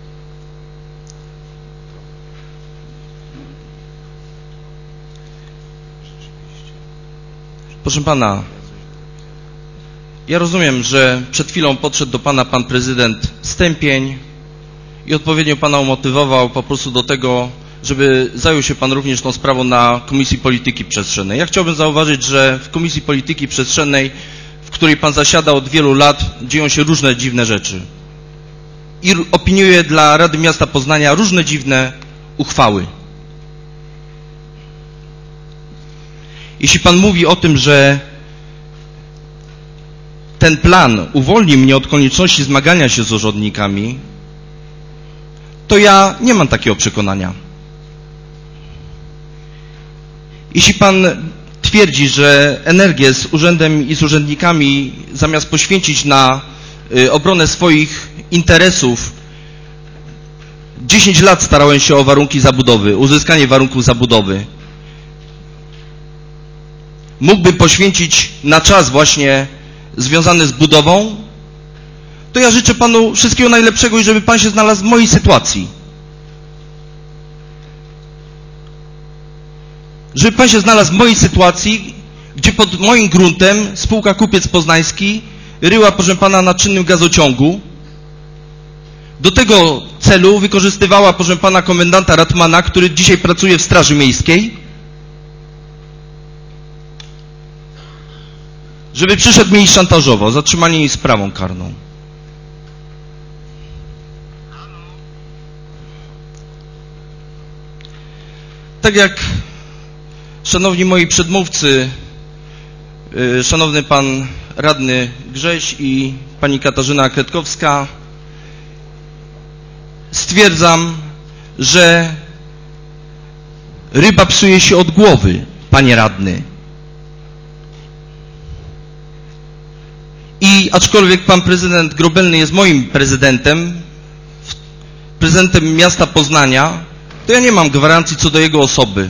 Proszę Pana, ja rozumiem, że przed chwilą podszedł do Pana Pan Prezydent Stępień i odpowiednio Pana umotywował po prostu do tego, żeby zajął się Pan również tą sprawą na Komisji Polityki Przestrzennej. Ja chciałbym zauważyć, że w Komisji Polityki Przestrzennej, w której Pan zasiada od wielu lat, dzieją się różne dziwne rzeczy. I opiniuje dla Rady Miasta Poznania różne dziwne uchwały. Jeśli Pan mówi o tym, że ten plan uwolni mnie od konieczności zmagania się z urzędnikami, to ja nie mam takiego przekonania. Jeśli Pan twierdzi, że energię z urzędem i z urzędnikami zamiast poświęcić na y, obronę swoich interesów, dziesięć lat starałem się o warunki zabudowy, uzyskanie warunków zabudowy, mógłbym poświęcić na czas właśnie związany z budową, to ja życzę Panu wszystkiego najlepszego i żeby Pan się znalazł w mojej sytuacji. Żeby Pan się znalazł w mojej sytuacji, gdzie pod moim gruntem spółka Kupiec Poznański ryła, proszę Pana, na czynnym gazociągu. Do tego celu wykorzystywała, proszę Pana, komendanta Ratmana, który dzisiaj pracuje w Straży Miejskiej, żeby przyszedł mnie i szantażował, zatrzymanie jej sprawą karną. Tak jak szanowni moi przedmówcy, yy, szanowny pan radny Grześ i pani Katarzyna Kretkowska, stwierdzam, że ryba psuje się od głowy, panie radny. I aczkolwiek pan prezydent Grobelny jest moim prezydentem, prezydentem miasta Poznania, to ja nie mam gwarancji co do jego osoby,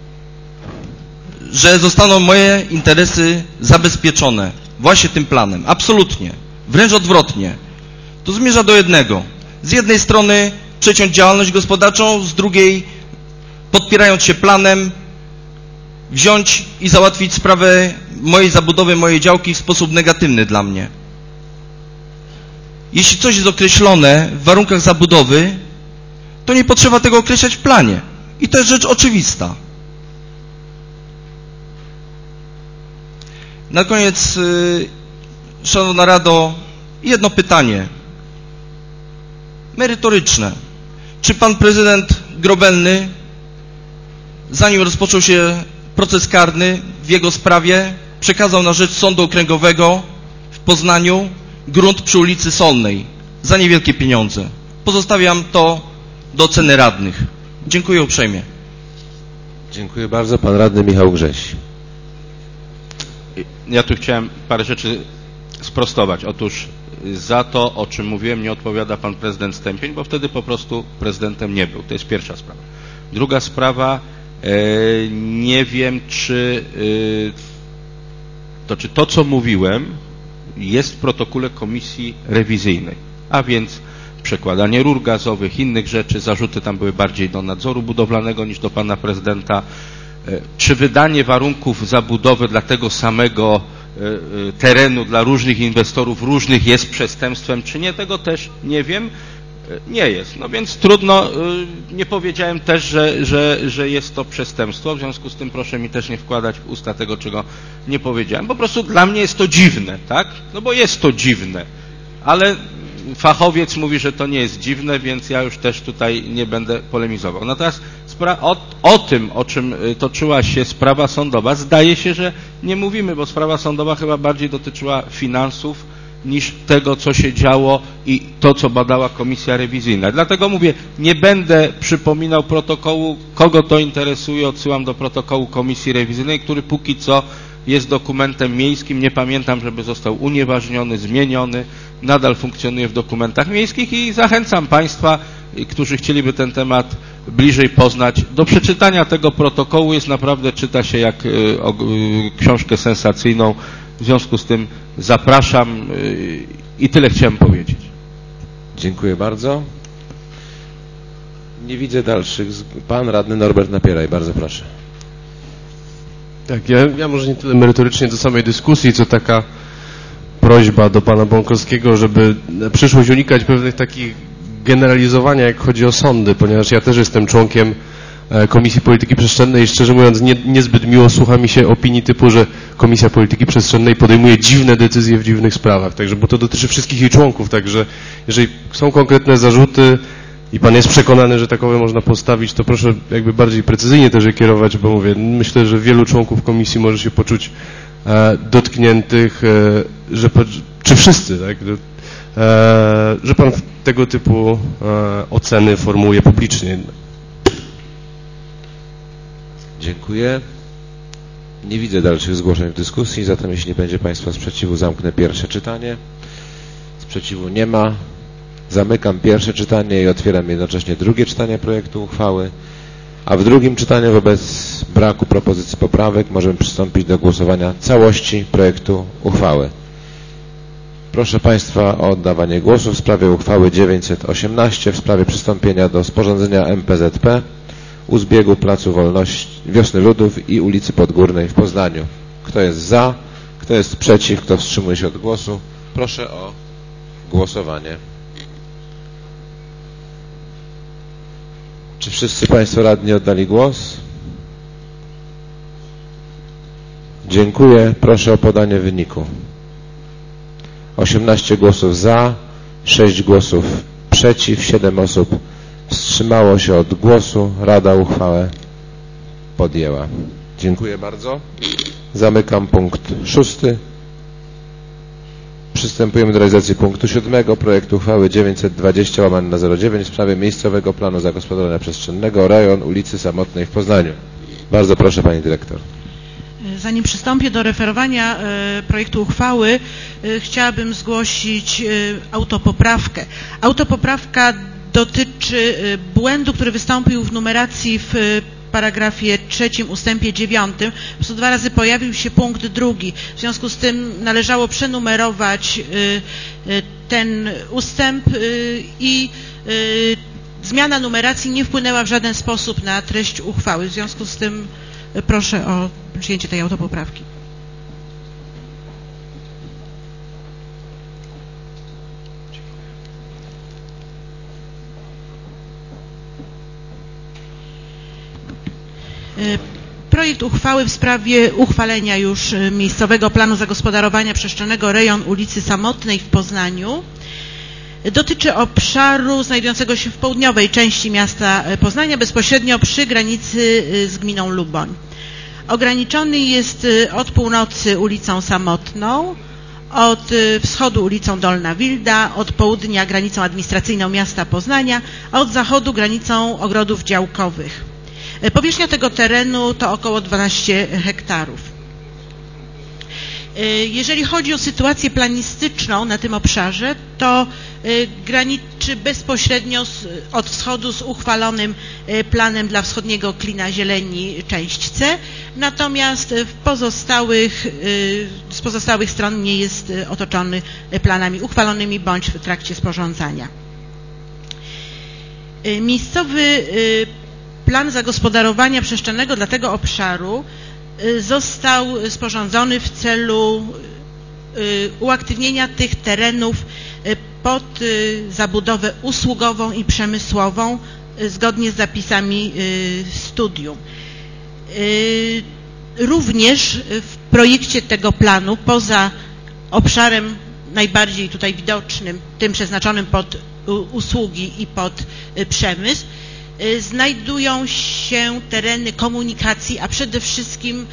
że zostaną moje interesy zabezpieczone właśnie tym planem. Absolutnie. Wręcz odwrotnie. To zmierza do jednego. Z jednej strony przeciąć działalność gospodarczą, z drugiej, podpierając się planem, wziąć i załatwić sprawę mojej zabudowy, mojej działki w sposób negatywny dla mnie. Jeśli coś jest określone w warunkach zabudowy, to nie potrzeba tego określać w planie. I to jest rzecz oczywista. Na koniec, yy, Szanowna Rado, jedno pytanie. Merytoryczne. Czy pan prezydent Grobelny, zanim rozpoczął się proces karny w jego sprawie, przekazał na rzecz Sądu Okręgowego w Poznaniu grunt przy ulicy Solnej za niewielkie pieniądze? Pozostawiam to do oceny radnych. Dziękuję uprzejmie. Dziękuję bardzo. Pan radny Michał Grześ. Ja tu chciałem parę rzeczy sprostować. Otóż za to, o czym mówiłem, nie odpowiada pan prezydent Stępień, bo wtedy po prostu prezydentem nie był. To jest pierwsza sprawa. Druga sprawa, nie wiem, czy to, czy to, co mówiłem, jest w protokole komisji rewizyjnej, a więc przekładanie rur gazowych, innych rzeczy, zarzuty tam były bardziej do nadzoru budowlanego niż do pana prezydenta. Czy wydanie warunków zabudowy dla tego samego terenu dla różnych inwestorów różnych jest przestępstwem, czy nie, tego też nie wiem. Nie jest. No więc trudno, nie powiedziałem też, że, że, że jest to przestępstwo, w związku z tym proszę mi też nie wkładać w usta tego, czego nie powiedziałem. Po prostu dla mnie jest to dziwne, tak? No bo jest to dziwne, ale fachowiec mówi, że to nie jest dziwne, więc ja już też tutaj nie będę polemizował. Natomiast o, o tym, o czym toczyła się sprawa sądowa, zdaje się, że nie mówimy, bo sprawa sądowa chyba bardziej dotyczyła finansów niż tego, co się działo i to, co badała komisja rewizyjna. Dlatego mówię, nie będę przypominał protokołu, kogo to interesuje, odsyłam do protokołu komisji rewizyjnej, który póki co jest dokumentem miejskim, nie pamiętam, żeby został unieważniony, zmieniony, nadal funkcjonuje w dokumentach miejskich i zachęcam Państwa, którzy chcieliby ten temat bliżej poznać, do przeczytania tego protokołu. Jest naprawdę, czyta się jak y, o, y, książkę sensacyjną, w związku z tym zapraszam y, i tyle chciałem powiedzieć. Dziękuję bardzo. Nie widzę dalszych. Pan radny Norbert Napieraj, bardzo proszę. Tak, ja, ja może nie tyle merytorycznie do samej dyskusji, co taka prośba do pana Bąkowskiego, żeby na przyszłość unikać pewnych takich generalizowania, jak chodzi o sądy, ponieważ ja też jestem członkiem Komisji Polityki Przestrzennej i szczerze mówiąc nie, niezbyt miło słucha mi się opinii typu, że Komisja Polityki Przestrzennej podejmuje dziwne decyzje w dziwnych sprawach, także, bo to dotyczy wszystkich jej członków, także jeżeli są konkretne zarzuty i pan jest przekonany, że takowe można postawić, to proszę jakby bardziej precyzyjnie też je kierować, bo mówię, myślę, że wielu członków komisji może się poczuć e, dotkniętych, e, że, czy wszyscy, tak, e, że pan tego typu e, oceny formułuje publicznie. Dziękuję. Nie widzę dalszych zgłoszeń w dyskusji, zatem jeśli nie będzie Państwa sprzeciwu, zamknę pierwsze czytanie. Sprzeciwu nie ma. Zamykam pierwsze czytanie i otwieram jednocześnie drugie czytanie projektu uchwały, a w drugim czytaniu wobec braku propozycji poprawek możemy przystąpić do głosowania całości projektu uchwały. Proszę Państwa o oddawanie głosu w sprawie uchwały dziewięćset osiemnaście w sprawie przystąpienia do sporządzenia M P Z P u zbiegu Placu Wolności, Wiosny Ludów i ulicy Podgórnej w Poznaniu. Kto jest za? Kto jest przeciw? Kto wstrzymuje się od głosu? Proszę o głosowanie. Czy wszyscy Państwo radni oddali głos? Dziękuję. Proszę o podanie wyniku. osiemnaście głosów za, sześć głosów przeciw, siedem osób wstrzymało się od głosu. Rada uchwałę podjęła. Dziękuję bardzo. Zamykam punkt szósty. Przystępujemy do realizacji punktu siódmego projektu uchwały dziewięćset dwadzieścia łamane na zero dziewięć w sprawie miejscowego planu zagospodarowania przestrzennego rejon ulicy Samotnej w Poznaniu. Bardzo proszę Pani Dyrektor. Zanim przystąpię do referowania e, projektu uchwały, e, chciałabym zgłosić e, autopoprawkę. Autopoprawka dotyczy e, błędu, który wystąpił w numeracji w e, paragrafie trzecim ustępie dziewiątym. Po prostu dwa razy pojawił się punkt drugi. W związku z tym należało przenumerować e, e, ten ustęp e, i e, zmiana numeracji nie wpłynęła w żaden sposób na treść uchwały. W związku z tym proszę o przyjęcie tej autopoprawki. Projekt uchwały w sprawie uchwalenia już miejscowego planu zagospodarowania przestrzennego rejon ulicy Samotnej w Poznaniu dotyczy obszaru znajdującego się w południowej części miasta Poznania, bezpośrednio przy granicy z gminą Luboń. Ograniczony jest od północy ulicą Samotną, od wschodu ulicą Dolna Wilda, od południa granicą administracyjną miasta Poznania, a od zachodu granicą ogrodów działkowych. Powierzchnia tego terenu to około dwanaście hektarów. Jeżeli chodzi o sytuację planistyczną na tym obszarze, to graniczy bezpośrednio z, od wschodu z uchwalonym planem dla wschodniego klina zieleni część C, natomiast w pozostałych, z pozostałych stron nie jest otoczony planami uchwalonymi bądź w trakcie sporządzania. Miejscowy plan zagospodarowania przestrzennego dla tego obszaru został sporządzony w celu uaktywnienia tych terenów pod zabudowę usługową i przemysłową zgodnie z zapisami studium. Również w projekcie tego planu, poza obszarem najbardziej tutaj widocznym, tym przeznaczonym pod usługi i pod przemysł, znajdują się tereny komunikacji, a przede wszystkim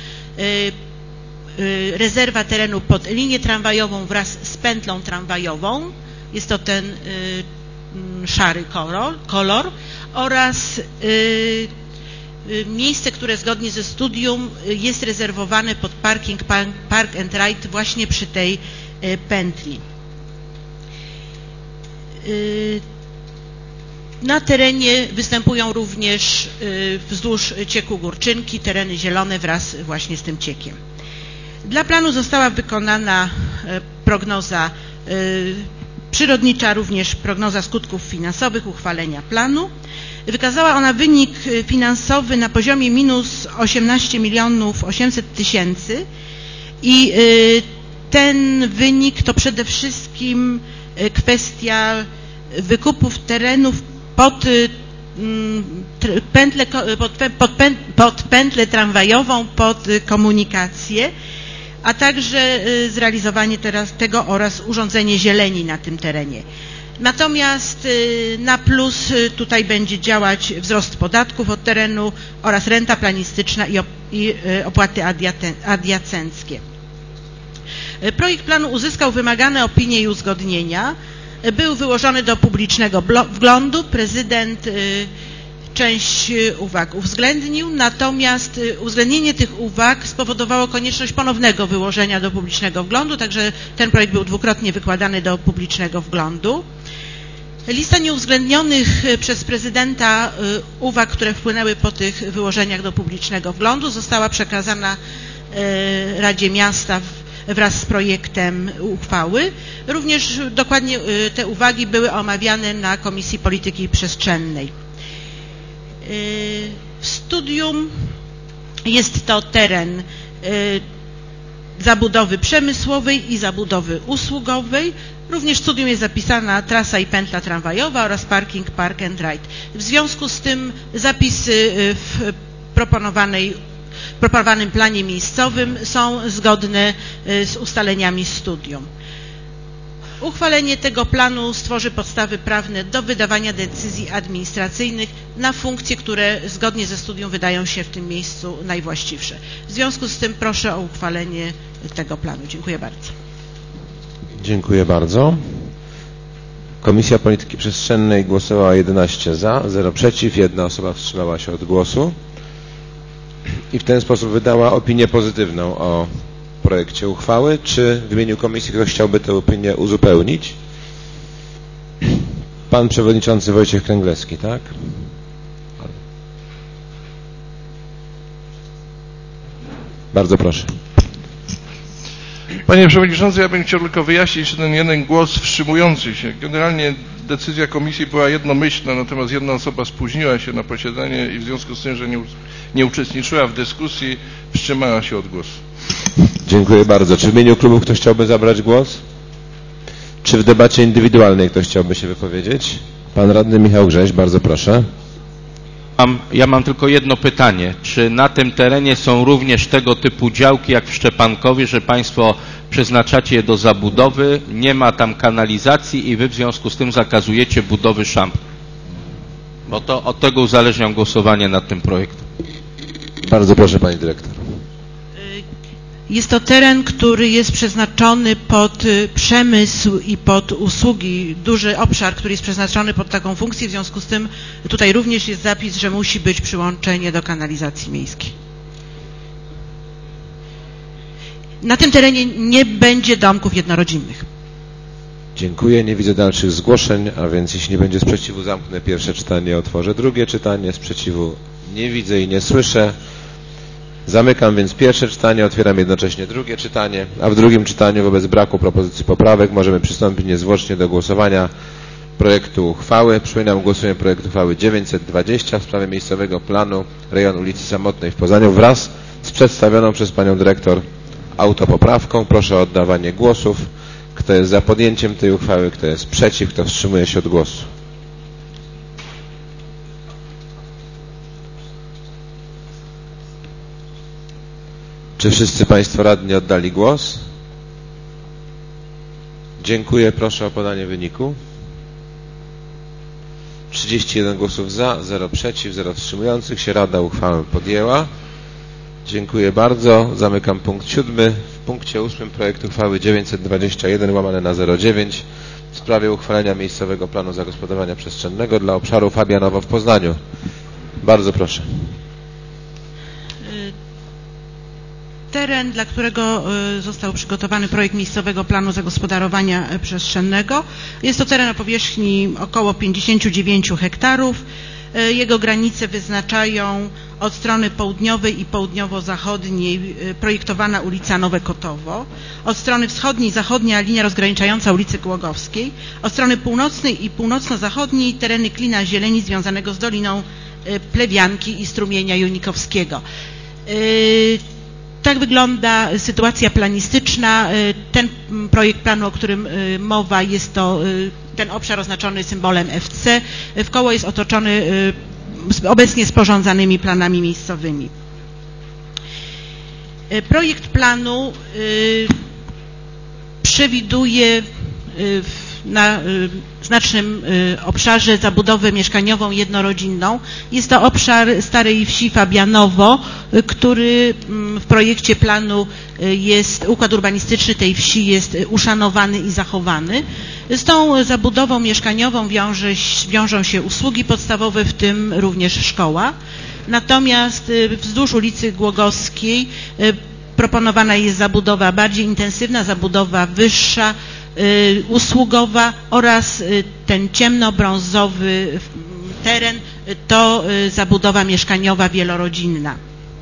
rezerwa terenu pod linię tramwajową wraz z pętlą tramwajową, jest to ten szary kolor, kolor oraz miejsce, które zgodnie ze studium jest rezerwowane pod parking Park and Ride właśnie przy tej pętli. Na terenie występują również wzdłuż cieku Górczynki tereny zielone wraz właśnie z tym ciekiem. Dla planu została wykonana prognoza przyrodnicza, również prognoza skutków finansowych uchwalenia planu. Wykazała ona wynik finansowy na poziomie minus osiemnaście milionów osiemset tysięcy i ten wynik to przede wszystkim kwestia wykupów terenów pod pętlę, pod, pod, pod pętlę tramwajową, pod komunikację, a także zrealizowanie teraz tego oraz urządzenie zieleni na tym terenie. Natomiast na plus tutaj będzie działać wzrost podatków od terenu oraz renta planistyczna i, op i opłaty adiacenckie. Projekt planu uzyskał wymagane opinie i uzgodnienia. Był wyłożony do publicznego wglądu. Prezydent część uwag uwzględnił, natomiast uwzględnienie tych uwag spowodowało konieczność ponownego wyłożenia do publicznego wglądu, także ten projekt był dwukrotnie wykładany do publicznego wglądu. Lista nieuwzględnionych przez prezydenta uwag, które wpłynęły po tych wyłożeniach do publicznego wglądu, została przekazana Radzie Miasta wraz z projektem uchwały. Również dokładnie te uwagi były omawiane na Komisji Polityki Przestrzennej. W studium jest to teren zabudowy przemysłowej i zabudowy usługowej. Również w studium jest zapisana trasa i pętla tramwajowa oraz parking Park and Ride. W związku z tym zapisy w proponowanej w proponowanym planie miejscowym są zgodne z ustaleniami studium. Uchwalenie tego planu stworzy podstawy prawne do wydawania decyzji administracyjnych na funkcje, które zgodnie ze studium wydają się w tym miejscu najwłaściwsze. W związku z tym proszę o uchwalenie tego planu. Dziękuję bardzo. Dziękuję bardzo. Komisja Polityki Przestrzennej głosowała jedenaście za, zero przeciw, jedna osoba wstrzymała się od głosu i w ten sposób wydała opinię pozytywną o projekcie uchwały. Czy w imieniu komisji ktoś chciałby tę opinię uzupełnić? Pan przewodniczący Wojciech Kręglewski, tak? Bardzo proszę. Panie Przewodniczący, ja bym chciał tylko wyjaśnić ten jeden głos wstrzymujący się. Generalnie decyzja komisji była jednomyślna, natomiast jedna osoba spóźniła się na posiedzenie i w związku z tym, że nie, nie uczestniczyła w dyskusji, wstrzymała się od głosu. Dziękuję bardzo. Czy w imieniu klubu ktoś chciałby zabrać głos? Czy w debacie indywidualnej ktoś chciałby się wypowiedzieć? Pan radny Michał Grześ, bardzo proszę. Mam, ja mam tylko jedno pytanie. Czy na tym terenie są również tego typu działki jak w Szczepankowie, że Państwo przeznaczacie je do zabudowy, nie ma tam kanalizacji i Wy w związku z tym zakazujecie budowy szamp? Bo to od tego uzależniam głosowanie nad tym projektem. Bardzo proszę Pani Dyrektor. Jest to teren, który jest przeznaczony pod przemysł i pod usługi, duży obszar, który jest przeznaczony pod taką funkcję, w związku z tym tutaj również jest zapis, że musi być przyłączenie do kanalizacji miejskiej. na tym terenie nie będzie domków jednorodzinnych. Dziękuję. Nie widzę dalszych zgłoszeń, a więc jeśli nie będzie sprzeciwu, zamknę pierwsze czytanie, otworzę drugie czytanie. Sprzeciwu nie widzę i nie słyszę. Zamykam więc pierwsze czytanie, otwieram jednocześnie drugie czytanie, a w drugim czytaniu wobec braku propozycji poprawek możemy przystąpić niezwłocznie do głosowania projektu uchwały. Przypominam, głosujemy projekt uchwały dziewięćset dwadzieścia w sprawie miejscowego planu rejonu ulicy Samotnej w Poznaniu wraz z przedstawioną przez panią dyrektor autopoprawką. Proszę o oddawanie głosów. Kto jest za podjęciem tej uchwały, kto jest przeciw, kto wstrzymuje się od głosu. Czy wszyscy państwo radni oddali głos? Dziękuję. Proszę o podanie wyniku. trzydzieści jeden głosów za, zero przeciw, zero wstrzymujących się. Rada uchwałę podjęła. Dziękuję bardzo. Zamykam punkt siódmy. W punkcie ósmym projekt uchwały dziewięćset dwadzieścia jeden łamane na zero dziewięć w sprawie uchwalenia miejscowego planu zagospodarowania przestrzennego dla obszaru Fabianowo w Poznaniu. Bardzo proszę. Teren, dla którego został przygotowany projekt miejscowego planu zagospodarowania przestrzennego, jest to teren o powierzchni około pięćdziesiąt dziewięć hektarów. Jego granice wyznaczają od strony południowej i południowo-zachodniej projektowana ulica Nowe Kotowo, od strony wschodniej zachodnia linia rozgraniczająca ulicy Głogowskiej, od strony północnej i północno-zachodniej tereny klina zieleni związanego z Doliną Plewianki i strumienia Junikowskiego. Tak wygląda sytuacja planistyczna. Ten projekt planu, o którym mowa, jest to ten obszar oznaczony symbolem F C. W koło jest otoczony obecnie sporządzanymi planami miejscowymi. Projekt planu przewiduje na znacznym obszarze zabudowę mieszkaniową jednorodzinną. Jest to obszar starej wsi Fabianowo, który w projekcie planu jest, układ urbanistyczny tej wsi jest uszanowany i zachowany. Z tą zabudową mieszkaniową wiąże, wiążą się usługi podstawowe, w tym również szkoła. Natomiast wzdłuż ulicy Głogowskiej proponowana jest zabudowa bardziej intensywna, zabudowa wyższa, usługowa oraz ten ciemnobrązowy teren to zabudowa mieszkaniowa wielorodzinna.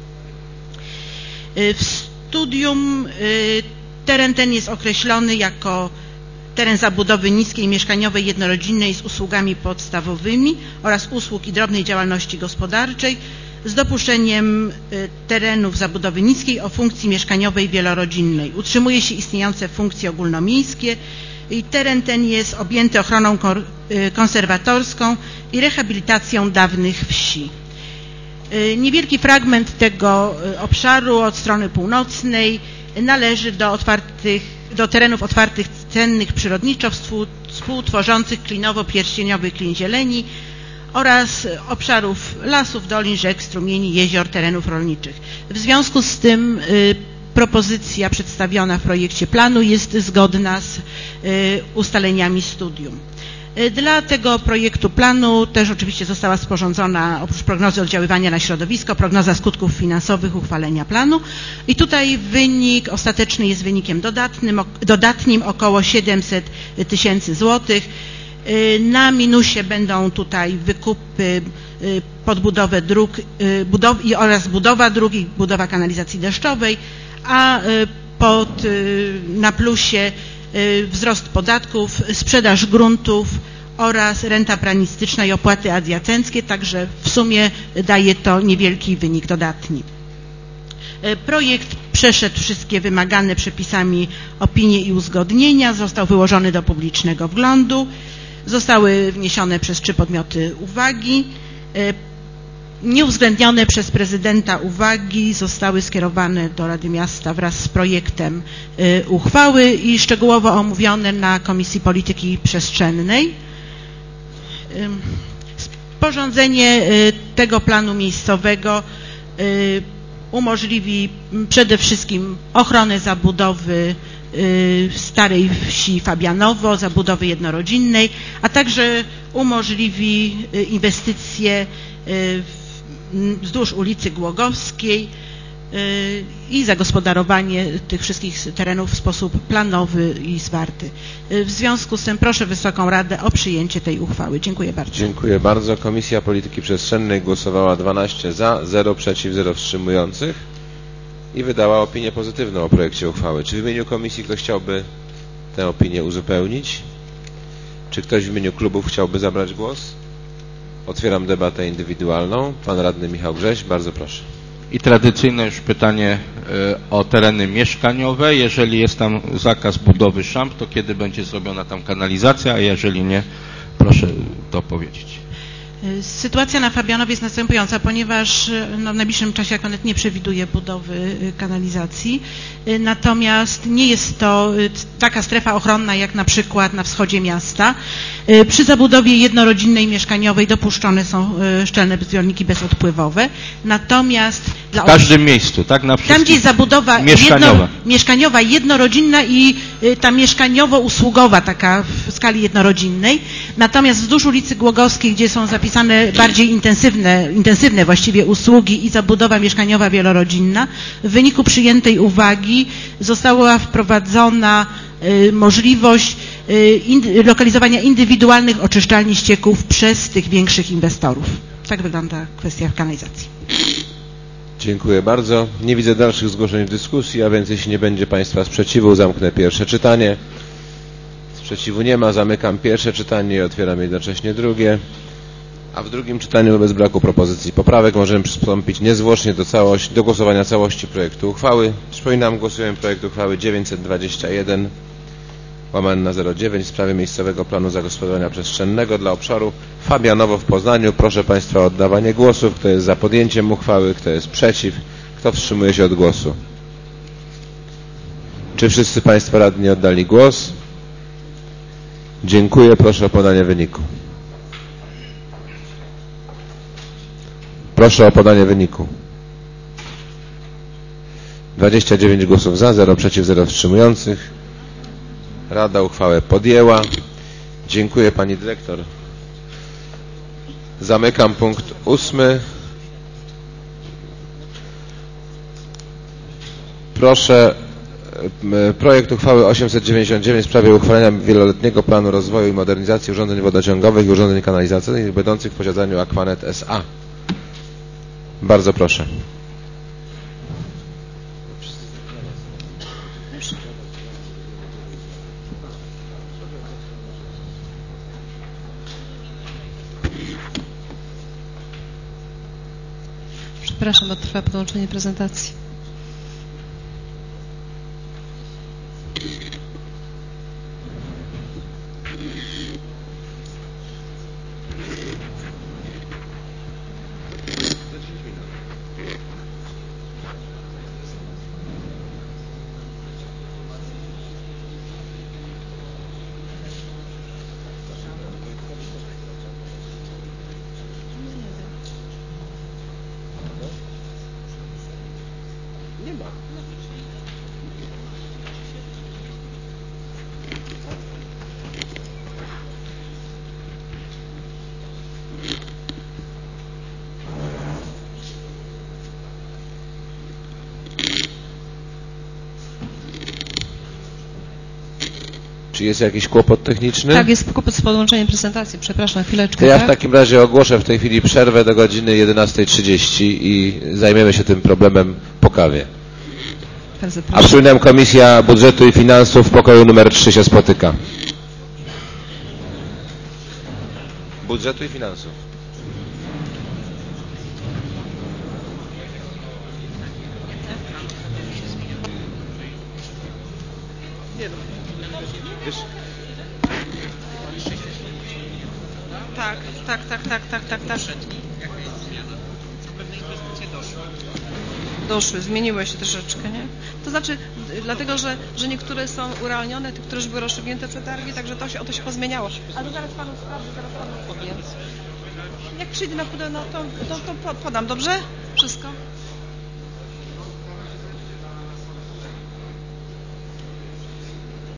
W studium teren ten jest określony jako teren zabudowy niskiej mieszkaniowej jednorodzinnej z usługami podstawowymi oraz usług i drobnej działalności gospodarczej z dopuszczeniem terenów zabudowy niskiej o funkcji mieszkaniowej wielorodzinnej. Utrzymuje się istniejące funkcje ogólnomiejskie i teren ten jest objęty ochroną konserwatorską i rehabilitacją dawnych wsi. Niewielki fragment tego obszaru od strony północnej należy do, otwartych, do terenów otwartych cennych przyrodniczo współtworzących klinowo-pierścieniowy klin zieleni oraz obszarów lasów, dolin, rzek, strumieni, jezior, terenów rolniczych. W związku z tym y, propozycja przedstawiona w projekcie planu jest zgodna z y, ustaleniami studium. Y, dla tego projektu planu też oczywiście została sporządzona oprócz prognozy oddziaływania na środowisko, prognoza skutków finansowych uchwalenia planu i tutaj wynik ostateczny jest wynikiem dodatnym, dodatnim około siedemset tysięcy złotych. Na minusie będą tutaj wykupy, podbudowę dróg budow oraz budowa dróg i budowa kanalizacji deszczowej, a pod, na plusie wzrost podatków, sprzedaż gruntów oraz renta planistyczna i opłaty adiacenckie, także w sumie daje to niewielki wynik dodatni. Projekt przeszedł wszystkie wymagane przepisami opinie i uzgodnienia, został wyłożony do publicznego wglądu. Zostały wniesione przez trzy podmioty uwagi. Nieuwzględnione przez prezydenta uwagi zostały skierowane do Rady Miasta wraz z projektem uchwały i szczegółowo omówione na Komisji Polityki Przestrzennej. Sporządzenie tego planu miejscowego umożliwi przede wszystkim ochronę zabudowy starej wsi Fabianowo, zabudowy jednorodzinnej, a także umożliwi inwestycje wzdłuż ulicy Głogowskiej i zagospodarowanie tych wszystkich terenów w sposób planowy i zwarty. W związku z tym proszę Wysoką Radę o przyjęcie tej uchwały. Dziękuję bardzo. Dziękuję bardzo. Komisja Polityki Przestrzennej głosowała dwanaście za, zero przeciw, zero wstrzymujących i wydała opinię pozytywną o projekcie uchwały. Czy w imieniu komisji ktoś chciałby tę opinię uzupełnić? Czy ktoś w imieniu klubów chciałby zabrać głos? Otwieram debatę indywidualną. Pan radny Michał Grześ, bardzo proszę. I tradycyjne już pytanie y, o tereny mieszkaniowe. Jeżeli jest tam zakaz budowy szamp, to kiedy będzie zrobiona tam kanalizacja, a jeżeli nie, proszę to powiedzieć. Sytuacja na Fabianowie jest następująca, ponieważ no, w najbliższym czasie Akonet nie przewiduje budowy kanalizacji, natomiast nie jest to taka strefa ochronna jak na przykład na wschodzie miasta. Przy zabudowie jednorodzinnej mieszkaniowej dopuszczone są szczelne zbiorniki bezodpływowe, natomiast dla w każdym miejscu, tak? Na tam, gdzie jest zabudowa mieszkaniowa. Jedno, mieszkaniowa, jednorodzinna i ta mieszkaniowo-usługowa, taka w skali jednorodzinnej, natomiast wzdłuż ulicy Głogowskiej, gdzie są zapisane bardziej intensywne, intensywne właściwie usługi i zabudowa mieszkaniowa wielorodzinna, w wyniku przyjętej uwagi została wprowadzona y, możliwość y, in, lokalizowania indywidualnych oczyszczalni ścieków przez tych większych inwestorów. Tak wygląda kwestia kanalizacji. Dziękuję bardzo. Nie widzę dalszych zgłoszeń w dyskusji, a więc jeśli nie będzie Państwa sprzeciwu, zamknę pierwsze czytanie. Sprzeciwu nie ma, zamykam pierwsze czytanie i otwieram jednocześnie drugie. A w drugim czytaniu wobec braku propozycji poprawek możemy przystąpić niezwłocznie do, całości, do głosowania całości projektu uchwały. Przypominam, głosujemy projekt uchwały dziewięćset dwadzieścia jeden łamane na zero dziewięć w sprawie miejscowego planu zagospodarowania przestrzennego dla obszaru Fabianowo w Poznaniu. Proszę Państwa o oddawanie głosów. Kto jest za podjęciem uchwały, kto jest przeciw, kto wstrzymuje się od głosu. Czy wszyscy Państwo radni oddali głos? Dziękuję. Proszę o podanie wyniku. Proszę o podanie wyniku. dwadzieścia dziewięć głosów za, zero przeciw, zero wstrzymujących. Rada uchwałę podjęła. Dziękuję Pani Dyrektor. Zamykam punkt ósmy. Proszę, projekt uchwały osiemset dziewięćdziesiąt dziewięć w sprawie uchwalenia wieloletniego planu rozwoju i modernizacji urządzeń wodociągowych i urządzeń kanalizacyjnych będących w posiadaniu Aquanet S A. Bardzo proszę. Przepraszam, bo trwa podłączenie prezentacji. Czy jest jakiś kłopot techniczny? Tak, jest kłopot z podłączeniem prezentacji. Przepraszam, chwileczkę. To ja tak? w takim razie ogłoszę w tej chwili przerwę do godziny jedenastej trzydzieści i zajmiemy się tym problemem po kawie. Bardzo A przypominam, Komisja Budżetu i Finansów w pokoju numer trzy się spotyka. Budżetu i Finansów. Tak, tak, tak, tak, tak, tak, tak. Pewne inwestycje doszły. Doszły, zmieniły się troszeczkę, nie? To znaczy, dlatego, że, że niektóre są urealnione, te, które już były rozstrzygnięte przetargi, także to się, o to się pozmieniało. Ale to zaraz Panu sprawdzę, zaraz Panu powiem. Jak przyjdę na pudełko, no to, to, to podam, dobrze? Wszystko?